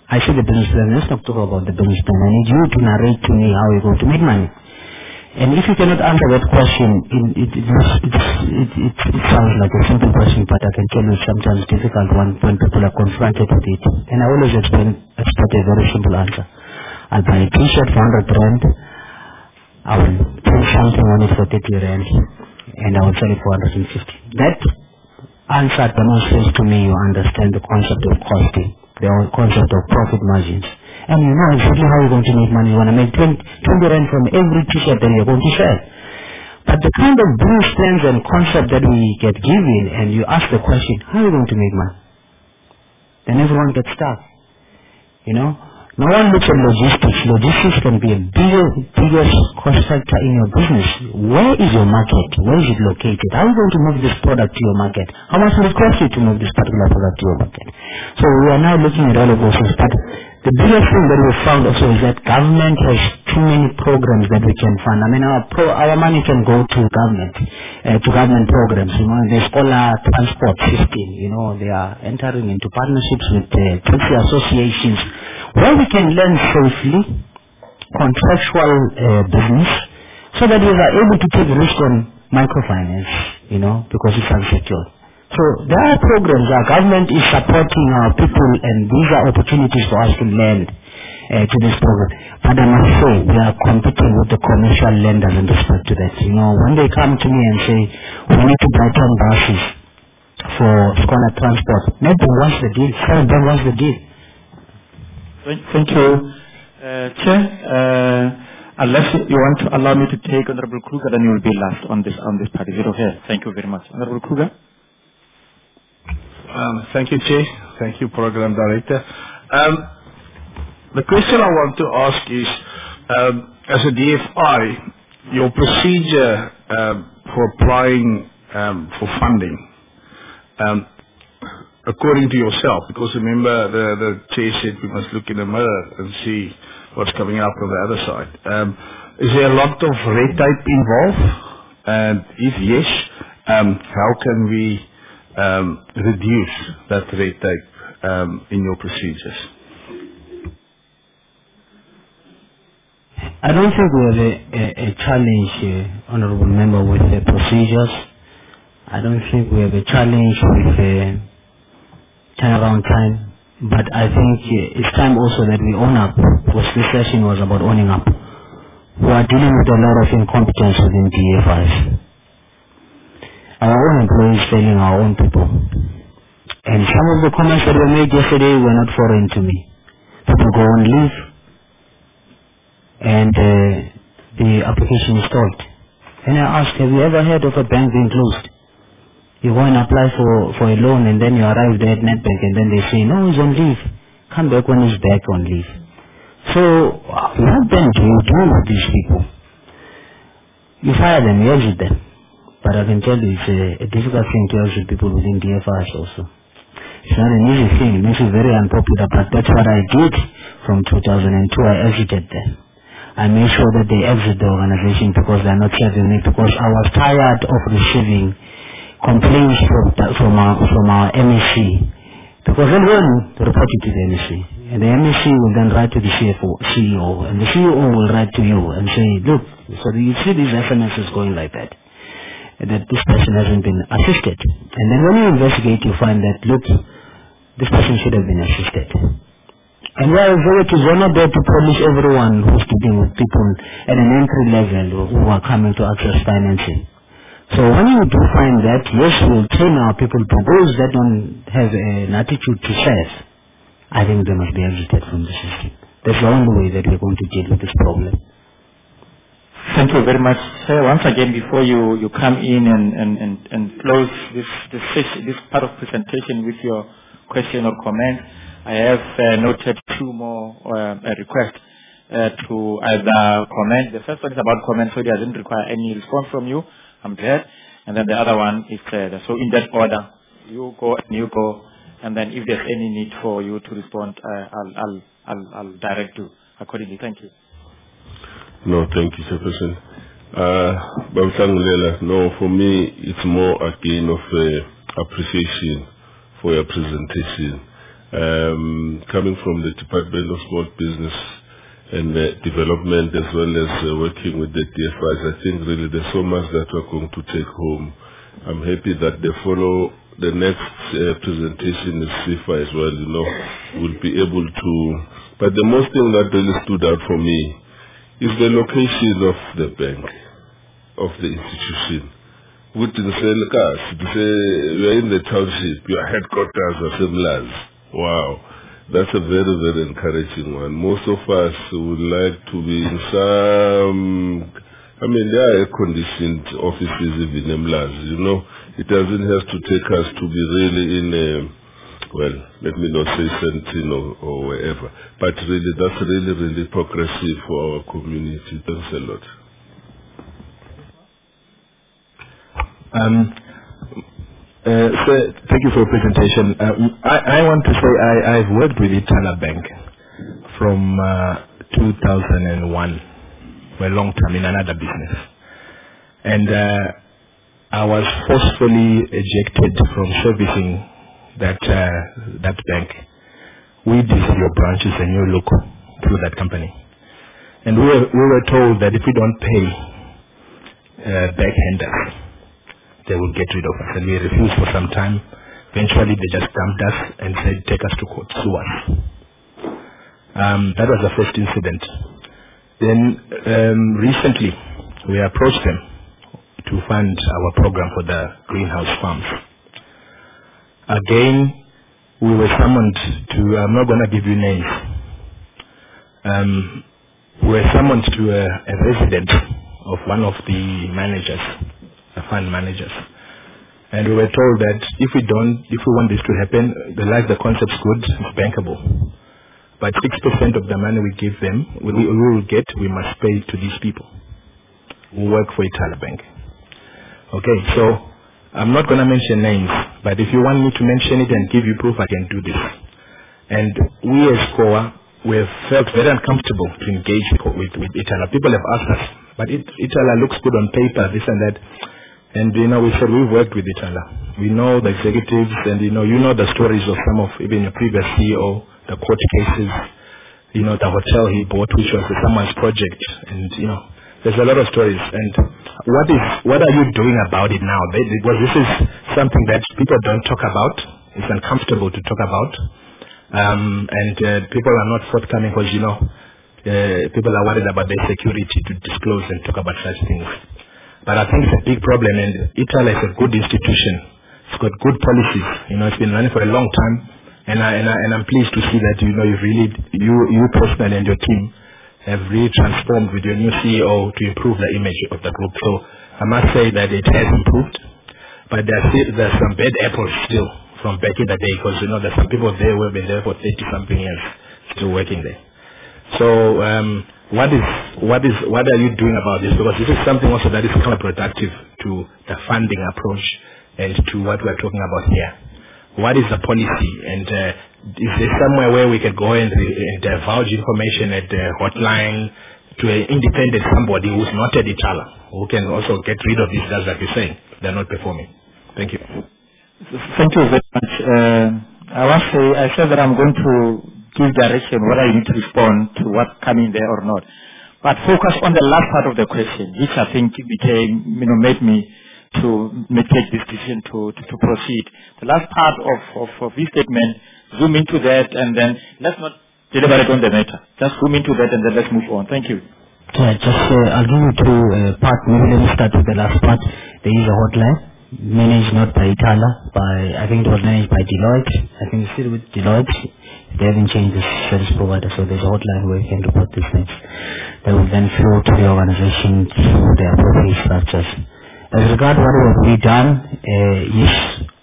I see the business plan. Let's not talk about the business plan. I need you to narrate to me how you're going to make money. And if you cannot answer that question, it, it, it, it, it, it sounds like a simple question, but I can tell you it's sometimes difficult when, when people are confronted with it. And I always explain, expect a very simple answer. I'll buy a t-shirt for one hundred rand, I will put something on it for thirty rand, and I will sell it for one hundred fifty. That answer demonstrates to me you understand the concept of costing, the concept of profit margins. And you know exactly how you're going to make money. You want to make twenty, twenty rand from every t-shirt that you're going to sell. But the kind of business plans and concept that we get given, and you ask the question, how are you going to make money? Then everyone gets stuck. You know? No one looks at logistics. Logistics can be a bigger, biggest cost factor in your business. Where is your market? Where is it located? How are you going to move this product to your market? How much will it cost you to move this particular product to your market? So we are now looking at all of those things. But the biggest thing that we found also is that government has too many programs that we can fund. I mean, our pro, our money can go to government, uh, to government programs. You know, the scholar transport system. You know, they are entering into partnerships with uh, taxi associations, where we can learn safely contractual uh, business, so that we are able to take risk on microfinance, you know, because it's unsecured. So there are programs, our government is supporting our people, and these are opportunities for us to lend uh, to this program. But I must say, we are competing with the commercial lenders in respect to that. You know, when they come to me and say, we need to buy ten buses for scholar transport, maybe wants the deal, seven wants the deal. Thank you, uh, Chair. Uh, unless you want to allow me to take Honorable Kruger, then you will be last on this on this part. Is it okay? Thank you very much, Honorable Kruger. Um, thank you, Chair. Thank you, Program Director. Um, the question I want to ask is, um, as a D F I, your procedure um, for applying um, for funding. Um, according to yourself, because remember the, the chair said we must look in the mirror and see what's coming out from the other side. Um, is there a lot of red tape involved? And if yes, um, how can we um, reduce that red tape um, in your procedures? I don't think we have a, a, a challenge, uh, Honourable Member, with the procedures. I don't think we have a challenge with uh, turnaround time, but I think uh, it's time also that we own up, because this session was about owning up. We are dealing with a lot of incompetence within D F Is. Our own employees failing our own people. And some of the comments that were made yesterday were not foreign to me. People go on leave, and uh, the application is stalled. And I asked, have you ever heard of a bank being closed? You go and apply for, for a loan, and then you arrive there at Nedbank, and then they say, no, he's on leave. Come back when he's back on leave. So, what then do you do with these people? You fire them, you exit them. But I can tell you, it's a, a difficult thing to exit people within D F Is also. It's not an easy thing. It makes it very unpopular, but that's what I did from two thousand two. I exited them. I made sure that they exit the organization because they're not serving me, because I was tired of receiving complaints from, from, our, from our M E C, because then when report it to the M E C, and the M E C will then write to the C F O, C E O, and the C E O will write to you and say, look, so you see these S M Ses going like that, that this person hasn't been assisted. And then when you investigate, you find that, look, this person should have been assisted. And we are authorities, we're not there to polish everyone who's dealing with people at an entry level who are coming to access financing. So when you do find that, yes, we'll train our people, but those that don't have an attitude to serve, I think they must be exited from the system. That's the only way that we're going to deal with this problem. Thank you very much, sir. Once again, before you, you come in and, and, and, and close this, this, this part of presentation with your question or comment, I have uh, noted two more uh, requests uh, to either comment. The first one is about comment, so it doesn't require any response from you. I'm glad. And then the other one is, uh, so in that order, you go and you go, and then if there's any need for you to respond, uh, I'll, I'll, I'll, I'll direct you accordingly. Thank you. No, thank you, Chairperson. Uh, no, for me, it's more again of uh, appreciation for your presentation. Um, coming from the Department of Small Business and uh, Development, as well as uh, working with the D F Is, I think really there's so much that we're going to take home. I'm happy that they follow the next uh, presentation is S I F A as well, you know, will be able to. But the most thing that really stood out for me is the location of the bank, of the institution. We didn't say, look, us, we're in the township, your headquarters are similar. Wow, that's a very, very encouraging one. Most of us would like to be in some, I mean, there are air-conditioned offices even in Mlazi, you know. It doesn't have to take us to be really in a, well, let me not say Sentino or, or wherever, but really, that's really, really progressive for our community. Thanks a lot. Um, uh, so thank you for your presentation. Um, I, I want to say I, I've worked with Itala Bank from uh, two thousand one for a long time in another business. And uh, I was forcefully ejected from servicing that, uh, that bank. We did your branches and you look through that company. And we were, we were told that if we don't pay uh, backhanders, they will get rid of us, and we refused for some time. Eventually, they just dumped us and said, take us to court, sue us. Um, that was the first incident. Then, um, recently, we approached them to fund our program for the greenhouse farms. Again, we were summoned to, I'm not going to give you names, um, we were summoned to a, a resident of one of the managers, the fund managers. And we were told that if we don't, if we want this to happen, the like the concept's good, it's bankable. But six percent of the money we give them, we, we will get, we must pay to these people who work for Itala Bank. Okay, so I'm not going to mention names, but if you want me to mention it and give you proof, I can do this. And we as C O A, we have felt very uncomfortable to engage with, with Itala. People have asked us, but it, Itala looks good on paper, this and that. And, you know, we said we've worked with Itala. We know the executives and, you know, you know the stories of some of even your previous C E O, the court cases, you know, the hotel he bought, which was someone's project. And, you know, there's a lot of stories. And what is, what are you doing about it now? Because this is something that people don't talk about. It's uncomfortable to talk about. Um, and uh, people are not forthcoming because, you know, uh, people are worried about their security to disclose and talk about such things. But I think it's a big problem, and Itala is a good institution. It's got good policies. You know, it's been running for a long time, and I, and, I, and I'm pleased to see that, you know, you really, you, you personally and your team have really transformed with your new C E O to improve the image of the group. So I must say that it has improved, but there's, there's some bad apples still from back in the day, because, you know, there's some people there who have been there for thirty something years still working there. So, um, What is, what is, what are you doing about this? Because this is something also that is counterproductive to the funding approach and to what we're talking about here. What is the policy? And uh, is there somewhere where we can go and, and divulge information at the hotline to an independent somebody who's not at Itala, who can also get rid of these guys, like you're saying, they're not performing? Thank you. Thank you very much. Uh, I want to say, I said that I'm going to give direction whether you need to respond to what's coming there or not. But focus on the last part of the question, which I think became, you know, made me to make this decision to, to, to proceed. The last part of, of, of this statement, zoom into that, and then let's not deliberate on the matter. Just zoom into that and then let's move on. Thank you. Yeah, just uh, I'll give you two uh, parts. Maybe let me start with the last part. There is a hotline managed not by Itala, by, I think it was managed by Deloitte. I think it's still with Deloitte. They haven't changed the service provider, so there's a hotline where you can report these things. They will then flow to the organization through the appropriate structures. As regard what have we done, uh, yes,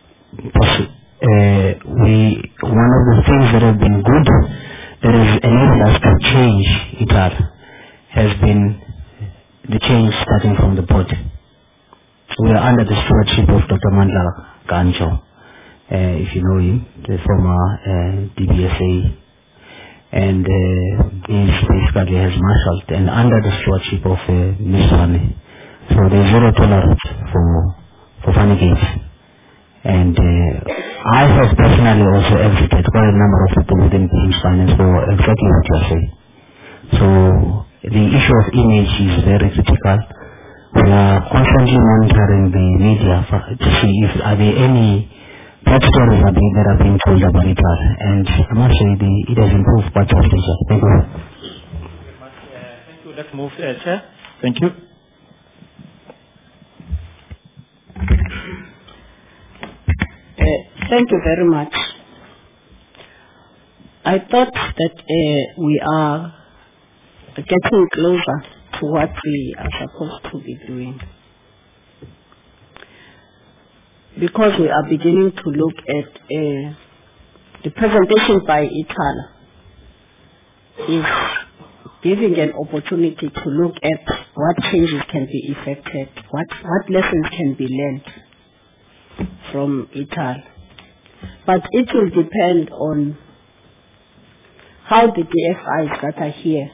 uh, we, one of the things that have been good, that has enabled us to change Itala, has been the change starting from the board. We are under the stewardship of Doctor Mandla Ganjo, uh, if you know him, the former uh, D B S A, and uh, he is basically has marshaled and under the stewardship of uh, Miz Fane. So there is zero tolerance for for funny games, And uh, I have personally also exited quite a number of people within King's Finance for exactly what you are saying. So the issue of image is very critical. We are constantly monitoring the media for, to see if are there any bad stories are being, that are being told about it. And I must say the, it has improved quite substantially. Thank you. Thank you. Let's move, uh, Chair. Thank you. Uh, thank you very much. I thought that uh, we are getting closer to what we are supposed to be doing, because we are beginning to look at uh, the presentation by Ithala is giving an opportunity to look at what changes can be effected, what, what lessons can be learned from Ithala. But it will depend on how the D F Is that are here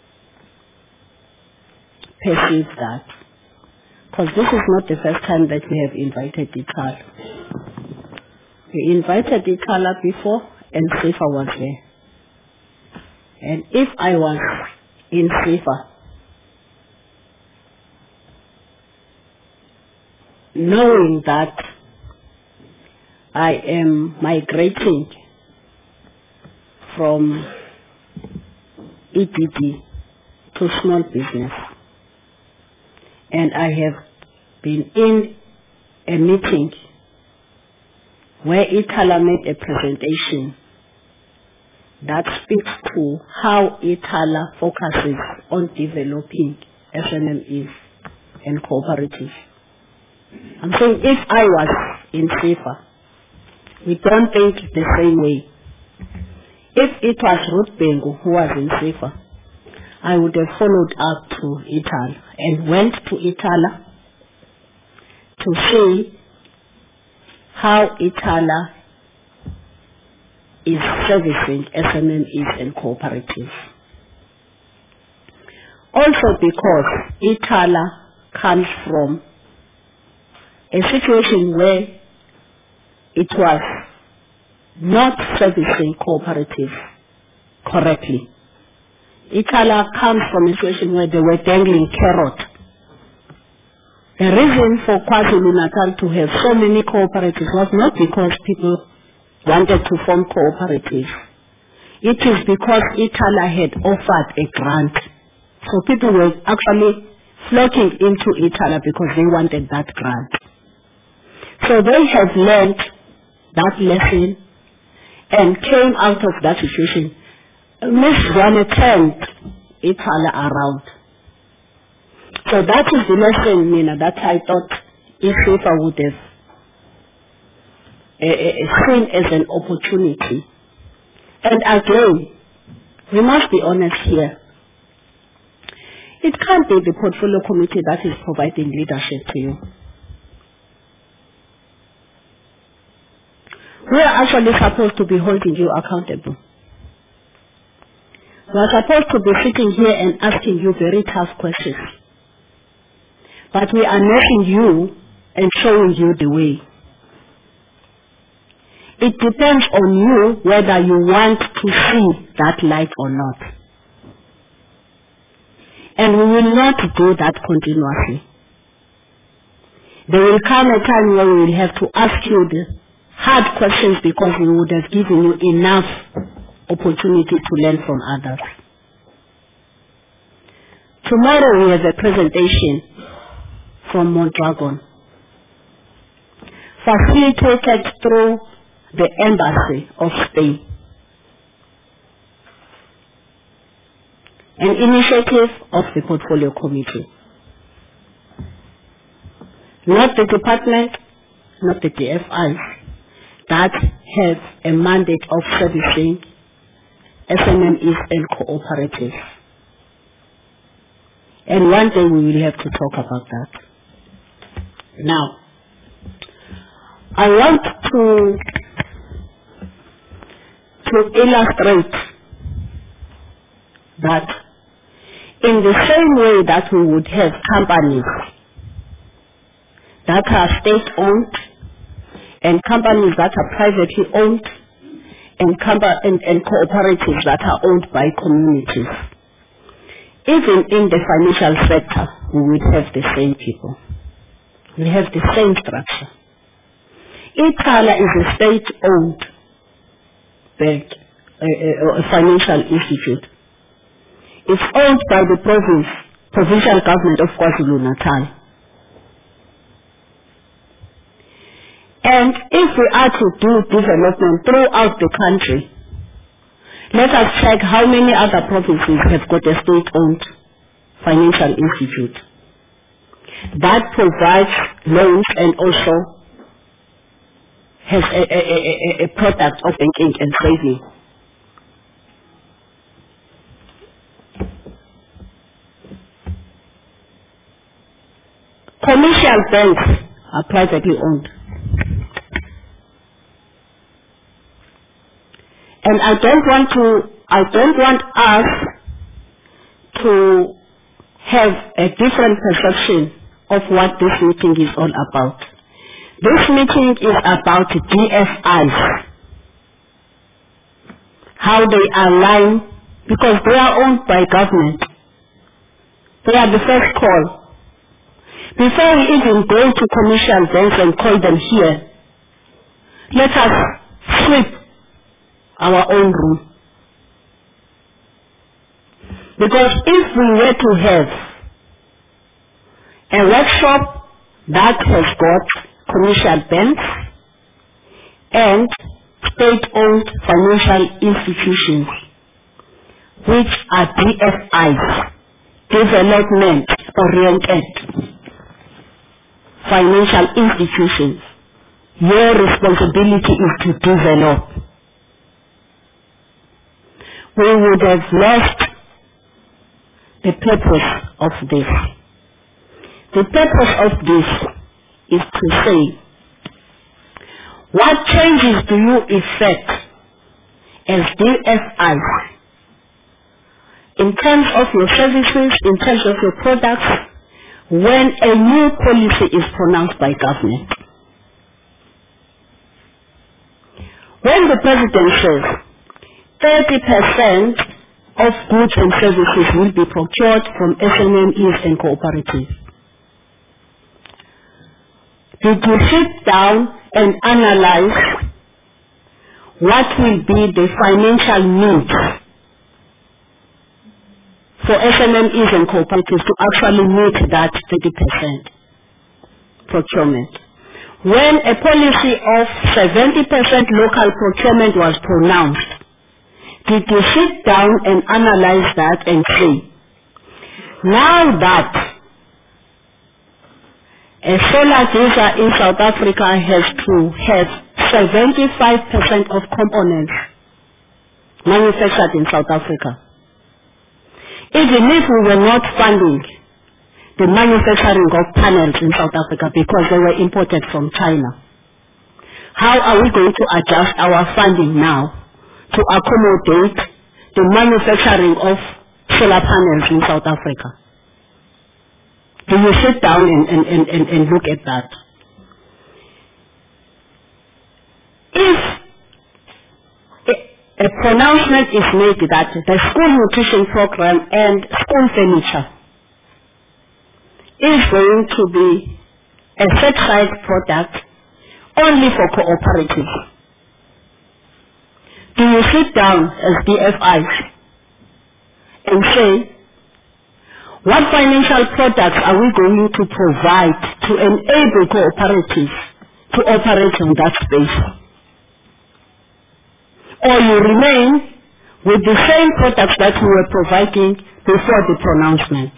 perceive that. Because this is not the first time that we have invited Ithala. We invited Ithala before and SEFA was there. And if I was in SEFA, knowing that I am migrating from E D D to small business, and I have been in a meeting where Ithala made a presentation that speaks to how Ithala focuses on developing S M Es and cooperatives. I'm saying if I was in SEFA, we don't think the same way. If it was Ruth Bengu who was in SEFA, I would have followed up to Ithala and went to Ithala to see how Ithala is servicing S M Es and cooperatives. Also because Ithala comes from a situation where it was not servicing cooperatives correctly. Ithala comes from a situation where they were dangling carrot. The reason for KwaZulu-Natal to have so many cooperatives was not because people wanted to form cooperatives. It is because Ithala had offered a grant. So people were actually flocking into Ithala because they wanted that grant. So they have learned that lesson and came out of that situation. Miss Zwane turned Ithala around. So that is the lesson, Mina, that I thought SEFA would have uh, uh, seen as an opportunity. And again, we must be honest here. It can't be the portfolio committee that is providing leadership to you. We are actually supposed to be holding you accountable. We are supposed to be sitting here and asking you very tough questions. But we are knocking you and showing you the way. It depends on you whether you want to see that light or not. And we will not do that continuously. There will come a time where we will have to ask you the hard questions because we would have given you enough opportunity to learn from others. Tomorrow we have a presentation from Mondragon, facilitated through the Embassy of Spain. An initiative of the Portfolio Committee. Not the department, not the D F Is, that have a mandate of servicing S M Es and cooperatives. And one day we will have to talk about that. Now, I want to, to illustrate that in the same way that we would have companies that are state-owned and companies that are privately owned and, compa- and, and cooperatives that are owned by communities. Even in the financial sector, we would have the same people. We have the same structure. ITALA is a state-owned bank, a, a, a financial institute. It's owned by the province, provincial government of KwaZulu-Natal. And if we are to do development throughout the country, let us check how many other provinces have got a state-owned financial institute that provides loans and also has a, a, a, a product of banking and saving. Commercial banks are privately owned. And I don't want to, I don't want us to have a different perception of what this meeting is all about. This meeting is about D F Is, how they align, because they are owned by government. They are the first call. Before we even go to commercial banks and call them here, let us sweep our own room. Because if we were to have a workshop that has got commercial banks and state-owned financial institutions, which are D F Is, development-oriented financial institutions, your responsibility is to develop. We would have lost the purpose of this. The purpose of this is to say, what changes do you effect as D F Is in terms of your services, in terms of your products, when a new policy is pronounced by government? When the President says thirty percent of goods and services will be procured from S M Es and cooperatives, did you sit down and analyze what will be the financial needs for S M Es and cooperatives to actually meet that thirty percent procurement? When a policy of seventy percent local procurement was pronounced, did you sit down and analyze that and say, now that a solar geyser in South Africa has to have seventy-five percent of components manufactured in South Africa, even if we were not funding the manufacturing of panels in South Africa because they were imported from China, how are we going to adjust our funding now to accommodate the manufacturing of solar panels in South Africa? Do you sit down and, and, and, and look at that? If a, a pronouncement is made that the school nutrition program and school furniture is going to be a set-aside product only for cooperatives, do you sit down as D F Is and say, what financial products are we going to provide to enable cooperatives to operate in that space? Or you remain with the same products that we were providing before the pronouncement?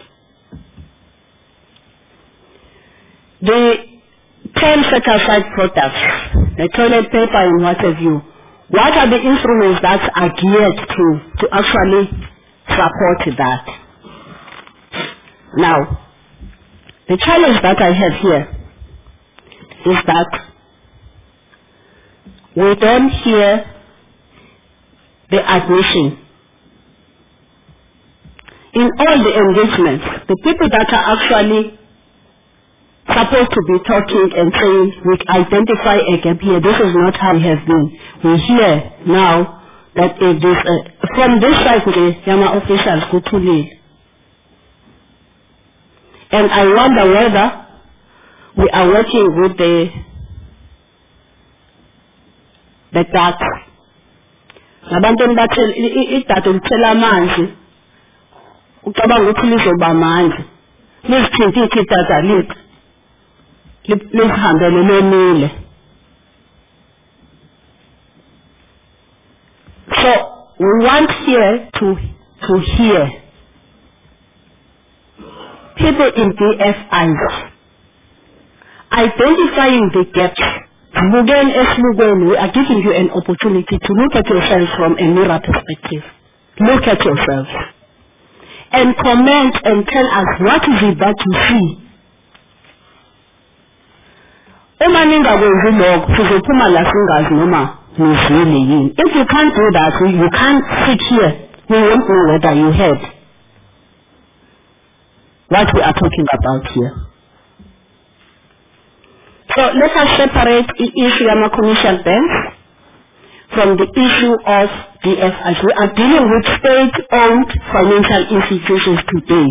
The ten set-aside products, the toilet paper and what have you, what are the instruments that are geared to, to actually support that? Now, the challenge that I have here is that we don't hear the admission. In all the engagements, the people that are actually supposed to be talking and saying, we identify a gap here. This is not how we have been. We hear now that it is, uh, from this side, the Yama officials go to lead. And I wonder whether we are working with the the tax. Abantu bathi idatha lithela amanzi. Ucabanga ukuthi lizoba amanzi. Lisithinta idatha lithi. Lihambe lomile. So we want here to to hear people in D F Is identifying the gaps. Again, we are giving you an opportunity to look at yourself from a mirror perspective. Look at yourself and comment and tell us what is it that you see. If you can't do that, you can't sit here. We won't know whether you heard what we are talking about here. So let us separate the issue of commercial banks from the issue of D F Is. We are dealing with state-owned financial institutions today.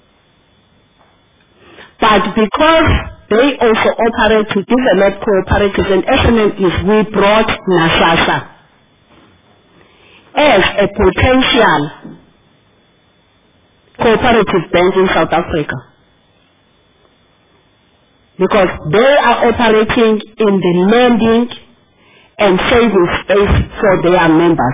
But because they also operate to develop cooperatives, and S N M is, we brought NASASA as a potential cooperative bank in South Africa. Because they are operating in the lending and saving space for their members.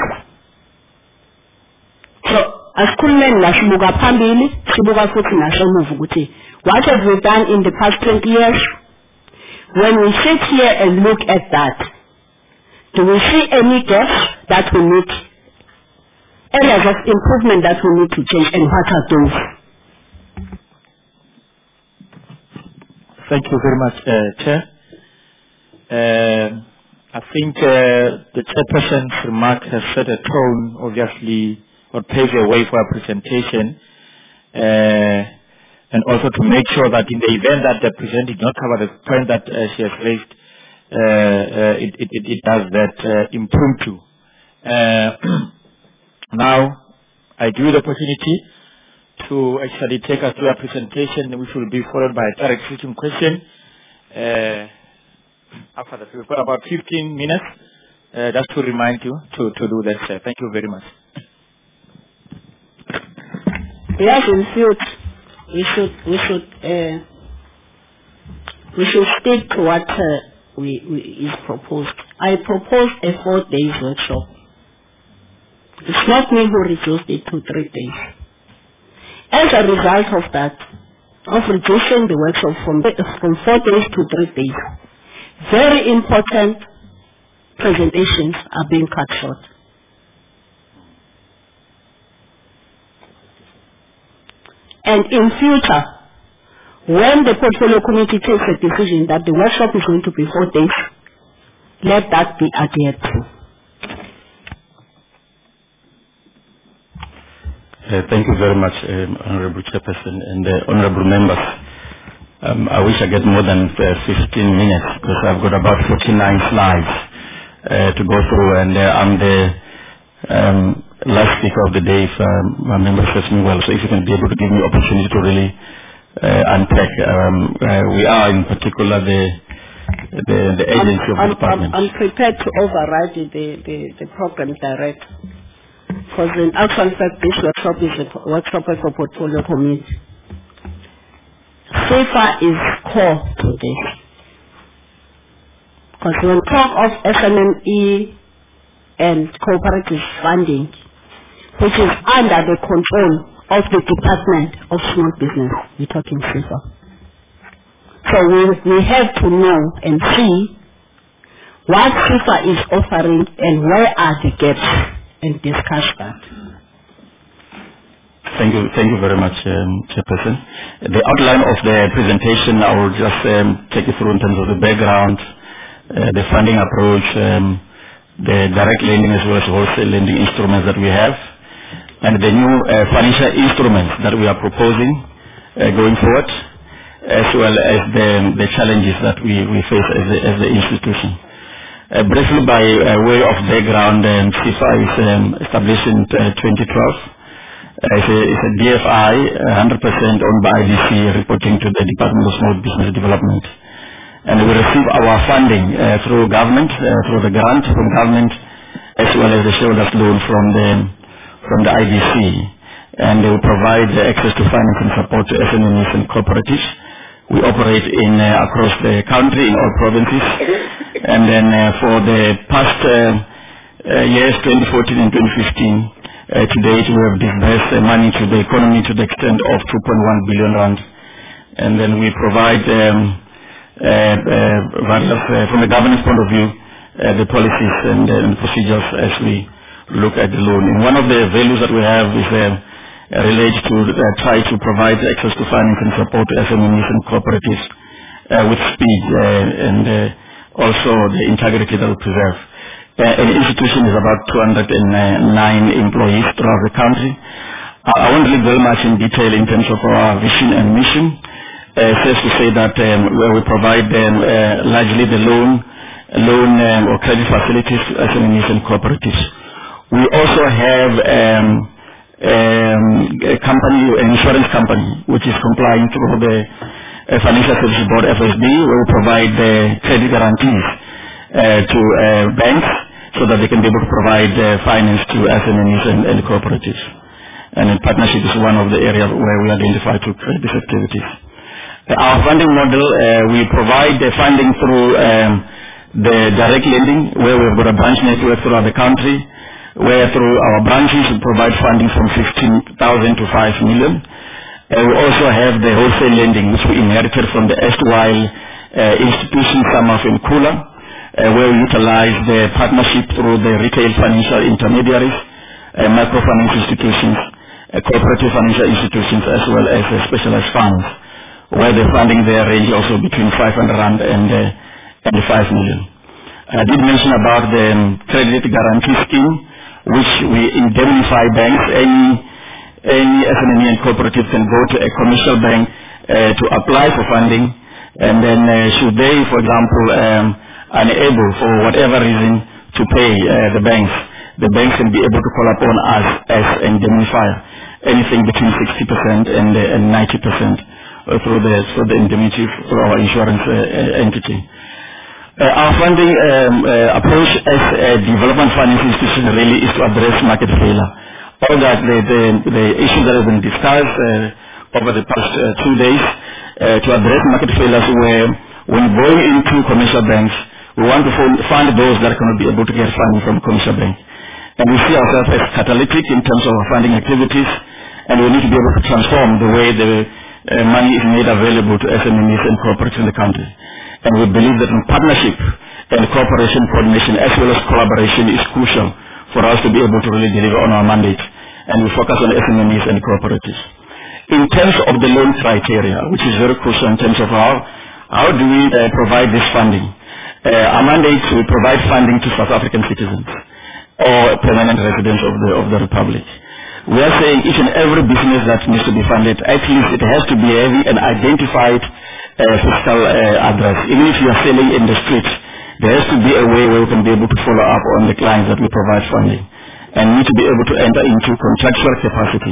So, as Kulmen na shibuga pambili, shibuga futi na shemuvu guti. What have we done in the past twenty years? When we sit here and look at that, do we see any gaps that we need, areas of improvement that we need to change, and what are those? Thank you very much, uh, Chair. Uh, I think uh, the chairperson's remark has set a tone, obviously, or paves a way for our presentation, uh, and also to make sure that in the event that the presenter did not cover the point that uh, she has raised, uh, uh, it, it, it does that uh, impromptu. Uh, now, I give you the opportunity to actually take us through a presentation, which will be followed by a direct switching question. Uh, after that, we've got about fifteen minutes, uh, just to remind you to, to do that, sir. Thank you very much. Yes, in future, we should, we should, uh, we should stick to what uh, we, we is proposed. I propose a four days workshop. It's not me who reduced it to three days. As a result of that, of reducing the workshop from, from four days to three days, very important presentations are being cut short. And in future, when the portfolio committee takes a decision that the workshop is going to be four days, let that be adhered to. Uh, thank you very much, um, Honorable Chairperson and uh, Honorable Members. Um, I wish I get more than uh, fifteen minutes because I've got about forty-nine slides uh, to go through, and uh, I'm the um, last speaker of the day if um, my member says me well. So if you can be able to give me opportunity to really uh, unpack. Um, uh, we are in particular the the, the agency I'm, of the department. I'm, I'm prepared to override the, the, the program director. Because in actual fact, this workshop is a workshop for portfolio committee. SAFA is core to this. Because when we talk of S M M E and cooperative funding, which is under the control of the Department of Small Business, we're talking SAFA. So we, we have to know and see what SAFA is offering and where are the gaps, and discuss that. Thank you, thank you very much, um, Chairperson. The outline of the presentation, I will just um, take you through in terms of the background, uh, the funding approach, um, the direct lending as well as wholesale lending instruments that we have, and the new uh, financial instruments that we are proposing uh, going forward, as well as the, the challenges that we, we face as a, as the institution. Uh, briefly, by uh, way of background, um, SEFA is um, established in uh, twenty twelve. Uh, it's, a, it's a D F I, one hundred percent owned by I D C, reporting to the Department of Small Business Development. And we receive our funding uh, through government, uh, through the grant from government, as well as the shareholders loan from the, from the I D C. And they will provide uh, access to finance and support to S M Es and cooperatives. We operate in uh, across the country in all provinces. And then uh, for the past uh, uh, years, twenty fourteen and twenty fifteen, uh, to date we have disbursed uh, money to the economy to the extent of two point one billion rand. And then we provide um, uh, uh, various, uh, from the governance point of view, uh, the policies and, uh, and procedures as we look at the loan. And one of the values that we have is uh, relates to uh, try to provide access to finance and support to S M Es and cooperatives uh, with speed uh, and uh, also the integrity that we preserve. Uh, an institution is about two hundred nine employees throughout the country. Uh, I won't read very much in detail in terms of our vision and mission. Uh, says to say that um, where we provide them uh, largely the loan, loan um, or credit facilities to S M Es and cooperatives. We also have um, um, a company, an insurance company, which is complying through the uh, Financial Services Board, F S B, where we provide the credit guarantees uh, to uh, banks so that they can be able to provide uh, finance to S M Es and, and cooperatives. And in partnership is one of the areas where we identify to create these activities. Uh, our funding model, uh, we provide the funding through um, the direct lending, where we've got a branch network throughout the country, where through our branches we provide funding from fifteen thousand to five million. Uh, we also have the wholesale lending, which we inherited from the erstwhile uh, institution, Samaf in Kula, uh, where we utilize the partnership through the retail financial intermediaries, uh, microfinance institutions, uh, cooperative financial institutions, as well as uh, specialized funds, where the funding there range also between five hundred rand and, uh, and five million. I did mention about the um, credit guarantee scheme, which we indemnify banks. Any any S M E and cooperative can go to a commercial bank uh, to apply for funding, and then uh, should they, for example, um, unable for whatever reason to pay uh, the banks, the banks can be able to call upon us as indemnifier, anything between sixty percent and, uh, and ninety percent uh, through the through the indemnity through our insurance uh, entity. Uh, our funding um, uh, approach as a development finance institution really is to address market failure. All that the, the, the issues that have been discussed uh, over the past uh, two days uh, to address market failures, where when going into commercial banks, we want to fund those that cannot be able to get funding from commercial banks. And we see ourselves as catalytic in terms of our funding activities, and we need to be able to transform the way the uh, money is made available to S M Es and cooperatives in the country. And we believe that in partnership and cooperation, coordination, as well as collaboration is crucial for us to be able to really deliver on our mandate. And we focus on S M Es and cooperatives. In terms of the loan criteria, which is very crucial in terms of how, how do we uh, provide this funding? Uh, our mandate, we provide funding to South African citizens or permanent residents of the, of the Republic. We are saying each and every business that needs to be funded, at least it has to be having an identified uh, fiscal uh, address. Even if you are selling in the streets, there has to be a way where we can be able to follow up on the clients that we provide funding, and need to be able to enter into contractual capacity.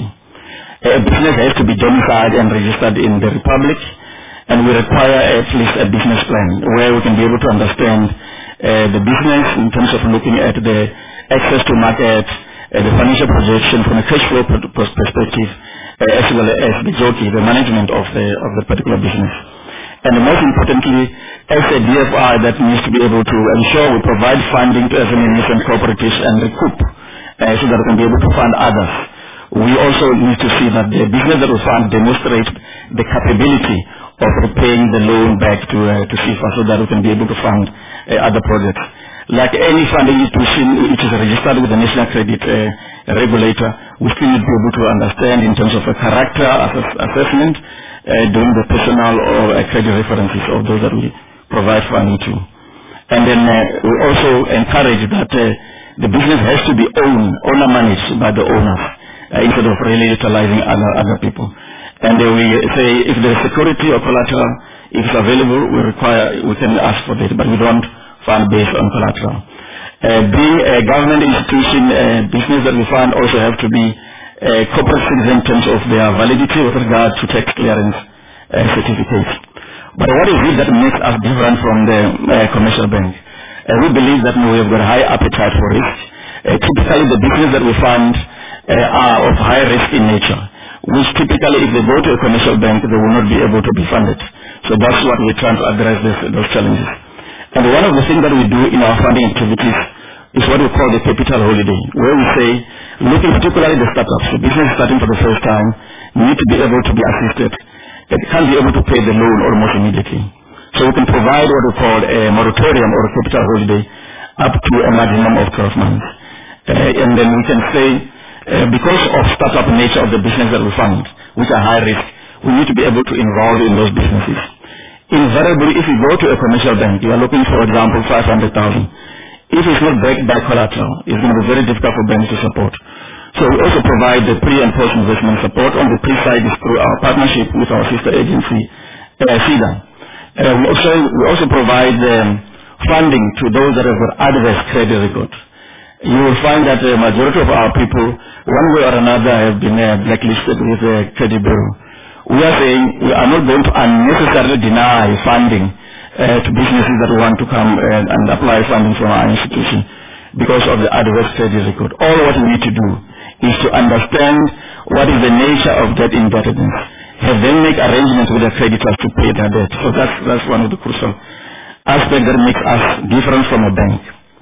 A business has to be domiciled and registered in the Republic, and we require at least a business plan where we can be able to understand uh, the business in terms of looking at the access to market, uh, the financial projection from a cash flow perspective, uh, as well as the jockey, the management of the of the particular business. And most importantly, as a D F I that needs to be able to ensure we provide funding to S M Es and cooperatives and recoup uh, so that we can be able to fund others. We also need to see that the business that we fund demonstrates the capability of repaying the loan back to uh, to SEFA so that we can be able to fund uh, other projects. Like any funding institution which is registered with the National Credit uh, Regulator, we still need to be able to understand in terms of a character assess assessment, uh, doing the personal or uh, credit references of those that we provide funding to. And then uh, we also encourage that uh, the business has to be owned, owner managed by the owners, uh, instead of really utilizing other, other people. And uh, we say if there is security or collateral, if it's available, we require, we can ask for it, but we don't fund based on collateral. Uh, being a government institution, uh, business that we fund also have to be uh, corporate citizen in terms of their validity with regard to tax clearance uh, certificates. But what is it that makes us different from the uh, commercial bank? Uh, we believe that we have got a high appetite for risk. Uh, typically the business that we fund uh, are of high risk in nature, which typically if they go to a commercial bank, they will not be able to be funded. So that's what we're trying to address this, those challenges. And one of the things that we do in our funding activities is what we call the capital holiday, where we say, looking particularly the startups, the business starting for the first time, need to be able to be assisted. It can't be able to pay the loan almost immediately. So we can provide what we call a moratorium or a capital holiday up to a maximum of twelve months. Uh, and then we can say, uh, because of startup nature of the business that we fund, which are high risk, we need to be able to involve in those businesses. Invariably, if you go to a commercial bank, you are looking, for example, five hundred thousand. If it's not backed by collateral, it's going to be very difficult for banks to support. So we also provide the pre- and post-investment support. On the pre-side is through our partnership with our sister agency, uh, SEDA. Uh, we, also, we also provide um, funding to those that have got adverse credit record. You will find that the majority of our people, one way or another, have been uh, blacklisted with the credit bureau. We are saying we are not going to unnecessarily deny funding uh, to businesses that want to come and, and apply funding from our institution because of the adverse credit record. All what we need to do is to understand what is the nature of debt indebtedness. Have them make arrangements with their creditors to pay their debt. So that's, that's one of the crucial aspects that makes us different from a bank.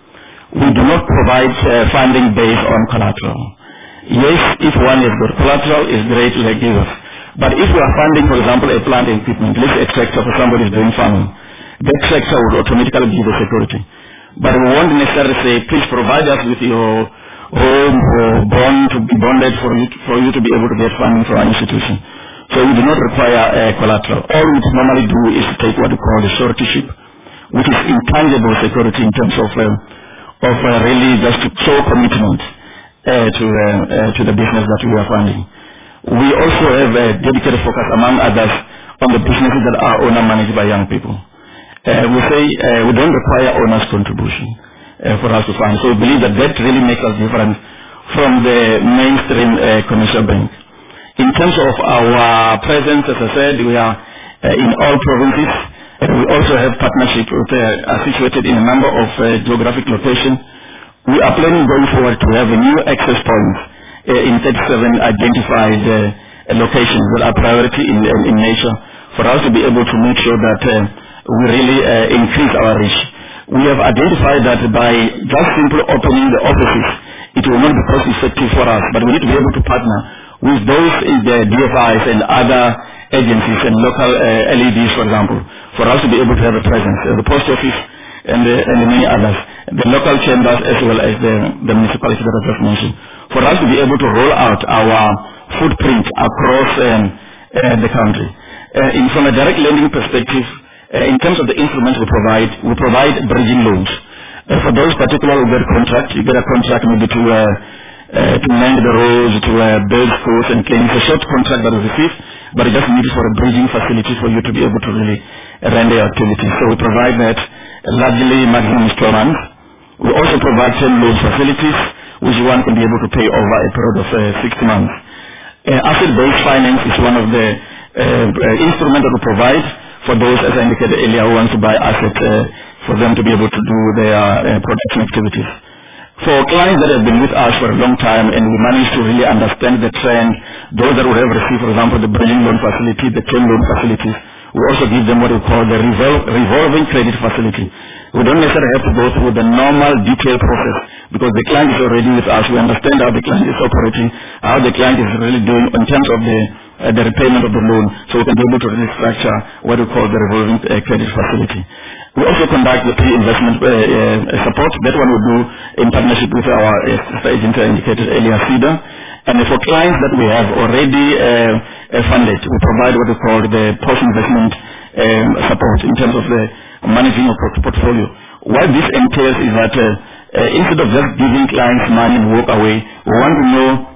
We do not provide uh, funding based on collateral. Yes, if one has got collateral, it's great, like give us. But if we are funding, for example, a plant equipment, let's say a tractor for somebody who's doing farming, that tractor would automatically give the security. But we won't necessarily say, please provide us with your home or bond to be bonded for you to, for you to be able to get funding from our institution. So we do not require uh, collateral. All we normally do is to take what we call the suretyship, which is intangible security in terms of uh, of uh, really just to show commitment uh, to uh, uh, to the business that we are funding. We also have a dedicated focus, among others, on the businesses that are owner managed by young people. Uh, we say uh, we don't require owners' contribution uh, for us to fund. So we believe that that really makes us different from the mainstream uh, commercial bank. In terms of our presence, as I said, we are uh, in all provinces. Uh, we also have partnerships with, uh, are situated in a number of uh, geographic locations. We are planning going forward to have a new access point uh, in thirty-seven identified uh, locations that are priority in, in, in nature for us to be able to make sure that uh, we really uh, increase our reach. We have identified that by just simply opening the offices, it will not be cost effective for us, but we need to be able to partner with those in the D F Is and other agencies and local uh, L E Ds, for example, for us to be able to have a presence, uh, the post office and, uh, and many others, the local chambers as well as the, the municipality that I just mentioned, for us to be able to roll out our footprint across um, uh, the country. Uh, in, from a direct lending perspective, uh, in terms of the instruments we provide, we provide bridging loans. Uh, for those particular who get contract, you get a contract maybe to uh, uh, to mend the roads, to uh, build schools and clinics. It's a short contract that we receive, but it just needs for a bridging facility for you to be able to really render your activities. So we provide that largely maximum twelve months. We also provide ten loan facilities, which one can be able to pay over a period of uh, sixty months. Uh, asset-based finance is one of the uh, uh, instruments that we provide for those, as I indicated earlier, who want to buy assets uh, for them to be able to do their uh, production activities. For clients that have been with us for a long time and we managed to really understand the trend, those that would have received, for example, the bridging loan facility, the term loan facilities, we also give them what we call the revol- revolving credit facility. We don't necessarily have to go through the normal detailed process because the client is already with us. We understand how the client is operating, how the client is really doing in terms of the uh, the repayment of the loan, so we can be able to really structure what we call the revolving uh, credit facility. We also conduct the pre-investment uh, uh, support. That one we do in partnership with our uh, agent I indicated earlier, SEDA. And for clients that we have already uh, uh, funded, we provide what we call the post-investment um, support in terms of the managing of port- portfolio. What this entails is that uh, uh, instead of just giving clients money and walk away, we want to know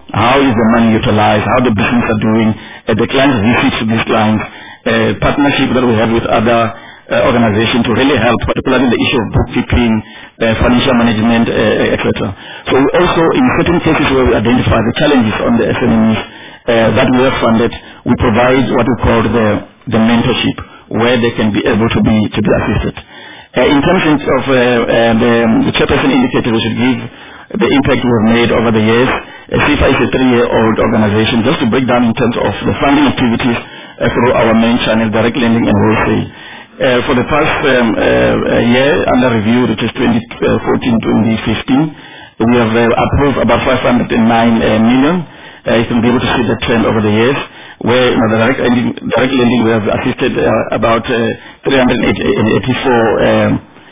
how is the money utilized, how the business are doing, uh, the client visits to these clients, uh, partnership that we have with other uh, organizations to really help, particularly the issue of bookkeeping, uh, financial management, uh, et cetera. So we also, in certain cases where we identify the challenges on the S M Es uh, that we have funded, we provide what we call the, the mentorship, where they can be able to be to be assisted. Uh, in terms of uh, uh, the, the chairperson indicated we should give the impact we have made over the years. Uh, SIFA is a three-year-old organization. Just to break down in terms of the funding activities uh, through our main channel, direct lending and wholesale. Uh, for the past um, uh, year under review, which is twenty fourteen to twenty fifteen, we have uh, approved about five hundred nine uh, million. Uh, you can be able to see the trend over the years, where you know, the direct lending, direct lending we have assisted uh, about uh, three hundred eighty-four um,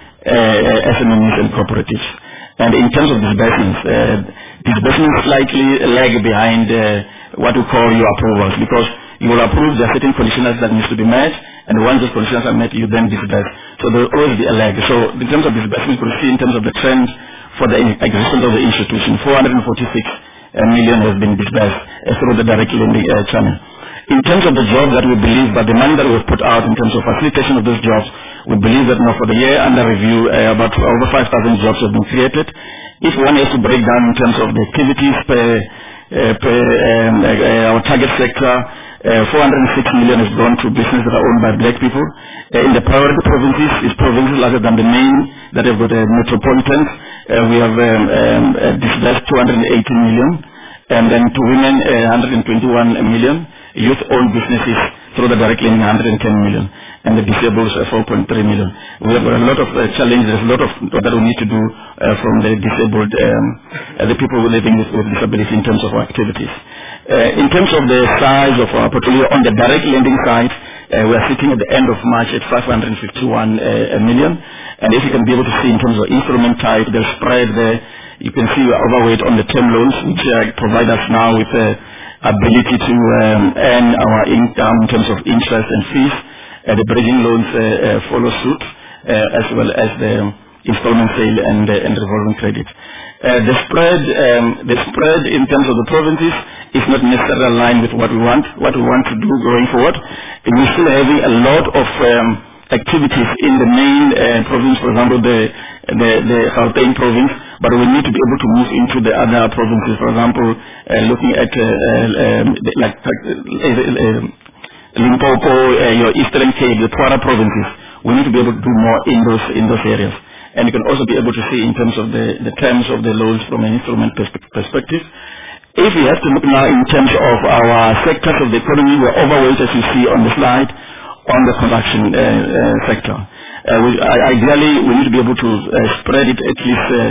uh, S M Es and cooperatives. And in terms of disbursements, uh, disbursements slightly lag behind uh, what we call your approvals, because you will approve there are certain conditions that needs to be met, and once those conditions are met, you then disburse. So there will always be a lag. So in terms of disbursement, you can see in terms of the trend for the existence of the institution, four hundred forty-six million has been disbursed uh, through the direct lending uh, channel. In terms of the jobs that we believe, but the money that we've put out in terms of facilitation of those jobs, we believe that now for the year under review, uh, about over five thousand jobs have been created. If one has to break down in terms of the activities per, uh, per um, uh, our target sector, uh, four hundred six million has gone to businesses that are owned by black people. Uh, in the priority provinces, it's provinces larger than the main that have got a metropolitan. Uh, we have um, um, uh, disbursed two hundred eighty million, and then to women, uh, one hundred twenty-one million. Youth-owned businesses through the direct lending, one hundred ten million, and the disabled uh, four point three million. We have got a lot of uh, challenges, a lot of that we need to do uh, from the disabled, um, uh, the people living with, with disability in terms of our activities. Uh, in terms of the size of our portfolio, on the direct lending side, uh, we are sitting at the end of March at five hundred fifty-one uh, million. And if you can be able to see in terms of instrument type, the spread there, you can see we are overweight on the term loans, which uh, provide us now with a uh, ability to um, earn our income in terms of interest and fees. Uh, the bridging loans uh, uh, follow suit, uh, as well as the installment sale and, uh, and revolving credit. Uh, the spread, um, the spread in terms of the provinces is not necessarily aligned with what we want. What we want to do going forward, we're still having a lot of um, activities in the main uh, province, for example, the the, the Gauteng province, but we need to be able to move into the other provinces. For example, uh, looking at uh, uh, um, like uh, uh, Limpopo, uh, your Eastern Cape, the Kwara provinces. We need to be able to do more in those in those areas. And you can also be able to see in terms of the, the terms of the loans from an instrument pers perspective. If we have to look now in terms of our sectors of the economy, we're overweight, as you see on the slide, on the construction uh, uh, sector. Uh, we, ideally, we need to be able to uh, spread it at least uh,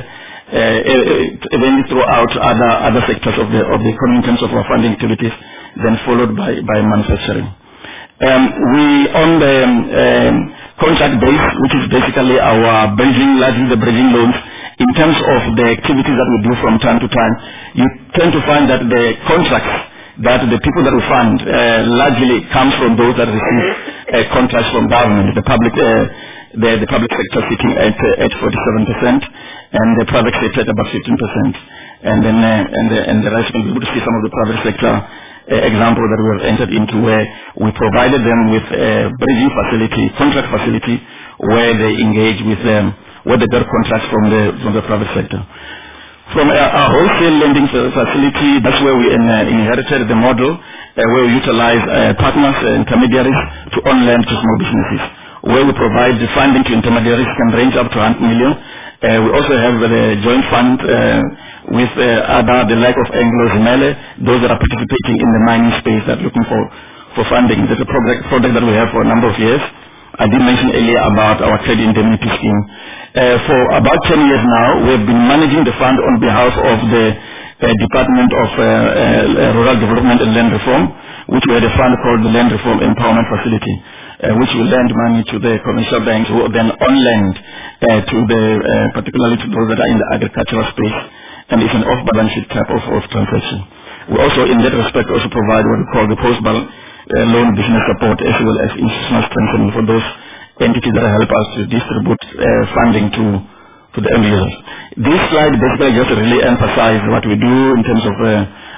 uh, even throughout other other sectors of the of the economy in terms of our funding activities, then followed by by manufacturing. Um, we on the um, contract base, which is basically our bridging, largely the bridging loans. In terms of the activities that we do from time to time, you tend to find that the contracts that the people that we fund uh, largely comes from those that receive uh, contracts from government, the public. Uh, The, the public sector sitting at uh, at forty-seven percent, and the private sector at about fifteen percent, and then uh, and the and the rest will be able to see some of the private sector uh, example that we have entered into, where we provided them with a bridging facility, contract facility, where they engage with them, where they get contracts from the from the private sector. From our, our wholesale lending facility, that's where we in, uh, inherited the model, uh, where we utilize uh, partners, uh, intermediaries to on lend to small businesses, where we provide the funding to intermediaries can range up to one hundred million. Uh, we also have the joint fund uh, with uh, other, the like of Anglo Zimele, those that are participating in the mining space that are looking for, for funding. There's a project, project that we have for a number of years. I did mention earlier about our trade indemnity scheme. Uh, for about ten years now, we have been managing the fund on behalf of the uh, Department of uh, uh, Rural Development and Land Reform, which we had a fund called the Land Reform Empowerment Facility. Uh, which will lend money to the commercial banks, who then on lend uh, to the, uh, particularly to those that are in the agricultural space, and it's an off-balance sheet type of, of transaction. We also, in that respect, also provide what we call the post-balance uh, loan business support, as well as institutional strengthening for those entities that help us to distribute uh, funding to to the end users. This slide basically just really emphasizes what we do in terms of uh,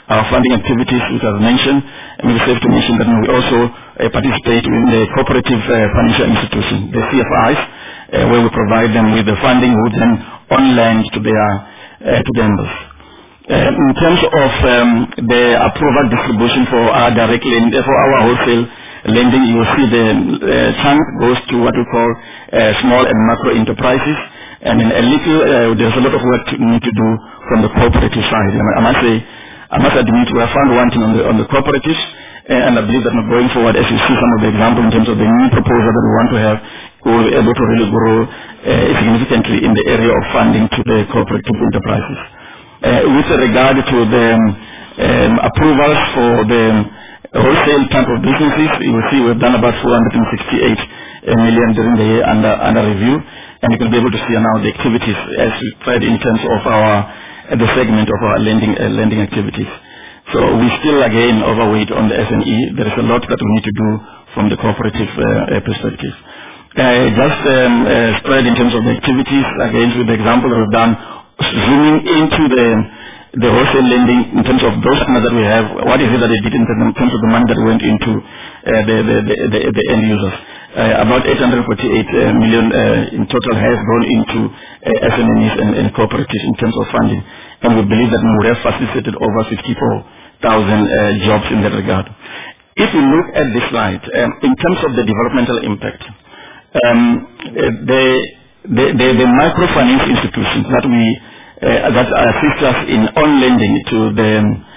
our funding activities, which I've mentioned. And it's safe to mention that we also uh, participate in the cooperative uh, financial institution, the C F Is, uh, where we provide them with the funding, who then on lend to their uh, to the members. Uh, in terms of um, the approval distribution for our direct lending, for our wholesale lending, you will see the uh, chunk goes to what we call uh, small and macro enterprises, and in a little uh, there's a lot of work to need to do from the cooperative side. I must say, I must admit, we have found one thing on the on the cooperatives, uh, and I believe that going forward, as you see some of the examples in terms of the new proposal that we want to have, we will be able to really grow uh, significantly in the area of funding to the cooperative enterprises. Uh, with regard to the um, approvals for the wholesale type of businesses, you will see we've done about four hundred sixty-eight million during the year under, under review, and you can be able to see now the activities as we tried in terms of our uh, the segment of our lending uh, lending activities. So we still again overweight on the S M E. There is a lot that we need to do from the cooperative uh, perspective. Uh, just um, uh, spread in terms of the activities, again with the example that we've done, zooming into the the wholesale lending in terms of those partners that we have, what is it that they did in terms of the money that went into uh, the, the, the, the, the end users. Uh, about eight hundred forty-eight uh, million uh, in total has gone into uh, S M Es and, and cooperatives in terms of funding. And we believe that we would have facilitated over fifty-four thousand uh, jobs in that regard. If we look at this slide, um, in terms of the developmental impact, um, the, the, the, the microfinance institutions that we Uh, that assist us in on lending to the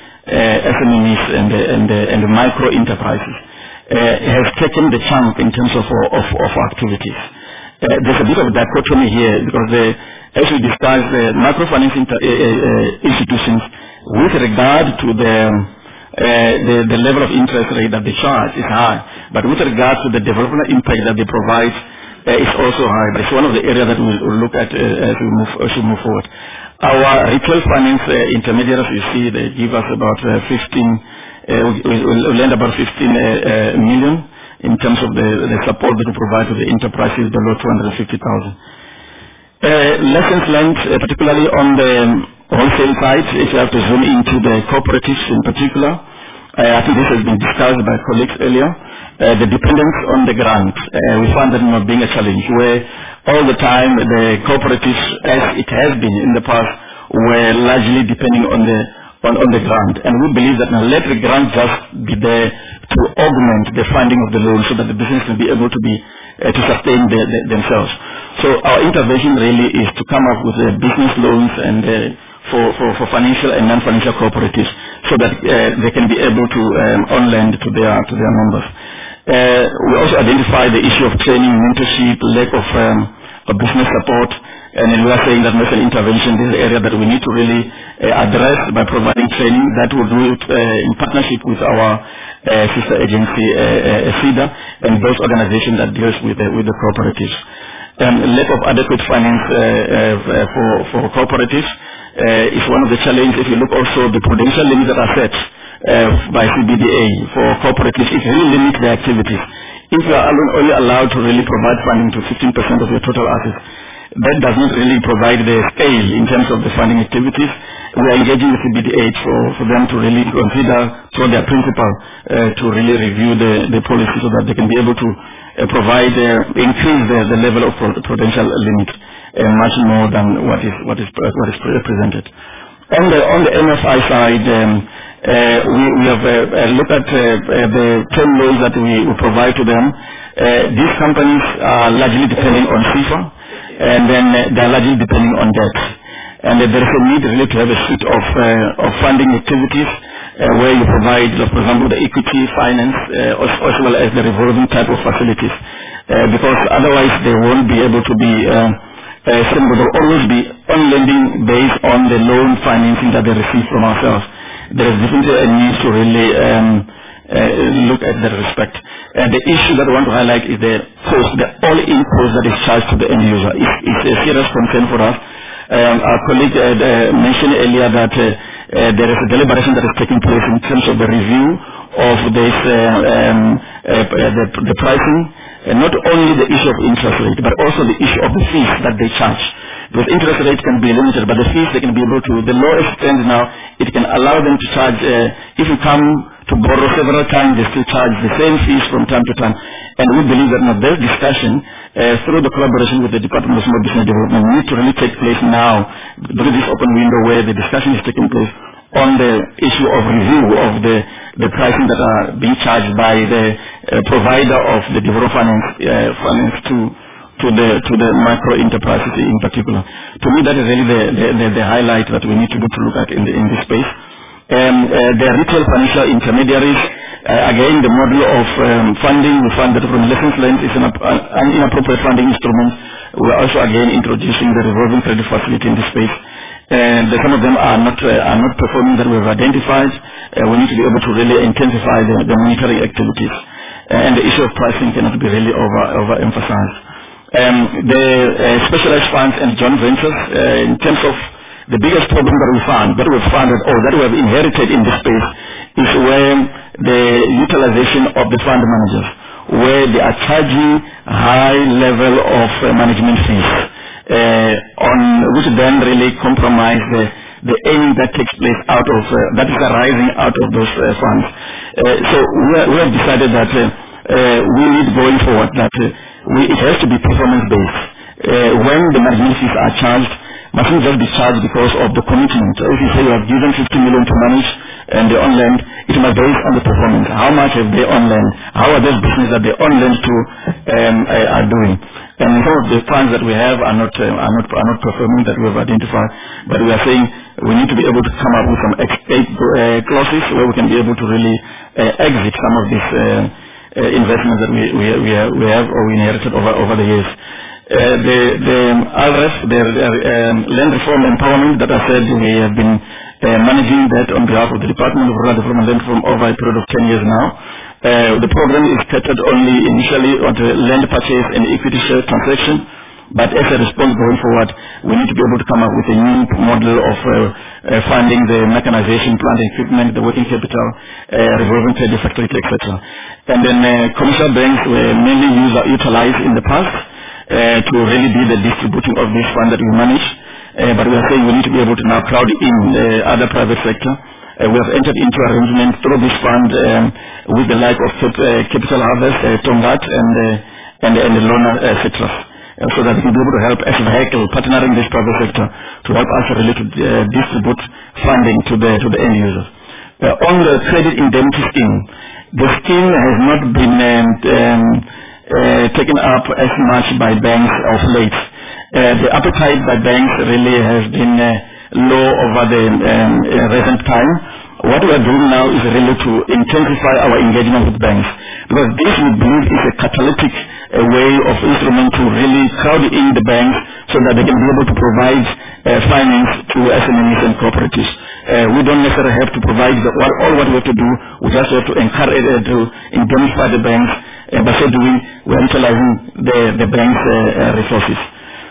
uh, S M Es and the, and the, and the micro enterprises uh, has taken the chunk in terms of of, of activities. Uh, there's a bit of dichotomy here because the, as we discussed, the microfinance inter, uh, uh, institutions with regard to the, uh, the the level of interest rate that they charge is high, but with regard to the development impact that they provide uh, is also high. But it's one of the areas that we'll, we'll look at uh, as we move as we move forward. Our retail finance uh, intermediaries, you see, they give us about uh, fifteen, uh, we, we lend about fifteen uh, uh, million in terms of the, the support that we provide to the enterprises below two hundred fifty thousand. Uh, lessons learned, uh, particularly on the wholesale side, if you have to zoom into the cooperatives in particular, uh, I think this has been discussed by colleagues earlier. Uh, the dependence on the grant, uh, we found that not being a challenge, where all the time the cooperatives, as it has been in the past, were largely depending on the on, on the grant. And we believe that now let the grant just be there to augment the funding of the loan so that the business will be able to be uh, to sustain the, the, themselves. So our intervention really is to come up with uh, business loans and uh, for, for, for financial and non-financial cooperatives so that uh, they can be able to um, on lend to their to their members. Uh, we also identify the issue of training, mentorship, lack of, um, of business support, and then we are saying that national intervention is an area that we need to really uh, address by providing training. That will do it uh, in partnership with our uh, sister agency, uh, uh, SIDA, and those organizations that deals with, uh, with the cooperatives. Um, lack of adequate finance uh, uh, for, for cooperatives uh, is one of the challenges. If you look also the prudential limits that are set Uh, by C B D A for cooperatives, it really limits their activities. If you are only allowed to really provide funding to fifteen percent of your total assets, that does not really provide the scale in terms of the funding activities. We are engaging with C B D A for, for them to really consider through their principal uh, to really review the, the policy so that they can be able to uh, provide, uh, increase the, the level of prudential limit uh, much more than what is what is what is presented. On the on the M F I side, um, uh, we, we have uh, uh, looked at uh, uh, the term loans that we, we provide to them. Uh, these companies are largely depending on C I F A, and then uh, they are largely depending on debt. And uh, there is a need really to have a suite of uh, of funding activities uh, where you provide, uh, for example, the equity finance uh, as, as well as the revolving type of facilities, uh, because otherwise they won't be able to be. Uh, Uh, some will always be on lending based on the loan financing that they receive from ourselves. There is definitely a need to really um, uh, look at that respect. Uh, the issue that I want to highlight is the cost, the all-in cost that is charged to the end user. It's, it's a serious concern for us. Um, our colleague uh, uh, mentioned earlier that uh, uh, there is a deliberation that is taking place in terms of the review of this uh, um, uh, the, the pricing. Uh, uh, not only the issue of interest rate, but also the issue of the fees that they charge. Because interest rate can be limited, but the fees they can be able to, the law extends now, it can allow them to charge, uh, if you come to borrow several times, they still charge the same fees from time to time. And we believe that now this discussion, uh, through the collaboration with the Department of Small Business Development, need to really take place now, through this open window where the discussion is taking place on the issue of review of the, the pricing that are being charged by the uh, provider of the development finance, uh, finance to to the to the micro enterprises in particular. To me, that is really the, the, the, the highlight that we need to do to look at in the, in this space. Um, uh, the retail financial intermediaries, uh, again, the model of um, funding, we find that from lessons learned is an, an inappropriate funding instrument. We are also again introducing the revolving credit facility in this space. And some of them are not uh, are not performing that we have identified. Uh, we need to be able to really intensify the, the monitoring activities. Uh, and the issue of pricing cannot be really over overemphasized. Um, the uh, specialized funds and joint ventures, uh, in terms of the biggest problem that we found, that we found that, or that we have inherited in this space, is where the utilization of the fund managers, where they are charging high level of uh, management fees. Uh, on which then really compromise the, the aim that takes place out of, uh, that is arising out of those uh, funds. Uh, so we, are, we have decided that uh, uh, we need going forward that uh, we, it has to be performance based. Uh, when the management fees are charged, mustn't just be charged because of the commitment. So if you say you have given fifty million to manage and they on lend, it must be based on the performance. How much have they on lend? How are those businesses that they on lend to um, uh, are doing? And some of the funds that we have are not, uh, are not, are not performing that we have identified. But we are saying we need to be able to come up with some escape uh, clauses where we can be able to really uh, exit some of these uh, uh, investments that we, we, we, have, we have or we inherited over, over the years. Uh, the, the R F, the um, Land Reform Empowerment that I said, we have been uh, managing that on behalf of the Department of Rural Development Land Reform over a period of ten years now. Uh, the program is catered only initially on the land purchase and equity share transaction, but as a response going forward, we need to be able to come up with a new model of uh, uh, funding the mechanization, plant equipment, the working capital, uh, revolving credit facility, et cetera. And then uh, commercial banks were mainly user utilized in the past uh, to really be the distributing of this fund that we manage, uh, but we are saying we need to be able to now crowd in the other private sector. Uh, we have entered into arrangement through this fund um, with the like of cap, uh, Capital Harvest, uh, Tongat, and, uh, and, and the Lona uh, Citrus, uh, so that we can be able to help as a vehicle, partnering this private sector to help us really to uh, distribute funding to the, to the end users. Uh, on the credit indemnity scheme, the scheme has not been um, um, uh, taken up as much by banks of late. Uh, the appetite by banks really has been uh, low over the um, uh, recent time. What we are doing now is really to intensify our engagement with banks, because this we believe is a catalytic uh, way of instrument to really crowd in the banks so that they can be able to provide uh, finance to S M Es and cooperatives. Uh, we don't necessarily have to provide the, all, all what we have to do. We just have to encourage uh, to indemnify the banks. Uh, by so doing, we are utilizing the, the bank's uh, uh, resources.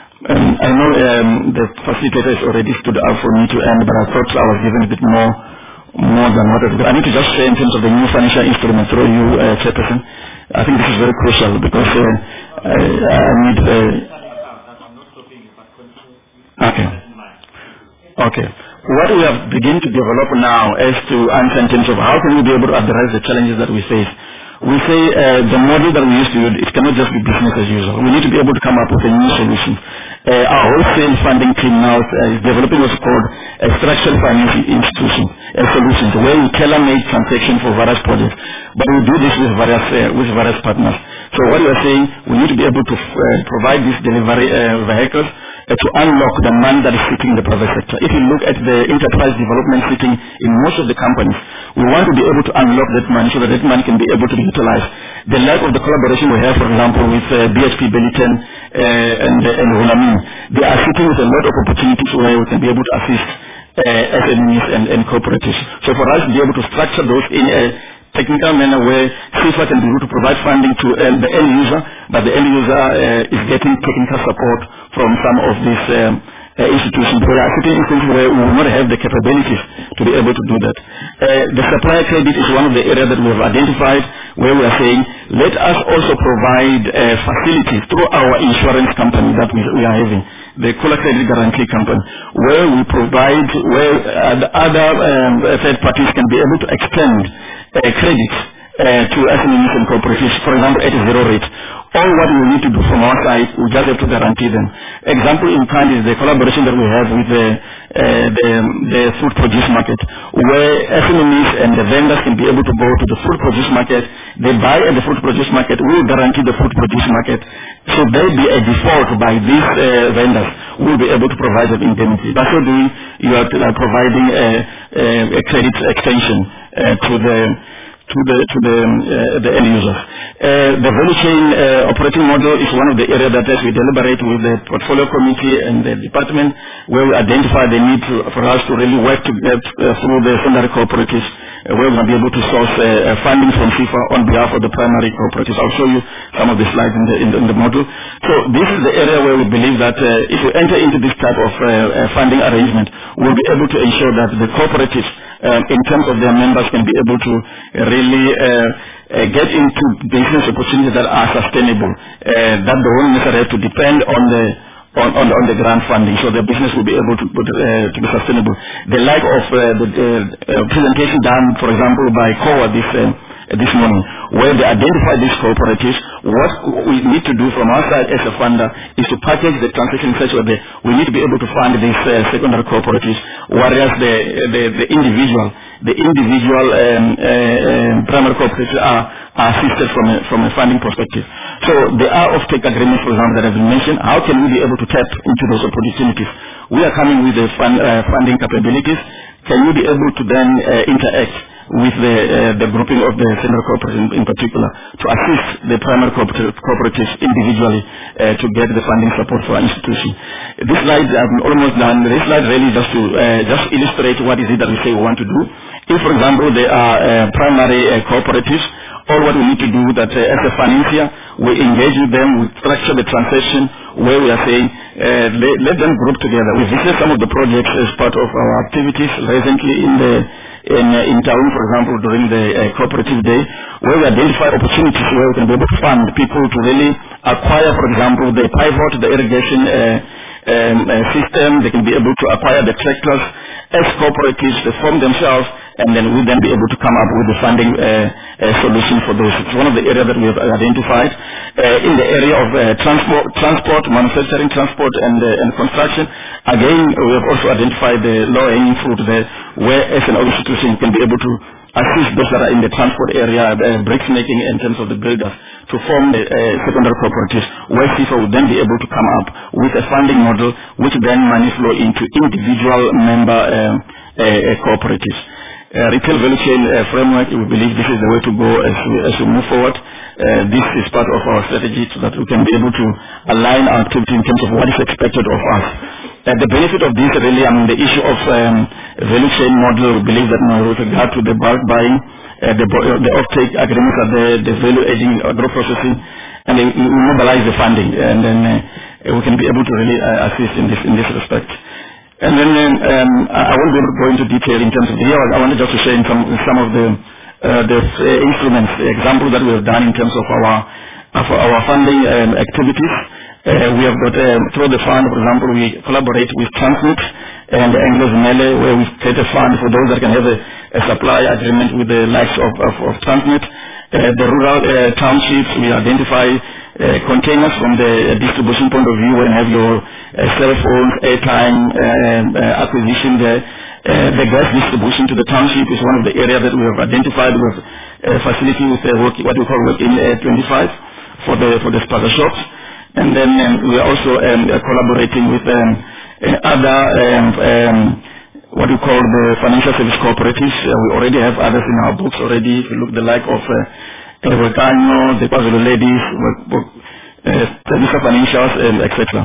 Um, I know um, the facilitator has already stood up for me to end, but I thought I was given a bit more more than what I was. I need to just say in terms of the new financial instrument through you, uh, Chairperson, I think this is very crucial because uh, I, I need... Uh, okay. Okay. What we have begun to develop now as to answer in terms of how can we be able to address the challenges that we face. We say uh, the model that we used to use, it cannot just be business as usual. We need to be able to come up with a new solution. Uh, our wholesale funding team now uh, is developing what's called a structured financing institution, a solution where we tailor-make transactions for various projects. But we do this with various uh, with various partners. So what we are saying, we need to be able to uh, provide these delivery uh, vehicles uh, to unlock the money that is sitting in the private sector. If you look at the enterprise development sitting in most of the companies, we want to be able to unlock that money so that that money can be able to be utilized. The lack of the collaboration we have, for example, with uh, B H P Billiton uh, and, uh, and Hulamin, they are sitting with a lot of opportunities where we can be able to assist uh, S M Es and, and cooperatives. So for us to be able to structure those in a technical manner where SIFA can be able to provide funding to uh, the end user, but the end user uh, is getting technical support from some of these um, uh, institutions. There are certain instances where we will not have the capabilities to be able to do that. Uh, the supplier credit is one of the areas that we have identified where we are saying, let us also provide uh, facilities through our insurance company that we, we are having, the Kula Credit Guarantee Company, where we provide, where uh, the other um, third parties can be able to extend uh, credit uh, to S M Es and cooperatives, for example, at a zero rate. All what we need to do from our side, we just have to guarantee them. Example in kind is the collaboration that we have with the, uh, the, the food produce market, where S M Es and the vendors can be able to go to the food produce market, they buy at the food produce market, we will guarantee the food produce market. So there be a default by these uh, vendors, we will be able to provide them indemnity. By so doing, you are uh, providing a, a, a credit extension uh, to the to the to the uh, the end users. Uh, the value chain uh, operating model is one of the areas that as we deliberate with the portfolio committee and the department, where we identify the need to, for us to really work to get uh, through the secondary cooperatives, uh, where we're going to be able to source uh, uh, funding from FIFA on behalf of the primary cooperatives. I'll show you some of the slides in the in the, in the model. So this is the area where we believe that uh, if we enter into this type of uh, uh, funding arrangement, we'll be able to ensure that the cooperatives, Um, in terms of their members, can be able to uh, really uh, uh, get into business opportunities that are sustainable, uh, that they won't necessarily have to depend on the on, on, on the grant funding, so their business will be able to, uh, to be sustainable. The like of uh, the uh, presentation done, for example, by C O A this uh, this morning, where they identify these cooperatives, what we need to do from our side as a funder is to package the transaction in such a way that we need to be able to fund these uh, secondary cooperatives, whereas the, the, the individual, the individual um, uh, primary cooperatives are, are assisted from a, from a funding perspective. So there are off-take agreements, for example, that have been mentioned. How can we be able to tap into those opportunities? We are coming with the fund, uh, funding capabilities. Can we be able to then uh, interact with the, uh, the grouping of the central cooperatives in, in particular, to assist the primary cooperative, cooperatives individually uh, to get the funding support for our institution. This slide, I'm almost done. This slide really just to uh, just illustrate what is it that we say we want to do. If, for example, there are uh, primary uh, cooperatives, all what we need to do that uh, as a financier, we engage with them, we structure the transaction where we are saying, uh, let, let them group together. We visit some of the projects as part of our activities recently in the in, uh, in town, for example, during the uh, cooperative day, where we identify opportunities where we can be able to fund people to really acquire, for example, the pivot, the irrigation uh, um, uh, system. They can be able to acquire the tractors as cooperatives. They form themselves, and then we then be able to come up with the funding uh, uh, solution for those. It's one of the areas that we have identified. Uh, in the area of uh, transport, transport, manufacturing, transport, and, uh, and construction, again, we have also identified the low-hanging fruit there, where as an institution can be able to assist those that are in the transport area, uh, bricks making in terms of the builders, to form the uh, secondary cooperatives, where FIFA will then be able to come up with a funding model which then money flow into individual member uh, uh, cooperatives. Uh, retail value chain uh, framework, we believe this is the way to go as we, as we move forward. Uh, this is part of our strategy so that we can be able to align our activity in terms of what is expected of us. Uh, the benefit of this really, I mean, the issue of um, value chain model, we believe that now with regard to the bulk buying, uh, the, uh, the off-take agreements are the, the value adding agro-processing, and they, we mobilize the funding, and then uh, we can be able to really uh, assist in this in this respect. And then um, I won't be able to go into detail in terms of the year. I wanted just to share in some, some of the, uh, the uh, instruments, the examples that we have done in terms of our, of our funding um, activities. Uh, we have got, um, through the fund, for example, we collaborate with Transnet and Anglos Mele, where we create a fund for those that can have a, a supply agreement with the likes of, of, of Transnet. Uh, the rural uh, townships, we identify uh, containers from the uh, distribution point of view and have your uh, cell phones, airtime, uh, uh, acquisition there. Uh, the gas distribution to the township is one of the areas that we have identified. We have a facility with uh, work, what we call work in uh, twenty-five for the for the spaza shops. And then um, we are also um, uh, collaborating with um, uh, other um, um, what we call the financial service cooperatives. Uh, we already have others in our books already. If you look the like of uh, Volcano, the KwaZulu Ladies, uh, Financials, um, et cetera.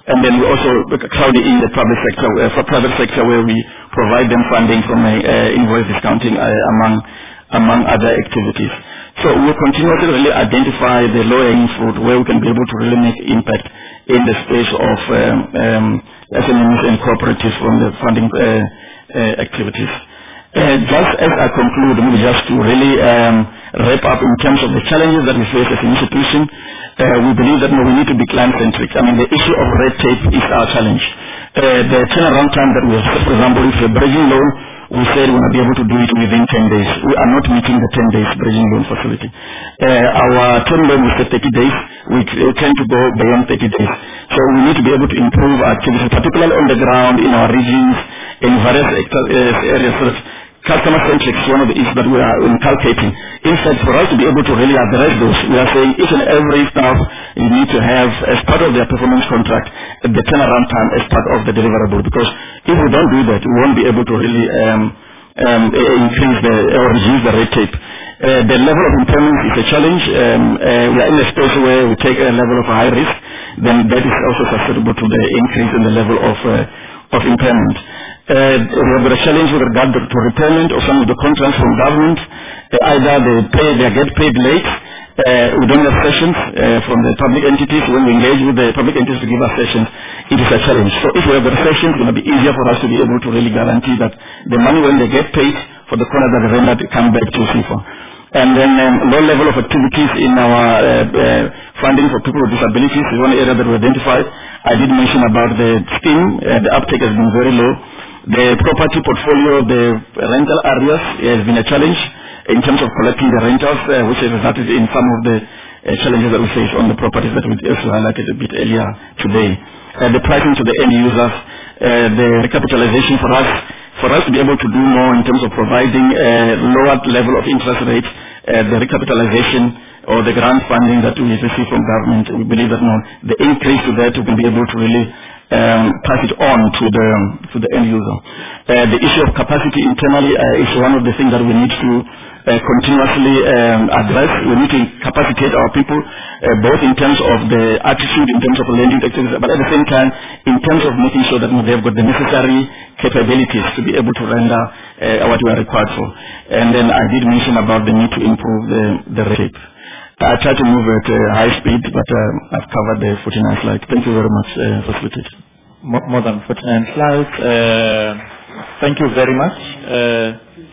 And then we also crowd in the public sector, uh, for private sector, where we provide them funding from a, uh, invoice discounting uh, among among other activities. So we'll continue to really identify the low-hanging fruit where we can be able to really make impact in the space of um, um, S M Es and cooperatives from the funding uh, uh, activities. Uh, just as I conclude, maybe just to really um, wrap up in terms of the challenges that we face as an institution, uh, we believe that no, we need to be client-centric. I mean, the issue of red tape is our challenge. Uh, the turnaround time that we have, for example, if a bridging loan, we said we will be able to do it within ten days. We are not meeting the ten days bridging loan facility. Uh, our term loan was thirty days. We tend to go beyond thirty days. So we need to be able to improve our activities, particularly on the ground, in our regions, in various areas. So customer-centric is one of the issues that we are inculcating. In fact, for us to be able to really address those, we are saying each and every staff you need to have, as part of their performance contract, the turnaround time as part of the deliverable. Because if we don't do that, we won't be able to really um, um, increase the, or reduce the red tape. Uh, the level of impairment is a challenge. Um, uh, we are in a space where we take a level of high risk, then that is also susceptible to the increase in the level of, uh, of impairment. Uh, we have got a challenge with regard to, to repayment of some of the contracts from government. Uh, either they pay, they get paid late. Uh, we don't have sessions uh, from the public entities. When we engage with the public entities to give us sessions, it is a challenge. So if we have got sessions, it's going to be easier for us to be able to really guarantee that the money when they get paid for the corner that they rendered come back to C I F A. And then um, low level of activities in our uh, uh, funding for people with disabilities is one area that we identified. I did mention about the scheme. Uh, the uptake has been very low. The property portfolio, the rental areas has been a challenge in terms of collecting the rentals, uh, which has resulted in some of the uh, challenges that we face on the properties that we also highlighted a bit earlier today. Uh, the pricing to the end users, uh, the recapitalization for us, for us to be able to do more in terms of providing a lower level of interest rates, uh, the recapitalization or the grant funding that we receive from government, we believe that no, the increase to that we can be able to really Um, pass it on to the to the end user. Uh, the issue of capacity internally uh, is one of the things that we need to uh, continuously um, address. We need to capacitate our people, uh, both in terms of the attitude, in terms of lending activities, but at the same time, in terms of making sure that they've got the necessary capabilities to be able to render uh, what we are required for. And then I did mention about the need to improve the the rate. I try to move at uh, high speed, but uh, I've covered the forty-nine slides. Thank you very much, uh, facilitator. More, more than forty-nine slides. Uh, thank you very much. Uh,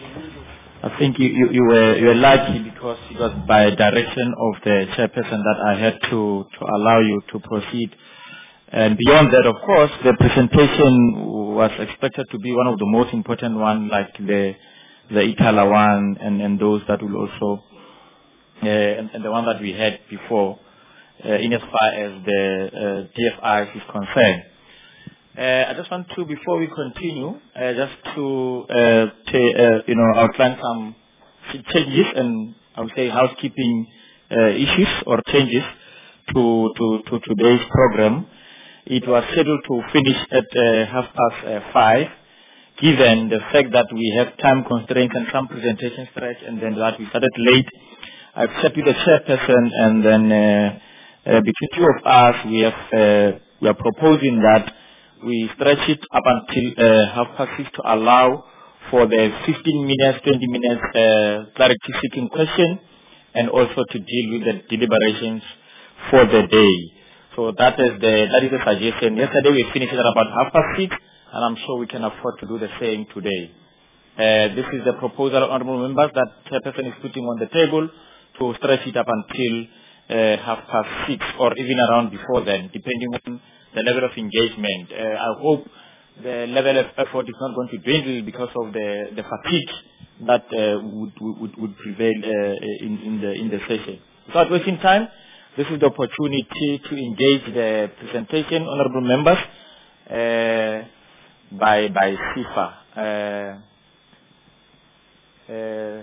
I think you, you, you were you were lucky because it was by direction of the chairperson that I had to, to allow you to proceed. And beyond that, of course, the presentation was expected to be one of the most important ones, like the the Ithala one, and, and those that will also. Uh, and, and the one that we had before, uh, in as far as the uh, D F I is concerned. Uh, I just want to, before we continue, uh, just to uh, t- uh, you know outline some changes and I would say housekeeping uh, issues or changes to, to, to today's program. It was scheduled to finish at uh, half past uh, five. Given the fact that we have time constraints and some presentation stretch, and then that we started late. I've checked with the chairperson, and then uh, uh, between two of us, we have uh, we are proposing that we stretch it up until uh, half past six to allow for the fifteen minutes, twenty minutes uh, clarity-seeking question, and also to deal with the deliberations for the day. So that is the that is the suggestion. Yesterday we finished at about half past six, and I'm sure we can afford to do the same today. Uh, this is the proposal, honourable members, that chairperson is putting on the table, to stretch it up until uh, half past six or even around before then, depending on the level of engagement. Uh, I hope the level of effort is not going to dwindle because of the, the fatigue that uh, would, would, would prevail uh, in, in, the, in the session. Without wasting time, this is the opportunity to engage the presentation, honourable members, uh, by, by C I F A. Uh, uh,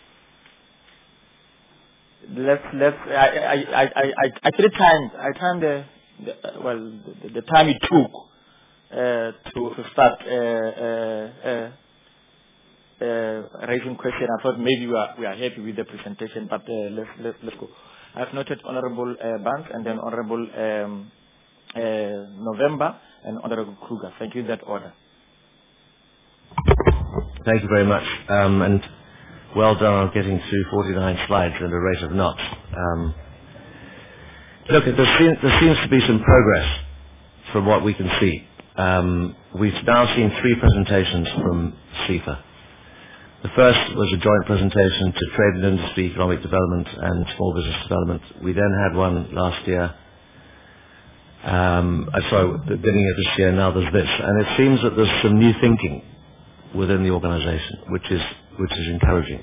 Let's let's. I I I I I three times. I timed the, the well the, the time it took uh, to to start uh, uh, uh, uh, raising question. I thought maybe we are we are happy with the presentation, but uh, let's let's let's go. I've noted Honourable uh, Banks and then Honourable um, uh, November, and Honorable Kruger. Thank you in that order. Thank you very much. Um, and well done on getting through forty-nine slides at a rate of knots. Um, look, there seems, there seems to be some progress from what we can see. Um, we've now seen three presentations from SEIFA. The first was a joint presentation to Trade and Industry, Economic Development and Small Business Development. We then had one last year. Um, uh, sorry, the beginning of this year, now there's this. And it seems that there's some new thinking within the organization, which is, which is encouraging.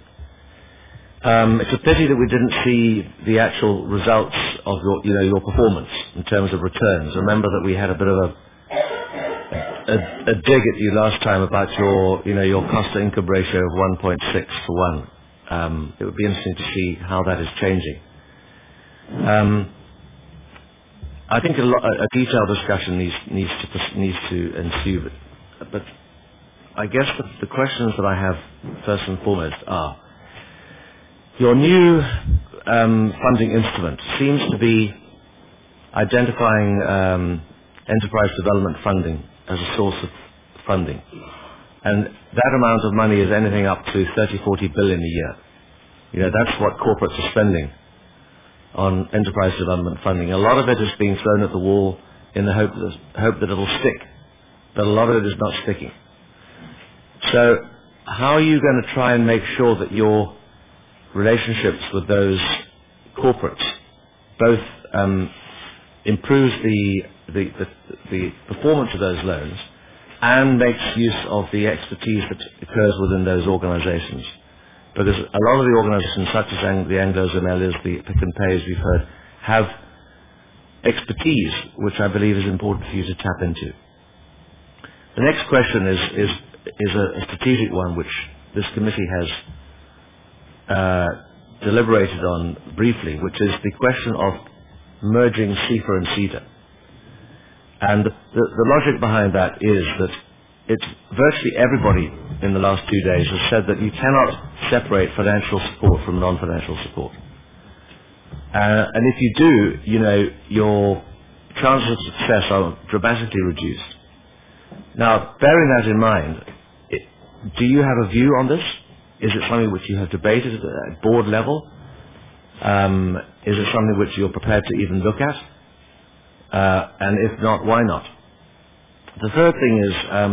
Um, it's a pity that we didn't see the actual results of your, you know, your performance in terms of returns. Remember that we had a bit of a A, a dig at you last time about your, you know, your cost-to-income ratio of one point six to one. Um, it would be interesting to see how that is changing. Um, I think a, lo- a detailed discussion needs needs to needs to ensue, but, but I guess the, the questions that I have first and foremost are: your new um, funding instrument seems to be identifying um, enterprise development funding as a source of funding. And that amount of money is anything up to thirty, forty billion a year. You know, that's what corporates are spending on enterprise development funding. A lot of it is being thrown at the wall in the hope that, hope that it'll stick. But a lot of it is not sticking. So how are you going to try and make sure that your relationships with those corporates both um, improves the The, the, the performance of those loans and makes use of the expertise that occurs within those organizations? Because a lot of the organizations, such as Ang- the Anglo-Zamelias, the Pick and Pays we've heard, have expertise which I believe is important for you to tap into. The next question is, is, is a, a strategic one which this committee has uh, deliberated on briefly, which is the question of merging SEIFA and SEDA. And the, the, the logic behind that is that it's virtually everybody in the last two days has said that you cannot separate financial support from non-financial support. Uh, and if you do, you know, your chances of success are dramatically reduced. Now, bearing that in mind, it, do you have a view on this? Is it something which you have debated at a board level? Um, is it something which you're prepared to even look at? Uh, and if not, why not? The third thing is, um,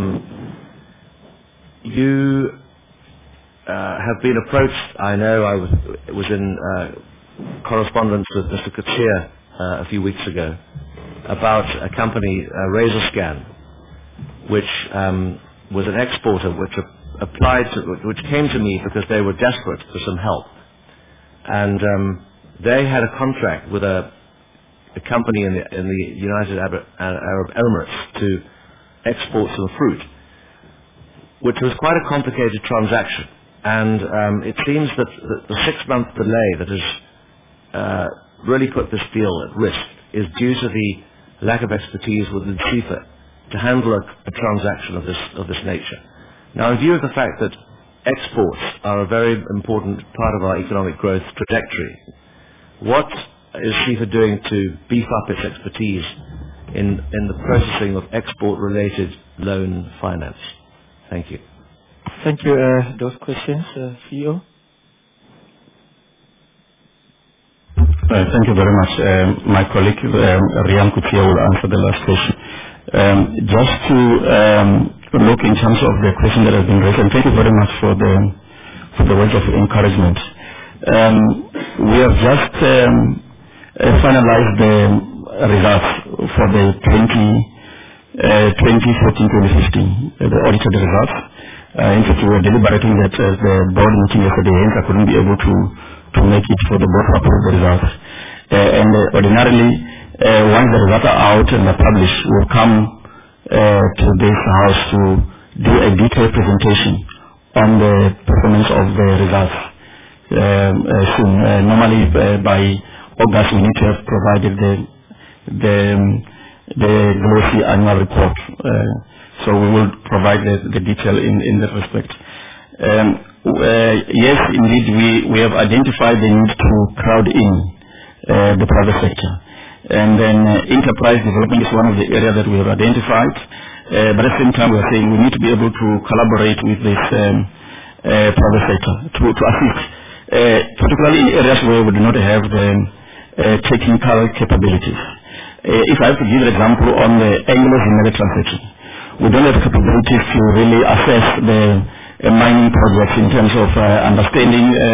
you uh, have been approached, I know I was, was in uh, correspondence with Mister Kutsia uh, a few weeks ago about a company, uh, RazorScan, which um, was an exporter which a- applied to, which came to me because they were desperate for some help. And um, they had a contract with a a company in the, in the United Arab, Arab Emirates to export some fruit, which was quite a complicated transaction. And um, it seems that the, the six-month delay that has uh, really put this deal at risk is due to the lack of expertise within SEIFA to handle a, a transaction of this, of this nature. Now, in view of the fact that exports are a very important part of our economic growth trajectory, what is SEIFA doing to beef up its expertise in, in the processing of export-related loan finance? Thank you. Thank you. Uh, those questions, uh, C E O? Uh, thank you very much. Um, my colleague, um, Rian Kutsia, will answer the last question. Um, just to um, look in terms of the question that has been raised, and thank you very much for the, for the words of encouragement. Um, we have just um, Uh, finalize the results for the twenty fourteen twenty fifteen, uh, the audited results. Uh, in fact, we were deliberating that uh, the board meeting yesterday, hence I couldn't be able to, to make it for the board to approve the results. Uh, and uh, ordinarily, uh, once the results are out and are published, we'll come uh, to this house to do a detailed presentation on the performance of the results. Um, uh, soon, uh, normally uh, by August, we need to have provided the the the glossy annual report. Uh, so we will provide the, the detail in, in that respect. Um, uh, yes, indeed, we, we have identified the need to crowd in uh, the private sector. And then uh, enterprise development is one of the areas that we have identified. Uh, but at the same time, we are saying we need to be able to collaborate with this um, uh, private sector to, to assist, uh, particularly in areas where we do not have the uh, technical capabilities. Uh, if I have to give an example on the Anglo-Zimele transaction, we don't have capabilities to really assess the uh, mining projects in terms of uh, understanding uh,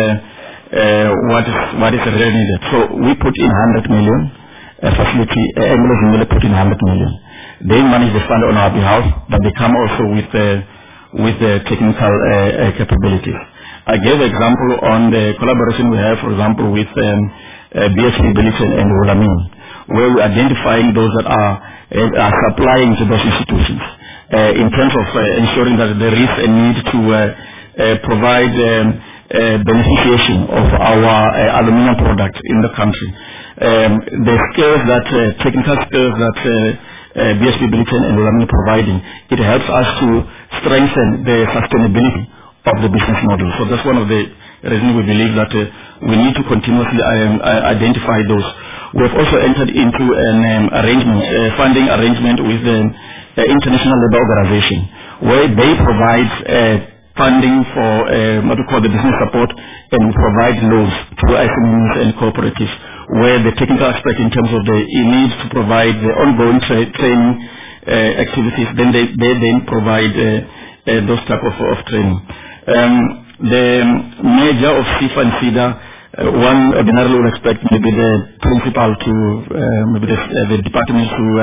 uh, what is what is really needed. So we put in one hundred million uh, facility, uh, Anglo-Zimele put in one hundred million. They manage the fund on our behalf, but they come also with uh, with the technical uh, uh, capabilities. I gave an example on the collaboration we have, for example, with um, uh, B S P Billiton and Wolamin, where we're identifying those that are, uh, are supplying to those institutions uh, in terms of uh, ensuring that there is a need to uh, uh, provide um, uh, beneficiation of our uh, aluminum product in the country. Um, the skills that, uh, technical skills that uh, uh, B S P Billiton and Wolamin providing, it helps us to strengthen the sustainability of the business model. So that's one of the reasons we believe that uh, we need to continuously um, uh, identify those. We have also entered into an um, arrangement, uh, funding arrangement with the uh, International Labour Organization, where they provide uh, funding for uh, what we call the business support, and we provide loans to S M Es and cooperatives, where the technical aspect in terms of the needs to provide the ongoing tra training uh, activities, then they, they then provide uh, uh, those type of, of training. Um, the major of C I F A and SEDA, uh, one ordinarily would expect maybe the principal to, uh, maybe the, uh, the department to uh,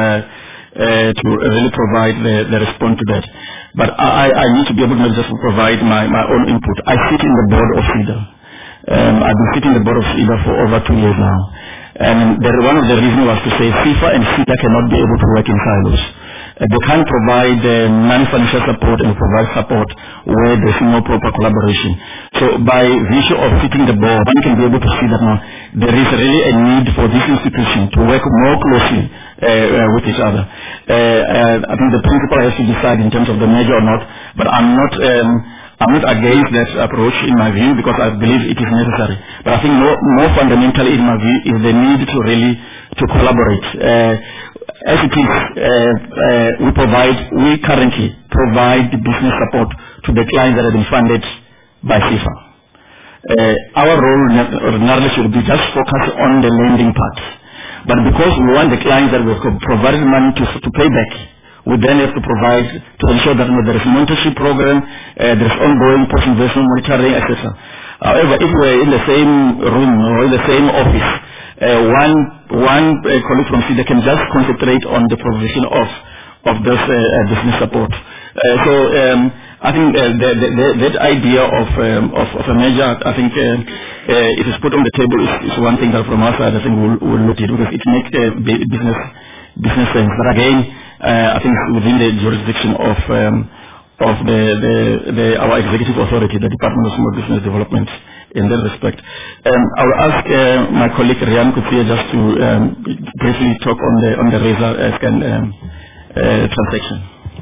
uh, to really provide the, the response to that. But I, I need to be able to just provide my, my own input. I sit in the board of SEDA. Um, I've been sitting in the board of SEDA for over two years now. And there, one of the reasons was to say C I F A and SEDA cannot be able to work in silos. Uh, they can't provide uh, non-financial support and provide support where there's no proper collaboration. So by virtue of sitting the board, one can be able to see that now there is really a need for this institution to work more closely uh, uh, with each other. Uh, uh, I think the principal has to decide in terms of the measure or not, but I'm not um, I'm not against that approach in my view, because I believe it is necessary. But I think more, more fundamentally in my view is the need to really to collaborate. Uh, as it is, uh, uh, we provide, we currently provide business support to the clients that have been funded by C I F A. Uh, our role ordinarily should be just focus on the lending part. But because we want the clients that we have provided money to, to pay back, we then have to provide to ensure that you know, there is a mentorship program, uh, there is ongoing post-investment monitoring, et cetera. However, if we're in the same room or in the same office, uh, one one uh, colleague from SEDA can just concentrate on the provision of of this uh, uh, business support. Uh, so um, I think uh, the, the, the, that idea of, um, of of a measure, I think uh, uh, it is put on the table is, is one thing that from our side I think we'll, we'll look at, because it makes uh, business business sense. But again, Uh, I think within the jurisdiction of um, of the, the, the our executive authority, the Department of Small Business Development, in that respect. Um, I will ask uh, my colleague Rian Kutia just to um, briefly talk on the on the Razor uh, scan um, uh, transaction.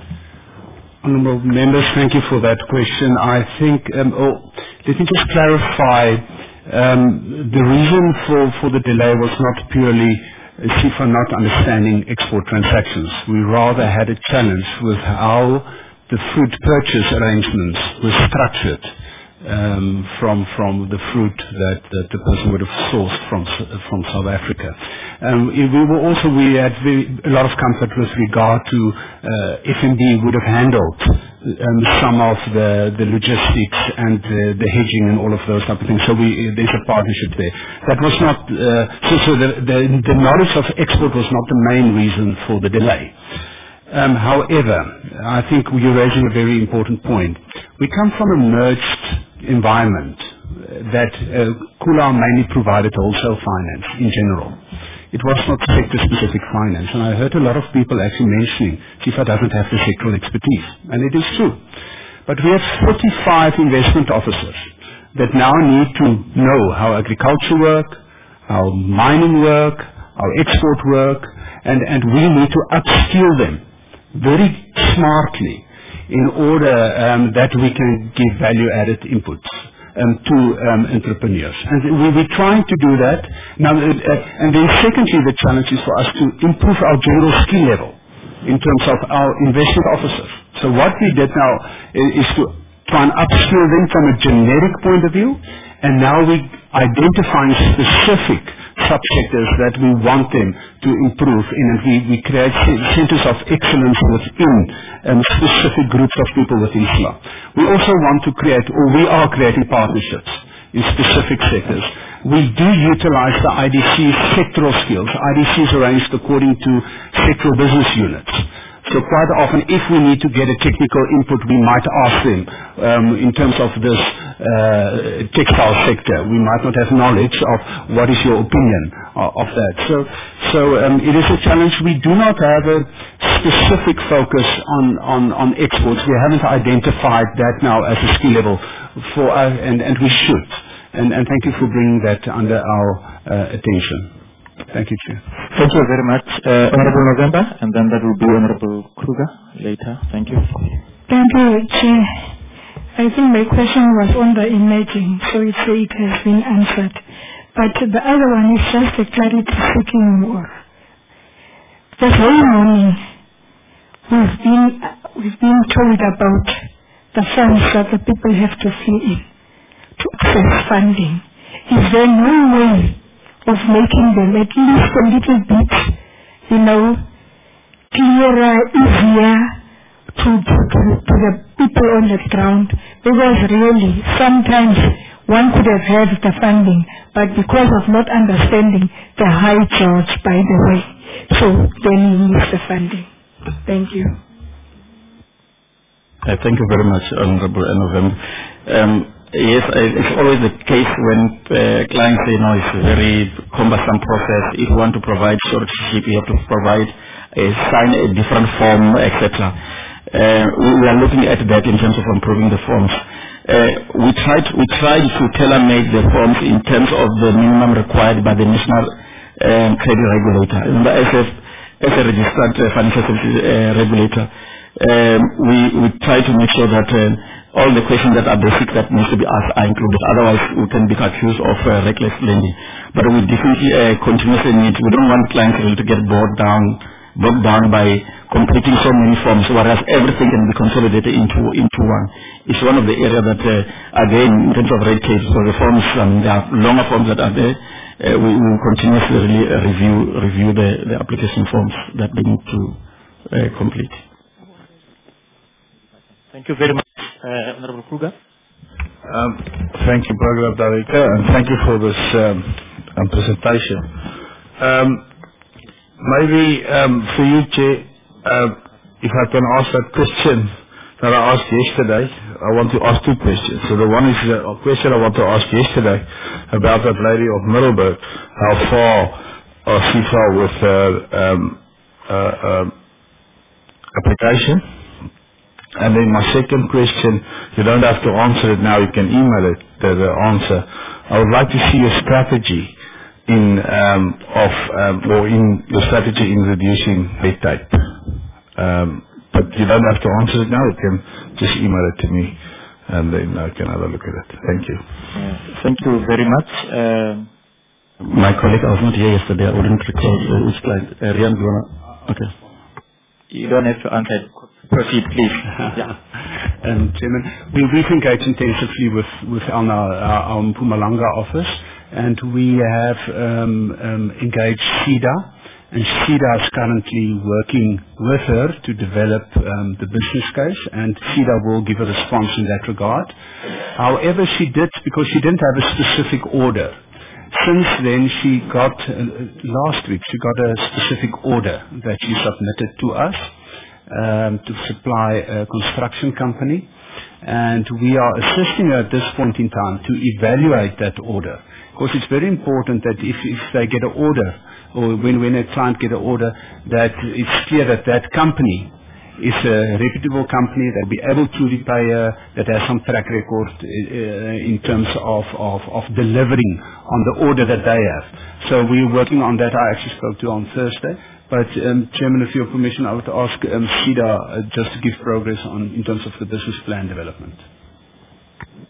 Honourable members, thank you for that question. I think um, oh, let me just clarify. Um, the reason for for the delay was not purely C I F A not understanding export transactions. We rather had a challenge with how the fruit purchase arrangements were structured um, from from the fruit that, that the person would have sourced from from South Africa. Um, we were also we had very, a lot of comfort with regard to uh, F N B would have handled um, some of the the logistics and the, the hedging and all of those type of things. So we there's a partnership there. That was not uh, so. So the, the the knowledge of export was not the main reason for the delay. Um, however, I think you're raising a very important point. We come from a merged environment that uh, Kula mainly provided wholesale finance in general. It was not sector-specific finance, and I heard a lot of people actually mentioning C I F A doesn't have the sectoral expertise, and it is true. But we have forty-five investment officers that now need to know how agriculture work, how mining work, how export work, and, and we need to upskill them very smartly in order um, that we can give value-added inputs. um, to um, entrepreneurs. And we, we're trying to do that. Now, uh, uh, and then secondly, the challenge is for us to improve our general skill level in terms of our investment officers. So what we did now is, is to try and upskill them from a generic point of view, and now we identifying specific subsectors that we want them to improve in, and we, we create centers of excellence within um, specific groups of people within S I A. We also want to create, or we are creating partnerships in specific sectors. We do utilize the I D C's sectoral skills. I D C is arranged according to sectoral business units. So quite often, if we need to get a technical input, we might ask them, um, in terms of this uh, textile sector, we might not have knowledge of what is your opinion of, of that. So, so um, it is a challenge. We do not have a specific focus on, on, on exports. We haven't identified that now as a skill level for us, and, and we should. And, and thank you for bringing that under our uh, attention. Thank you, Chair. Thank you very much, uh, Honorable November, and then that will be Honorable Kruger later. Thank you. Thank you, Chair. I think my question was on the emerging, so it, it has been answered. But the other one is just a clarity seeking more. This whole morning, we've been, we've been told about the forms that the people have to fill in to access funding. Is there no way of making them at least a little bit, you know, clearer, easier to, to, to, to the people on the ground? Because really, sometimes one could have had the funding, but because of not understanding the high charge, by the way, so then you miss the funding. Thank you. Uh, thank you very much, Honorable November. Um, Yes, it's always the case when uh, clients say, no, it's a very cumbersome process. If you want to provide short-ship, you have to provide, a sign a different form, et cetera. Uh, we, we are looking at that in terms of improving the forms. Uh, we tried we tried to tailor-make the forms in terms of the minimum required by the National um, Credit Regulator. Remember, as a, as a registered uh, financial services uh, regulator, um, we, we try to make sure that uh, all the questions that are basic that needs to be asked are included. Otherwise, we can be accused of uh, reckless lending. But we definitely uh, continuously need, we don't want clients really to get bogged down, bogged down by completing so many forms, whereas everything can be consolidated into into one. It's one of the areas that, uh, again, in terms of red tape, so the forms, um, there are longer forms that are there. Uh, we will continuously really, uh, review review the, the application forms that they need to uh, complete. Thank you very much, uh, Honorable Kruger. Um, thank you, Program Director, and thank you for this um, um, presentation. Um, maybe um, for you, Chair, uh, if I can ask that question that I asked yesterday, I want to ask two questions. So the one is a question I want to ask yesterday about that lady of Middleburg. How far are she far with her um, uh, um, application? And then my second question, you don't have to answer it now, you can email it, the, the answer. I would like to see a strategy in, um, of, um, or in your strategy in reducing red tape. Um, but you don't have to answer it now, you can just email it to me, and then I can have a look at it. Thank you. Uh, thank you very much. Uh, my colleague, I was not here yesterday, I wouldn't recall uh, which client. Uh, Rian, do you want to? Okay. You don't have to answer. Proceed, please. Yeah. Um, Chairman, we, we've engaged intensively with, with our, our Mpumalanga office, and we have um, um, engaged SEDA, and SEDA is currently working with her to develop um, the business case, and SEDA will give a response in that regard. However, she did, because she didn't have a specific order, since then she got, uh, last week, she got a specific order that she submitted to us um, to supply a construction company. And we are assisting her at this point in time to evaluate that order. Because it's very important that if, if they get an order, or when, when a client get an order, that it's clear that that company is a reputable company that will be able to repay her, that has some track record uh, in terms of, of, of delivering on the order that they have. So we're working on that. I actually spoke to her on Thursday. But um, Chairman, with your permission, I would ask um, SEDA uh, just to give progress on in terms of the business plan development.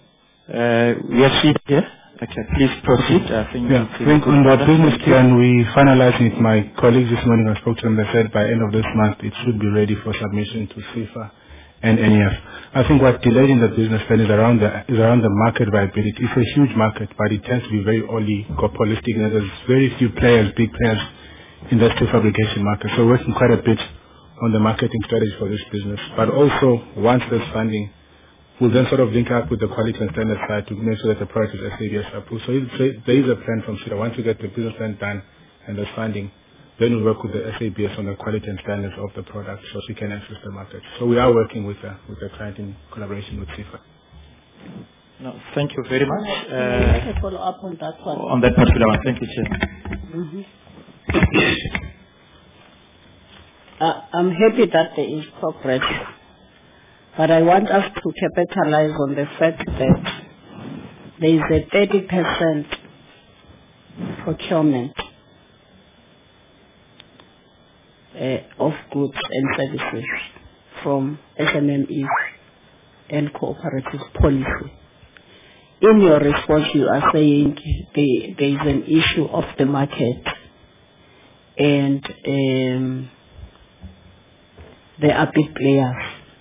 Uh, we are seated here. Okay, please proceed. I think, yeah, I think on the business plan, we finalized it. My colleagues this morning, I spoke to them, they said by end of this month it should be ready for submission to FIFA and N E F. I think what delayed in the business plan is around the, is around the market viability. It's a huge market, but it tends to be very oligopolistic, and there's very few players, big players in the steel fabrication market. So we're working quite a bit on the marketing strategy for this business. But also, once there's funding, we'll then sort of link up with the quality and standard side to make sure that the product is S A B S approved. So there is a plan from SEDA. Once we get the business plan done and there's funding, then we'll work with the S A B S on the quality and standards of the product so she can access the market. So we are working with the, with the client in collaboration with SEFA. No, thank you very much. Uh, to follow up on that one. On that particular one. Thank you, Chair. Mm-hmm. uh, I'm happy that there is progress. But I want us to capitalize on the fact that there is a thirty percent procurement uh, of goods and services from S M M Es and cooperative policy. In your response, you are saying the, there is an issue of the market and um, there are big players.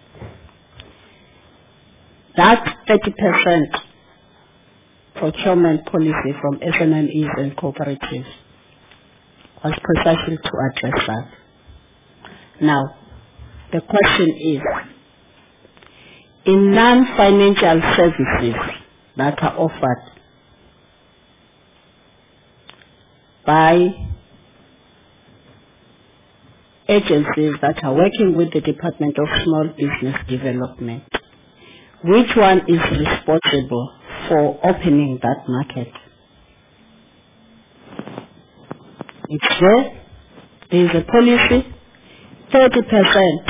That thirty percent procurement policy from S M M Es and cooperatives was precisely to address that. Now, the question is, in non-financial services that are offered by agencies that are working with the Department of Small Business Development, which one is responsible for opening that market? It's there. There is a policy. thirty percent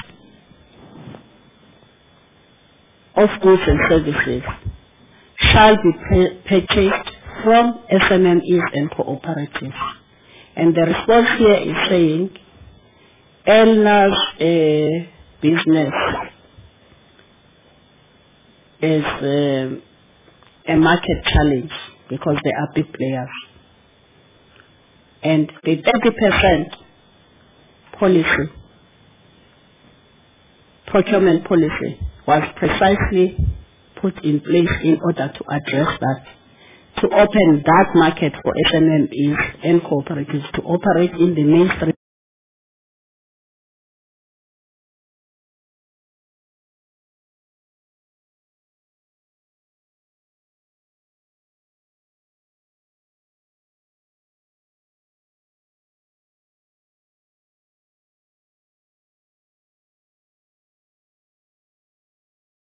of goods and services shall be purchased from S M M Es and cooperatives. And the response here is saying, Elna's uh, business is um, a market challenge because they are big players. And the thirty percent policy, procurement policy, was precisely put in place in order to address that, to open that market for S M M Es and cooperatives to operate in the mainstream